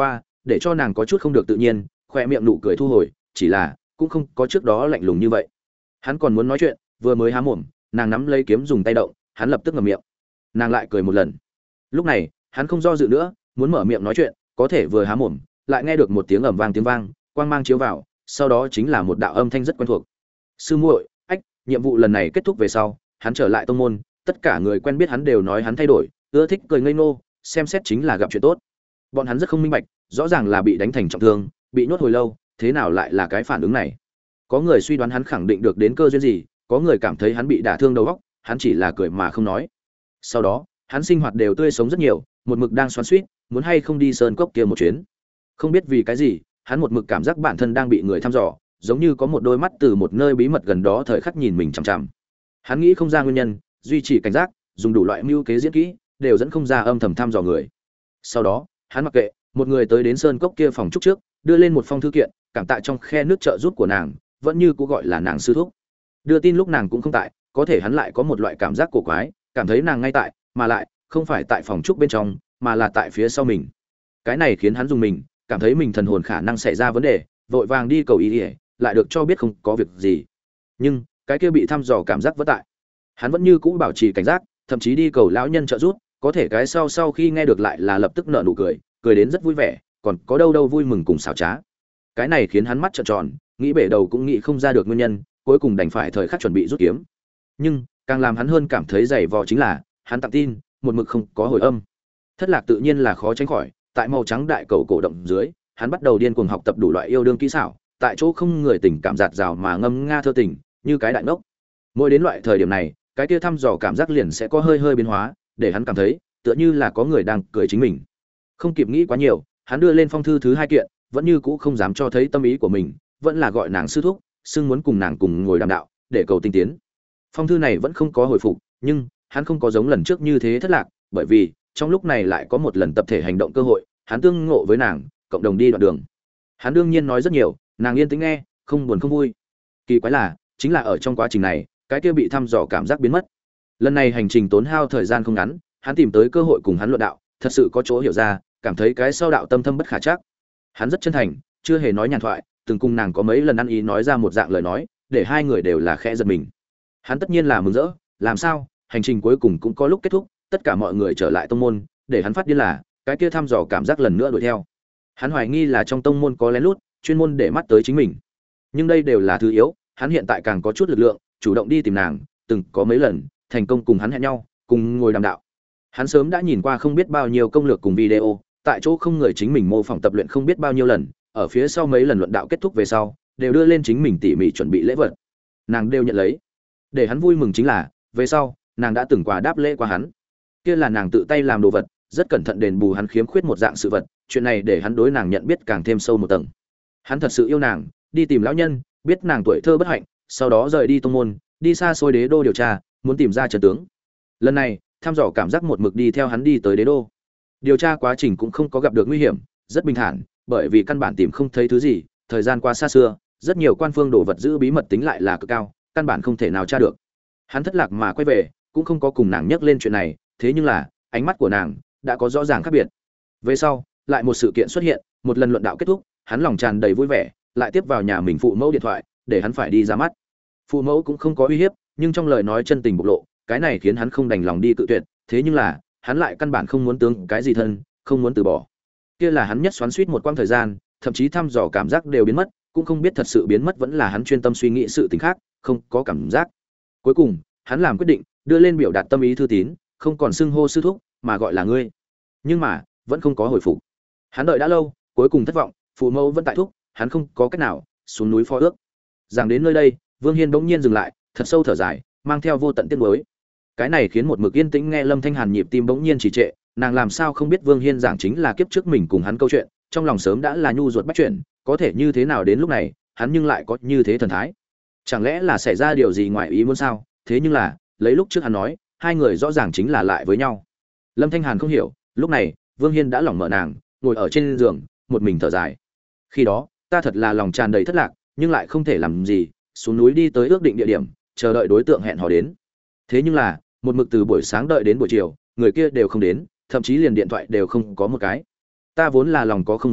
Speaker 1: để cho nàng có chút không được tự nhiên, khoe miệng nụ cười thu hồi, chỉ là cũng không có trước đó lạnh lùng như vậy. Hắn còn muốn nói chuyện, vừa mới há mồm, nàng nắm lấy kiếm dùng tay động, hắn lập tức ngậm miệng. Nàng lại cười một lần. Lúc này, hắn không do dự nữa, muốn mở miệng nói chuyện, có thể vừa há mồm, lại nghe được một tiếng ầm vang tiếng vang, quang mang chiếu vào, sau đó chính là một đạo âm thanh rất quen thuộc. Sư muội, ách, nhiệm vụ lần này kết thúc về sau, hắn trở lại tông môn, tất cả người quen biết hắn đều nói hắn thay đổi, ưa thích cười ngây ngô, xem xét chính là gặp chuyện tốt. Bọn hắn rất không minh bạch, rõ ràng là bị đánh thành trọng thương, bị nhốt hồi lâu, thế nào lại là cái phản ứng này? Có người suy đoán hắn khẳng định được đến cơ duyên gì, có người cảm thấy hắn bị đả thương đầu óc, hắn chỉ là cười mà không nói. Sau đó, hắn sinh hoạt đều tươi sống rất nhiều, một mực đang xoắn xuýt, muốn hay không đi sơn cốc kia một chuyến. Không biết vì cái gì, hắn một mực cảm giác bản thân đang bị người thăm dò, giống như có một đôi mắt từ một nơi bí mật gần đó thời khắc nhìn mình chằm chằm. Hắn nghĩ không ra nguyên nhân, duy trì cảnh giác, dùng đủ loại mưu kế diễn kỹ, đều dẫn không ra âm thầm thăm dò người. Sau đó, hắn mặc kệ, một người tới đến sơn cốc kia phòng trúc trước, đưa lên một phong thư kiện, cảm tạ trong khe nước trợ giúp của nàng, vẫn như cũ gọi là nàng sư thúc. Đưa tin lúc nàng cũng không tại, có thể hắn lại có một loại cảm giác cổ quái, cảm thấy nàng ngay tại, mà lại không phải tại phòng trúc bên trong, mà là tại phía sau mình. Cái này khiến hắn dùng mình, cảm thấy mình thần hồn khả năng xảy ra vấn đề, vội vàng đi cầu ý, ý lại được cho biết không có việc gì. Nhưng cái kia bị thăm dò cảm giác vẫn tại. Hắn vẫn như cũ bảo trì cảnh giác, thậm chí đi cầu lão nhân trợ giúp, có thể cái sau sau khi nghe được lại là lập tức nở nụ cười, cười đến rất vui vẻ, còn có đâu đâu vui mừng cùng xảo trá. Cái này khiến hắn mắt trợn tròn, nghĩ bể đầu cũng nghĩ không ra được nguyên nhân, cuối cùng đành phải thời khắc chuẩn bị rút kiếm. Nhưng càng làm hắn hơn cảm thấy dày vò chính là, hắn tặng tin, một mực không có hồi âm. Thất lạc tự nhiên là khó tránh khỏi, tại màu trắng đại cầu cổ động dưới, hắn bắt đầu điên cuồng học tập đủ loại yêu đương kỹ xảo, tại chỗ không người tình cảm giạt rào mà ngâm nga thơ tình, như cái đại ngốc. Mỗi đến loại thời điểm này, cái kia thăm dò cảm giác liền sẽ có hơi hơi biến hóa, để hắn cảm thấy tựa như là có người đang cười chính mình. Không kịp nghĩ quá nhiều, hắn đưa lên phong thư thứ hai kiện, vẫn như cũ không dám cho thấy tâm ý của mình, vẫn là gọi nàng sư thúc, xưng muốn cùng nàng cùng ngồi đàm đạo, để cầu tinh tiến. Phong thư này vẫn không có hồi phục, nhưng hắn không có giống lần trước như thế thất lạc, bởi vì trong lúc này lại có một lần tập thể hành động cơ hội, hắn tương ngộ với nàng, cộng đồng đi đoạn đường. Hắn đương nhiên nói rất nhiều, nàng yên tĩnh nghe, không buồn không vui. Kỳ quái là, chính là ở trong quá trình này, cái kia bị thăm dò cảm giác biến mất. Lần này hành trình tốn hao thời gian không ngắn, hắn tìm tới cơ hội cùng hắn luận đạo, thật sự có chỗ hiểu ra, cảm thấy cái sau đạo tâm thâm bất khả trắc. Hắn rất chân thành, chưa hề nói nhàn thoại, từng cùng nàng có mấy lần ăn ý nói ra một dạng lời nói, để hai người đều là khẽ giật mình. Hắn tất nhiên là mừng rỡ, làm sao, hành trình cuối cùng cũng có lúc kết thúc, tất cả mọi người trở lại tông môn, để hắn phát điên là, cái kia thăm dò cảm giác lần nữa đuổi theo. Hắn hoài nghi là trong tông môn có lén lút, chuyên môn để mắt tới chính mình. Nhưng đây đều là thứ yếu, hắn hiện tại càng có chút lực lượng, chủ động đi tìm nàng, từng có mấy lần thành công cùng hắn hẹn nhau, cùng ngồi đàm đạo. Hắn sớm đã nhìn qua không biết bao nhiêu công lược cùng video, tại chỗ không người chính mình mô phỏng tập luyện không biết bao nhiêu lần, ở phía sau mấy lần luận đạo kết thúc về sau, đều đưa lên chính mình tỉ mỉ chuẩn bị lễ vật. Nàng đều nhận lấy. Để hắn vui mừng chính là, về sau, nàng đã từng quà đáp lễ qua hắn. Kia là nàng tự tay làm đồ vật, rất cẩn thận đền bù hắn khiếm khuyết một dạng sự vật, chuyện này để hắn đối nàng nhận biết càng thêm sâu một tầng. Hắn thật sự yêu nàng, đi tìm lão nhân, biết nàng tuổi thơ bất hạnh, sau đó rời đi tông môn, đi xa xôi đế đô điều tra, muốn tìm ra chân tướng. Lần này, thăm dò cảm giác một mực đi theo hắn đi tới đế đô. Điều tra quá trình cũng không có gặp được nguy hiểm, rất bình thản, bởi vì căn bản tìm không thấy thứ gì, thời gian qua xa xưa, rất nhiều quan phương đồ vật giữ bí mật tính lại là cực cao, căn bản không thể nào tra được. Hắn thất lạc mà quay về, cũng không có cùng nàng nhắc lên chuyện này, thế nhưng là, ánh mắt của nàng đã có rõ ràng khác biệt. Về sau, lại một sự kiện xuất hiện, một lần luận đạo kết thúc, hắn lòng tràn đầy vui vẻ, lại tiếp vào nhà mình phụ mẫu điện thoại, để hắn phải đi ra mắt. Phụ mẫu cũng không có uy hiếp, nhưng trong lời nói chân tình bộc lộ, cái này khiến hắn không đành lòng đi cự tuyệt, thế nhưng là, hắn lại căn bản không muốn tướng cái gì thân, không muốn từ bỏ. Kia là hắn nhất xoắn xuýt một quãng thời gian, thậm chí thăm dò cảm giác đều biến mất, cũng không biết thật sự biến mất vẫn là hắn chuyên tâm suy nghĩ sự tình khác, không có cảm giác. Cuối cùng, hắn làm quyết định, đưa lên biểu đạt tâm ý thư tín, không còn xưng hô sư thúc, mà gọi là ngươi. Nhưng mà, vẫn không có hồi phục. Hắn đợi đã lâu, cuối cùng thất vọng, phụ mẫu vẫn tại thúc, hắn không có cách nào, xuống núi phó ước. Giảng đến nơi đây, Vương Hiên bỗng nhiên dừng lại, thật sâu thở dài, mang theo vô tận tiếc nuối. Cái này khiến một mực yên tĩnh nghe Lâm Thanh Hàn nhịp tim bỗng nhiên trì trệ, nàng làm sao không biết Vương Hiên giảng chính là kiếp trước mình cùng hắn câu chuyện, trong lòng sớm đã là nhu ruột bắt chuyện, có thể như thế nào đến lúc này, hắn nhưng lại có như thế thần thái. Chẳng lẽ là xảy ra điều gì ngoài ý muốn sao? Thế nhưng là, lấy lúc trước hắn nói, hai người rõ ràng chính là lại với nhau. Lâm Thanh Hàn không hiểu, lúc này, Vương Hiên đã lỏng mở nàng, ngồi ở trên giường, một mình thở dài. Khi đó, ta thật là lòng tràn đầy thất lạc, nhưng lại không thể làm gì, xuống núi đi tới ước định địa điểm, chờ đợi đối tượng hẹn hò đến. Thế nhưng là, một mực từ buổi sáng đợi đến buổi chiều, người kia đều không đến, thậm chí liền điện thoại đều không có một cái. Ta vốn là lòng có không muốn,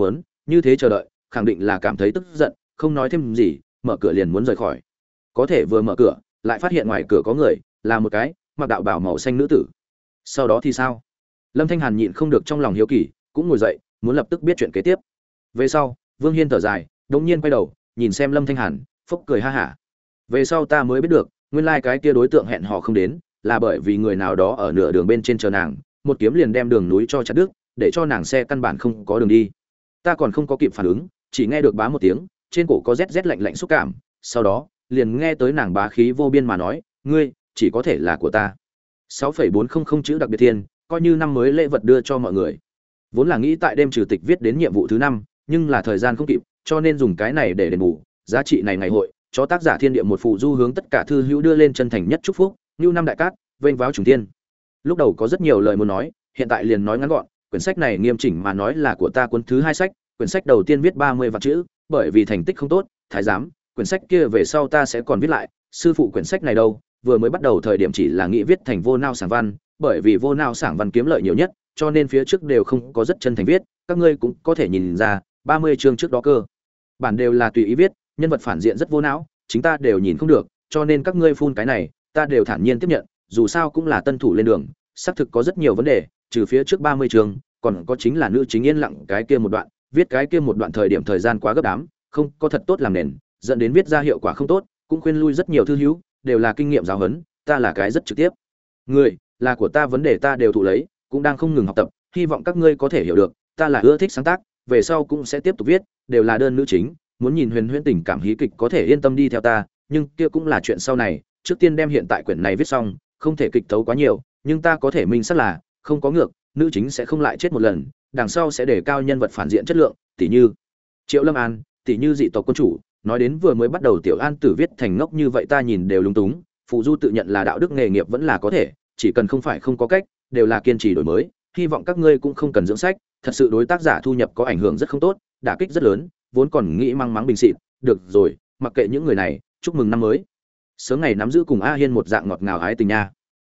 Speaker 1: như thế chờ đợi khẳng định là cảm thấy tức giận, không nói thêm gì, mở cửa liền muốn rời khỏi. Có thể vừa mở cửa lại phát hiện ngoài cửa có người, là một cái mặc đạo bào màu xanh nữ tử. Sau đó thì sao? Lâm Thanh Hàn nhịn không được trong lòng hiếu kỳ, cũng ngồi dậy muốn lập tức biết chuyện kế tiếp. Về sau Vương Hiên thở dài, đống nhiên quay đầu nhìn xem Lâm Thanh Hàn, phốc cười ha hả. Về sau ta mới biết được, nguyên lai like cái kia đối tượng hẹn hò không đến, là bởi vì người nào đó ở nửa đường bên trên chờ nàng, một kiếm liền đem đường núi cho chặt đứt, để cho nàng xe căn bản không có đường đi. Ta còn không có kịp phản ứng, chỉ nghe được bá một tiếng, trên cổ có rét rét lạnh lạnh xúc cảm, sau đó liền nghe tới nàng bá khí vô biên mà nói, ngươi chỉ có thể là của ta. sáu phẩy bốn không không chữ đặc biệt thiên, coi như năm mới lễ vật đưa cho mọi người. Vốn là nghĩ tại đêm trừ tịch viết đến nhiệm vụ thứ năm, nhưng là thời gian không kịp, cho nên dùng cái này để đền bù. Giá trị này ngày hội, cho tác giả thiên địa một phụ du hướng tất cả thư hữu đưa lên chân thành nhất chúc phúc, như năm đại cát, vênh váo trùng thiên. Lúc đầu có rất nhiều lời muốn nói, hiện tại liền nói ngắn gọn, quyển sách này nghiêm chỉnh mà nói là của ta cuốn thứ hai sách, quyển sách đầu tiên viết ba mươi vạn chữ, bởi vì thành tích không tốt, thái giám, quyển sách kia về sau ta sẽ còn viết lại, sư phụ quyển sách này đâu, vừa mới bắt đầu thời điểm chỉ là nghĩ viết thành vô nao sảng văn, bởi vì vô nao sảng văn kiếm lợi nhiều nhất, cho nên phía trước đều không có rất chân thành viết, các ngươi cũng có thể nhìn ra, ba mươi chương trước đó cơ bản đều là tùy ý viết, nhân vật phản diện rất vô não, chính ta đều nhìn không được, cho nên các ngươi phun cái này, ta đều thản nhiên tiếp nhận, dù sao cũng là tân thủ lên đường, xác thực có rất nhiều vấn đề, trừ phía trước ba mươi chương, còn có chính là nữ chính yên lặng cái kia một đoạn, viết cái kia một đoạn thời điểm thời gian quá gấp đám, không có thật tốt làm nền, dẫn đến viết ra hiệu quả không tốt, cũng khuyên lui rất nhiều thư hữu, đều là kinh nghiệm giáo huấn, ta là cái rất trực tiếp. Người, là của ta vấn đề ta đều thụ lấy, cũng đang không ngừng học tập, hy vọng các ngươi có thể hiểu được, ta là ưa thích sáng tác, về sau cũng sẽ tiếp tục viết, đều là đơn nữ chính, muốn nhìn huyền huyễn tình cảm hí kịch có thể yên tâm đi theo ta, nhưng kia cũng là chuyện sau này, trước tiên đem hiện tại quyển này viết xong, không thể kịch tấu quá nhiều, nhưng ta có thể minh xác là, không có ngược, nữ chính sẽ không lại chết một lần, đằng sau sẽ đề cao nhân vật phản diện chất lượng, tỷ như Triệu Lâm An, tỷ như dị tộc quân chủ, nói đến vừa mới bắt đầu Tiểu An Tử viết thành ngốc như vậy ta nhìn đều lung túng, phụ du tự nhận là đạo đức nghề nghiệp vẫn là có thể, chỉ cần không phải không có cách, đều là kiên trì đổi mới, hy vọng các ngươi cũng không cần dưỡng sách, thật sự đối tác giả thu nhập có ảnh hưởng rất không tốt, đả kích rất lớn, vốn còn nghĩ mang mắng bình xịt, được rồi, mặc kệ những người này, chúc mừng năm mới. Sớm ngày nắm giữ cùng A Hiên một dạng ngọt ngào ái tình nha.